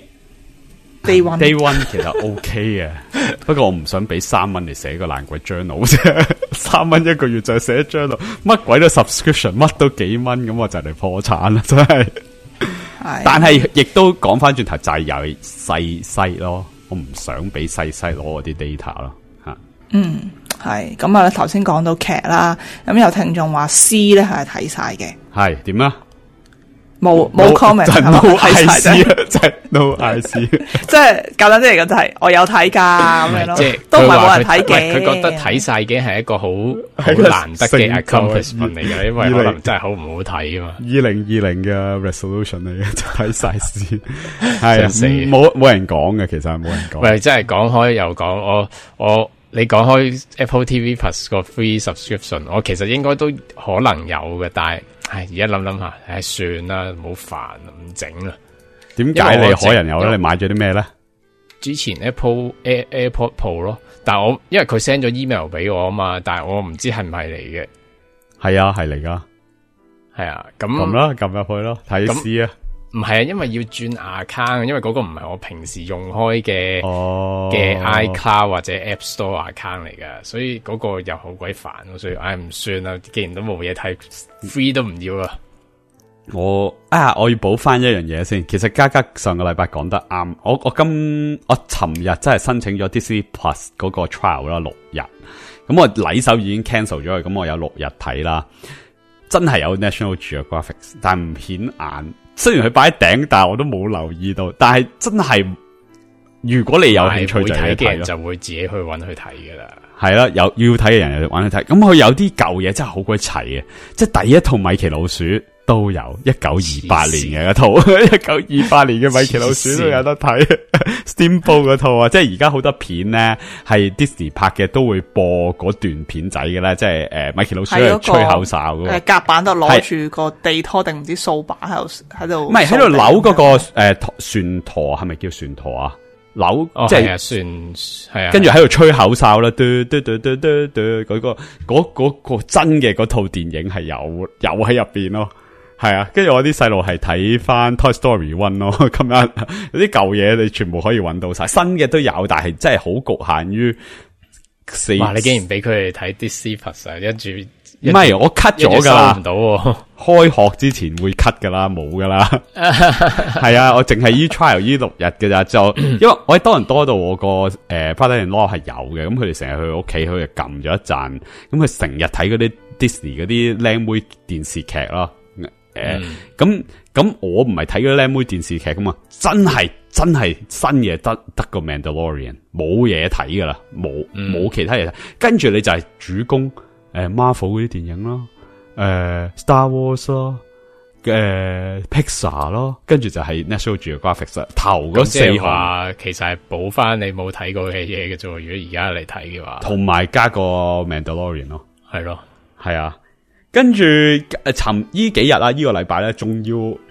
C: day one
E: day one 其實 OK 嘅，不過我唔想俾三蚊嚟寫個爛鬼 journal 啫，三蚊一個月就寫 journal， 乜鬼都 subscription， 乜都幾蚊，咁我就嚟破產啦，真係。係，但係亦都講翻轉頭就係由細細咯，我唔想俾細細攞我啲 data 咯，吓。嗯。
C: 係咁啊！頭先講到劇啦，咁有聽眾話 C 咧係睇晒嘅，
E: 係點啊？
C: 冇冇 comment 係嘛？睇晒啫，
E: 即係 no I C，
C: 即係簡單啲嚟講就係我有睇噶咁樣咯，即係都唔係冇人睇嘅。
F: 佢覺得睇晒嘅係一個好好難得嘅 accomplishment 嚟嘅，因為可能真係好唔好睇啊嘛。
E: 二零二零嘅 resolution 嚟嘅，就睇晒先，係啊，冇冇人講嘅，其實係冇人講。
F: 喂，真係講開又講，我我。你講開 Apple T V Plus 個 free subscription， 我其實應該都可能有嘅，但係，唉，而家諗諗下，唉，算啦，唔好煩，唔整啦。
E: 點解你可能有咧？你買咗啲咩咧？
F: 之前 Apple Air AirPod Pro 咯，但係我因為佢 send 咗 email 俾我啊嘛，但係我唔知係唔係嚟嘅。
E: 係啊，係嚟噶。係
F: 啊，咁
E: 撳啦，撳入去咯，睇試啊。
F: 唔係啊，因為要轉 account， 因為嗰個唔係我平時用開嘅嘅 iCloud 或者 App Store account 嚟噶，所以嗰個又好鬼煩，所以唉唔算啦，既然都冇嘢睇 ，free 都唔要啦。
E: 我啊，我要補翻一樣嘢先。其實嘉嘉上個禮拜講得啱，我我今我尋日真係申請咗 Disney Plus 嗰個 trial 啦，六日。咁我禮手已經 cancel 咗佢，咁我有六日睇啦。真係有 National Geographic， 但唔顯眼。雖然佢擺喺頂，但係我都冇留意到。但係真係，如果你有興趣就睇嘅人
F: 就會自己去揾去睇噶啦。
E: 係啦，有要睇嘅人就揾去睇。咁佢有啲舊嘢真係好鬼齊嘅，即係第一套米奇老鼠都有，一九二八年嘅一套，一九二八年嘅米奇老鼠都有得睇。Steamboat 嗰套啊，即係而家好多片咧係 Disney 拍嘅，都會播嗰段片仔嘅啦，即係誒、呃、米奇老鼠係吹口哨嘅，
C: 誒夾板度攞住個地拖定唔知掃把喺度喺度，
E: 唔係喺度扭嗰個誒、呃、船舵，係咪叫船舵啊？扭、哦、即係
F: 船係啊，
E: 跟住喺度吹口哨啦，嘟嘟嘟嘟嘟嘟，嗰、那個嗰嗰、那個那個真嘅嗰套電影係有有喺入邊咯。係啊，跟住我啲細路係睇翻 Toy Story One 咯，今日有啲舊嘢你全部可以揾到晒，新嘅都有，但係真係好局限於四。
F: 哇！你竟然俾佢哋睇 Disney Plus 啊，跟住
E: 唔係我 cut 咗噶啦，
F: 收唔到喎。
E: 開學之前會 cut 噶啦，冇噶啦。係啊，我淨係依 trial 依六日嘅咋，就因為我喺多倫多度，我個誒 brother-in-law 係有嘅，咁佢哋成日去屋企，佢就撳咗一陣，咁佢成日睇嗰啲 Disney 嗰啲靚妹電視劇咯。誒、嗯，咁咁我唔係睇嗰啲靚妹電視劇噶嘛，真係真係新嘢得得個 Mandalorian， 冇嘢睇噶啦，冇冇、嗯、其他嘢睇，跟住你就係主攻誒、呃、Marvel 嗰啲電影咯，誒、呃、Star Wars 咯，誒、呃、Pixar 咯，跟住就係 National Geographic 頭嗰四項，
F: 其實係補翻你冇睇過嘅嘢嘅啫。如果而家嚟睇嘅話，
E: 同埋加個 Mandalorian 咯，
F: 係咯，
E: 係啊。跟住誒，尋呢幾日啊，呢、這個禮拜咧，仲要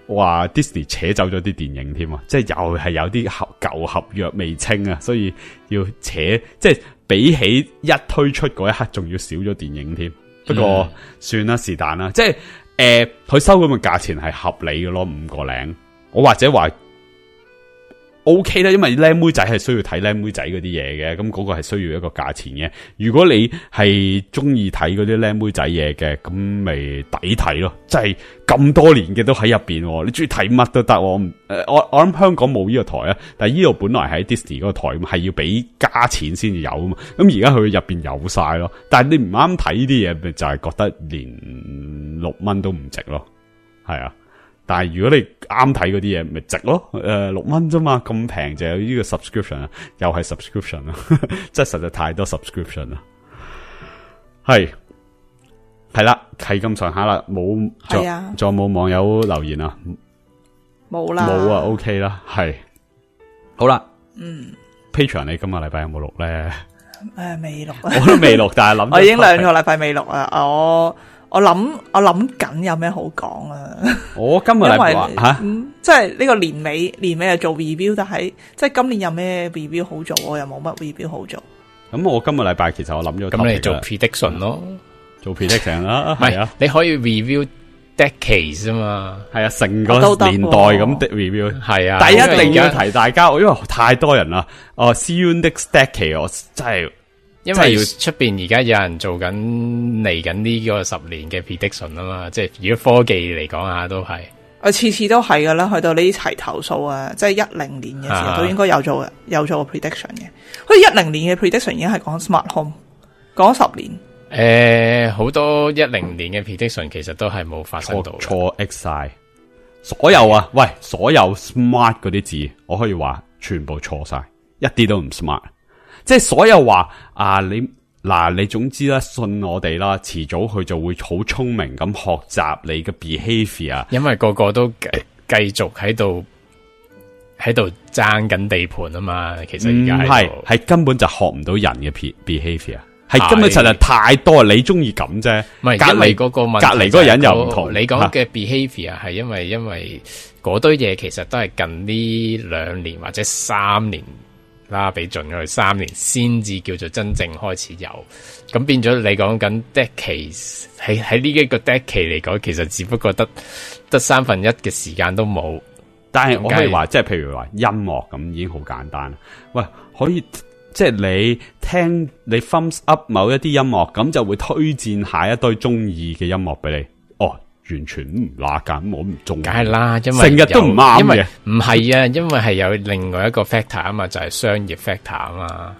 D: 話 Disney 扯走咗啲電影添啊，即係又係有啲合舊合約未清啊，所以要扯，即係比起一推出嗰一刻仲要少咗電影添。不過、嗯、算啦，是但啦，即係誒佢收咁嘅價錢係合理嘅咯，五個零，我或者話。O K 啦，因為靚妹仔係需要睇靚妹仔嗰啲嘢嘅，咁嗰個係需要一個價錢嘅。如果你係中意睇嗰啲靚妹仔嘢嘅，咁咪抵睇咯。即係咁多年嘅都喺入邊，你中意睇乜都得。我誒，我我諗香港冇呢個台啊，但係呢度本來喺 Disney 嗰個台係要俾加錢先至有啊嘛。咁而家佢入邊有晒咯，但係你唔啱睇呢啲嘢，咪就係覺得連六蚊都唔值咯。係啊。但係如果你啱睇嗰啲嘢，咪值咯？誒、呃，六蚊啫嘛，咁平就有呢個 subscription 啊，又係 subscription 啊，真係實在太多 subscription 啦。係係啦，係咁上下啦，冇仲仲有冇網友留言啊？
C: 冇啦，
D: 冇啊 ，OK 啦，係好啦。
C: 嗯
D: ，Patreon 你今個禮拜有冇錄咧？
C: 誒，未錄，
D: 我都未錄，但係諗
C: 我已經兩個禮拜未錄啊，我。我諗我諗緊有咩好講啊！
D: 我今日禮拜吓，
C: 嗯，即係呢個年尾年尾係做 review， 但係即係今年有咩 review 好做，我又冇乜 review 好做。
D: 咁我今個禮拜其實我諗咗，
F: 咁你做 prediction 咯，
D: 做 prediction 啦，
F: 係啊，你可以 review decades 啊嘛，
D: 係啊，成個年代咁的 review， 係啊，但係一定要提大家，因為太多人啦。哦 ，see you next decade，我真係。
F: 因為出邊而家有人做緊嚟緊呢個十年嘅 prediction 啊嘛，即係如果科技嚟講下都係，
C: 我次次都係噶啦，去到呢啲齊頭數啊，即係一零年嘅時候都應該有做嘅，有做過 prediction 嘅。好似一零年嘅 prediction 已經係講 smart home，講十年。誒、
F: 呃，好多一零年嘅 prediction 其實都係冇發生到，
D: 錯 X 晒，所有啊，喂，所有 smart 嗰啲字，我可以話全部錯晒，一啲都唔 smart。即係所有話啊，你嗱你總之啦，信我哋啦，遲早佢就會好聰明咁學習你嘅 behavior。因為個個都繼繼續喺度喺度爭緊地盤啊嘛，其實而家係係根本就學唔到人嘅 behavior， 係根本實在太多，你中意咁啫。唔係因為嗰個問題，隔籬嗰個人又唔同。你講嘅 behavior 係因為因為嗰堆嘢其實都係近呢兩年或者三年。啦，俾盡咗佢三年先至叫做真正開始有，咁變咗你講緊 decades 喺喺呢一個 decade 嚟講，其實只不過得得三分一嘅時間都冇。但係我可以話，即係譬如話音樂咁已經好簡單。喂，可以即係你聽你 thumbs up 某一啲音樂，咁就會推薦下一堆中意嘅音樂俾你。哦。完全唔拉緊，我唔中。梗係啦，因為成日都唔啱嘅。唔係啊，因為係有另外一個 factor 啊嘛，就係商業 factor 啊嘛。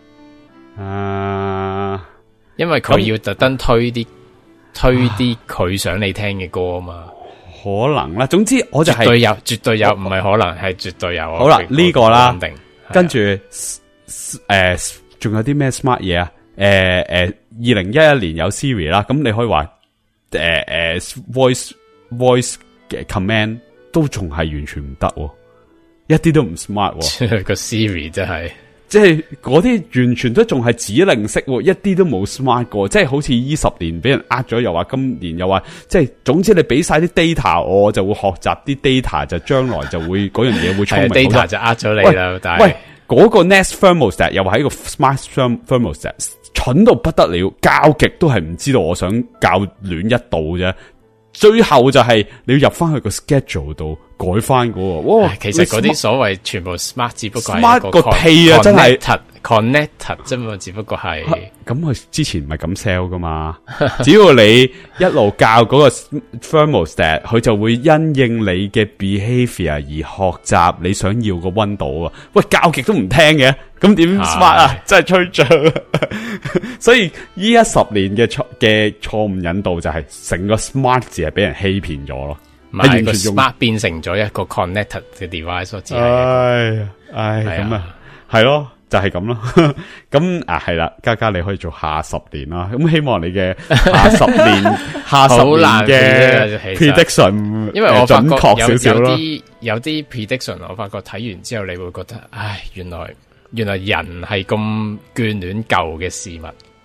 D: 啊，因為佢要特登推啲推啲佢想你聽嘅歌啊嘛。可能啦，總之我就係絕對有，絕對有，唔係可能係絕對有。好啦，呢個啦，跟住誒，仲有啲咩 smart 嘢啊？誒誒，二零一一年有 Siri 啦，咁你可以話。誒、uh, 誒、uh, ，voice voice 嘅 command 都仲係完全唔得，一啲都唔 smart。個 Siri 真係，即係嗰啲完全都仲係指令式，一啲都冇 smart 過。即係好似呢十年俾人呃咗，又話今年又話，即係總之你俾晒啲 data，我就會學習啲 data，就將來就會嗰樣嘢會聰明。data 就呃咗你啦。但係喂，嗰、嗰個 Nest Thermostat 又話係一個 smart thermostat。蠢到不得了，教極都係唔知道我想校暖一度啫。最後就係你要入翻去個 schedule 度改翻嗰個。哇，其實嗰啲所謂全部 smart 只不過係 smart 個屁啊，真係 connected 啫嘛，只不過係。咁佢之前唔係咁 sell 噶嘛？只要你一路教嗰個 thermostat， 佢就會因應你嘅 behavior 而學習你想要個溫度啊。喂，教極都唔聽嘅，咁點 smart 啊？真係吹脹。所以依一十年嘅錯嘅錯誤引導就係成個 smart 字係俾人欺騙咗咯。唔係個 smart 變成咗一個 connected 嘅 device 咯。唉唉，咁啊，係咯。就係咁咯，咁啊係啦，嘉嘉你可以做下十年啦，咁希望你嘅下十年下十年嘅 prediction，因為我發覺準確少少咯。有啲有啲 prediction，我發覺睇完之後你會覺得，唉，原來原來人係咁眷戀舊嘅事物，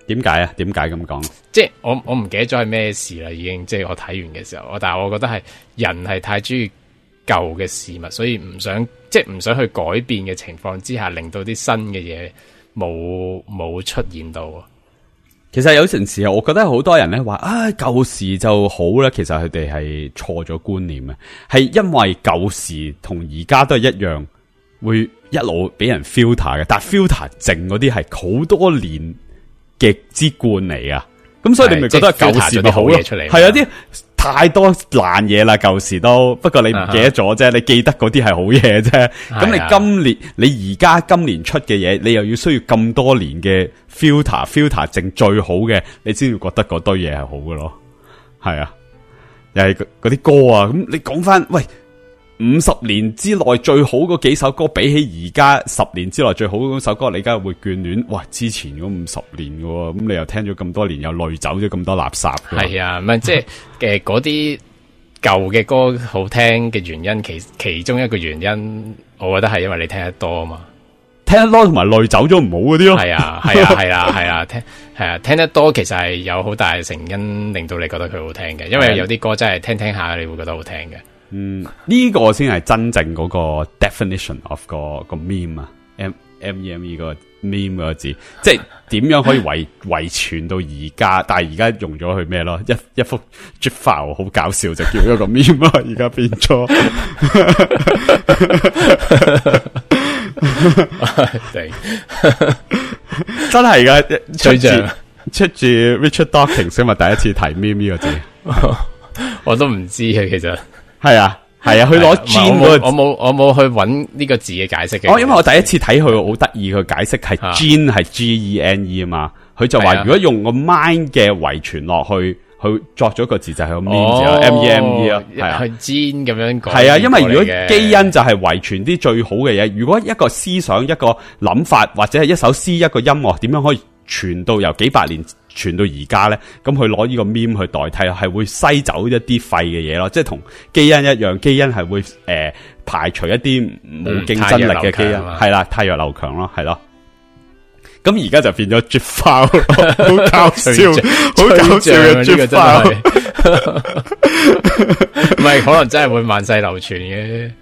E: 點解啊？點解咁講？
F: 即係我我唔記得咗係咩事啦，已經即係我睇完嘅時候，但係我覺得係人係太中意舊嘅事物，所以唔想即係唔想去改變嘅情況之下，令到啲新嘅嘢冇冇出現到。
E: 其實有陣時候，我覺得好多人咧話啊舊時就好啦，其實佢哋係錯咗觀念啊，係因為舊時同而家都係一樣，會一路俾人 filter 嘅，但係 filter 剩嗰啲係好多年極之冠嚟啊，咁所以你咪覺得舊時咪好咯？係有啲太多爛嘢啦，舊時都不過你唔記得咗啫，uh-huh. 你記得嗰啲係好嘢啫。咁你今年你而家今年出嘅嘢，你又要需要咁多年嘅 filter filter 剩最好嘅，你先會覺得嗰堆嘢係好嘅咯。係啊，又係嗰啲歌啊，咁你講翻喂。五十年之內最好嗰幾首歌，比起而家十年之內最好嗰首歌，你而家會眷戀。哇！之前嗰五十年嘅，咁你又聽咗咁多年，又累走咗咁多垃圾。
F: 係啊，唔係即係誒嗰啲舊嘅歌好聽嘅原因，其其中一個原因，我覺得係因為你聽得多啊嘛，
E: 聽得多同埋累走咗唔好嗰啲咯。係
F: 啊，係啊，係啊，係啊，聽係啊，聽得多其實係有好大嘅成因令到你覺得佢好聽嘅，因為有啲歌真係聽聽下你會覺得好聽嘅。
E: 嗯，呢、這個先係真正嗰個 definition of 個個 meme 啊 ，m m e m e 個 meme 嗰個字，即係點樣可以遺遺傳到而家？但係而家用咗去咩咯？一一幅 gif file 好搞笑，就叫一個 meme 咯。而家變咗，真係噶，出住出住 Richard Dawkins 先咪第一次提 meme 呢個字，
F: 我都唔知嘅其實。
E: 係啊，係啊，佢攞 gene 嗰個，
F: 我冇我冇去揾呢個字嘅解釋嘅。
E: 哦，因為我第一次睇佢好得意，佢解釋係 gene 係 G E N E 啊嘛，佢就話如果用個 mind 嘅遺傳落去，佢作咗個字就係個 meme 字 M E M E 啊，係啊
F: gene 咁樣講。
E: 係啊，因為如果基因就係遺傳啲最好嘅嘢，如果一個思想、一個諗法或者係一首詩、一個音樂，點樣可以傳到由幾百年傳到而家咧？咁佢攞呢個 meme 去代替，係會篩走一啲廢嘅嘢咯，即係同基因一樣，基因係會誒、呃、排除一啲冇競爭力嘅基因，係啦，汰弱留強咯，係咯。咁而家就變咗 gif file， 好搞笑，好搞笑嘅 gif file，
F: 唔係可能真係會萬世流傳嘅，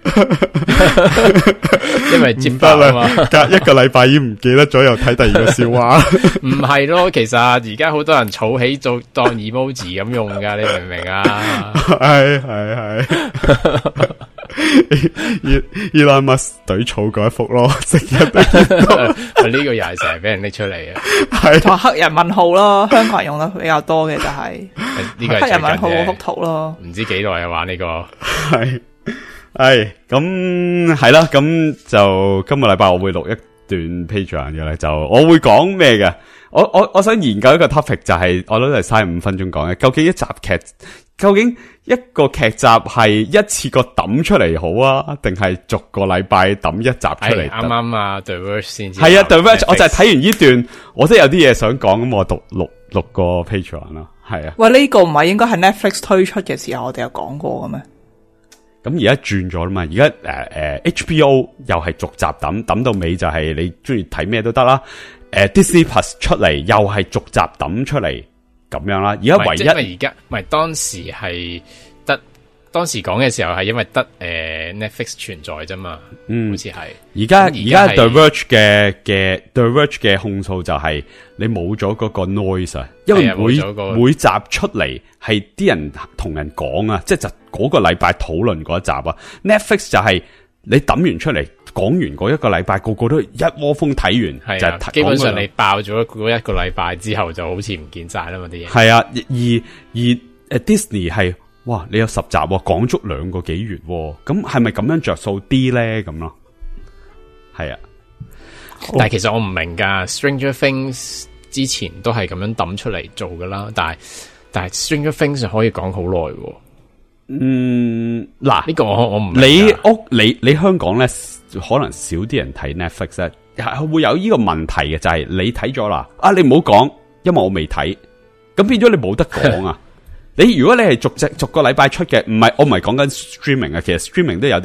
F: 因為 gif file 啊嘛，
E: 隔一個禮拜已經唔記得咗，又睇第二個笑話。
F: 唔係咯，其實而家好多人儲起做當 emoji 咁用噶，你明唔明啊？
E: 係係係。Elon Musk 懟草嗰一幅咯，成日都見到。
F: 呢個又係成日俾人拎出嚟嘅，
C: 係同黑人問號咯，香港人用得比較多嘅就係、是、
F: 呢個
C: 黑人問號嗰幅圖咯。
F: 唔知幾耐啊玩呢、這個，
E: 係係咁係啦，咁就今個禮拜我會錄一段 Patreon 嘅咧，就我會講咩嘅？我我我想研究一個 topic， 就係、是、我諗係嘥五分鐘講嘅，究竟一集劇。究竟一個劇集係一次過抌出嚟好啊，定係逐個禮拜抌一集出嚟？
F: 啱啱啊 The Verge 先至
E: 係啊 The Verge， 我就係睇完呢段，我都有啲嘢想講，咁我讀六六個 Patreon 啦，係啊。
C: 喂，呢、這個唔係應該係 Netflix 推出嘅時候，我哋有講過嘅咩？
E: 咁而家轉咗啦嘛，而家誒誒 H B O 又係逐集抌，抌到尾就係你中意睇咩都得啦。誒、呃、Disney Plus 出嚟又係逐集抌出嚟。咁樣啦，而家唯一，
F: 因為而家唔係當時係得當時講嘅時候係因為得誒、呃、Netflix 存在啫嘛，嗯，好似係。而家
E: 而家 The Verge 嘅嘅 The Verge 嘅控訴就係你冇咗嗰個 noise 啊，因為每、那個、每集出嚟係啲人同人講啊，即係就嗰個禮拜討論嗰一集啊。Netflix 就係你抌完出嚟。講完嗰一個禮拜，個個都一窩蜂睇完，
F: 啊、就基本上你爆咗嗰一個禮拜之後，就好似唔見晒啦嘛啲嘢。
E: 係啊，而而誒、呃、Disney 係哇，你有十集講足兩個幾月，咁係咪咁樣着數啲咧？咁咯，係啊。
F: 但係其實我唔明噶 ，Stranger Things 之前都係咁樣抌出嚟做噶啦，但係但係 Stranger Things 可以講好耐。
E: 嗯，嗱，呢、
F: 這個我我唔
E: 你屋你你香港咧，可能少啲人睇 Netflix 咧，係會有呢個問題嘅，就係、是、你睇咗啦，啊，你唔好講，因為我未睇，咁變咗你冇得講啊。你如果你係逐隻逐個禮拜出嘅，唔係我唔係講緊 streaming 啊，其實 streaming 都有啲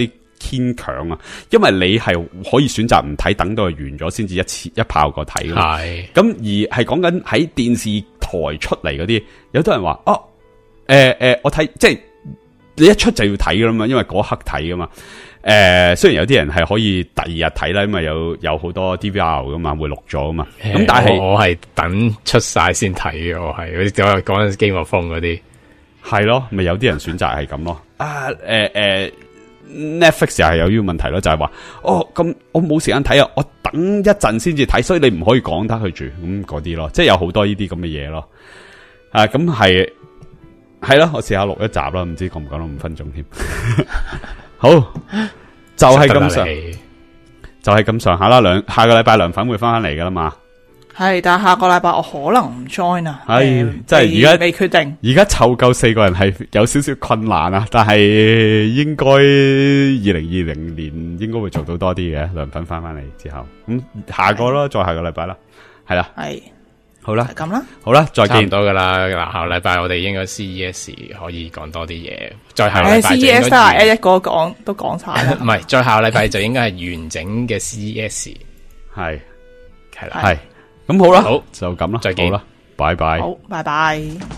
D: 牽強啊，因為你係可以選擇唔睇，等到佢完咗先至一次一炮過睇㗎嘛。係咁而係講緊喺電視台出嚟嗰啲，有多人話哦，誒、呃、誒、呃，我睇即係你一出就要睇噶啦嘛，因為嗰刻睇噶嘛。誒、呃，雖然有啲人係可以第二日睇啦，因為有有好多 D V R 噶嘛，會錄咗噶嘛。咁、呃、但係
F: 我係等出晒先睇嘅，我係嗰啲講緊 Game of Thrones嗰啲，係
D: 咯，咪有啲人選擇係咁咯。啊，誒、呃、誒、呃、，Netflix 又係有呢個問題咯，就係、是、話哦，咁我冇時間睇啊，我等一陣先至睇，所以你唔可以講得佢住咁嗰啲咯，即係有好多呢啲咁嘅嘢咯。啊，咁係係咯，我試下錄一集啦，唔知講唔講到五分鐘添。好，就係咁上，就係咁上下啦。兩下個禮拜涼粉會翻翻嚟噶啦嘛。係，
C: 但係下個禮拜我可能唔 join 啊。
D: 係，即係而家
C: 未決定。
D: 而家湊夠四個人係有少少困難啊，但係應該二零二零年應該會做到多啲嘅。涼粉翻翻嚟之後，咁下個咯，再下個禮拜啦，係啦。係。好啦，
C: 咁啦，
D: 好啦，再見。
F: 差唔多噶啦，嗱，下個禮拜我哋應該 C E S 可以講多啲嘢，再下個禮拜就應該
C: C E S 都係一個講都講晒啦。
F: 唔係，再下個禮拜就應該係完整嘅 C E S， 係係啦，
D: 係咁好啦，好就咁啦，
F: 再見
D: 啦，拜拜，
C: 好，拜拜。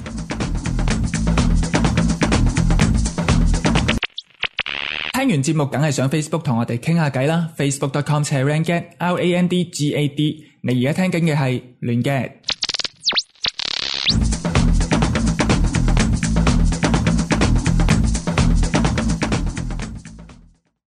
A: 聽完節目梗係上 Facebook 同我哋傾下偈啦 ，facebook dot com slash randgad R A N D G A D。你而家聽緊嘅係亂嘅。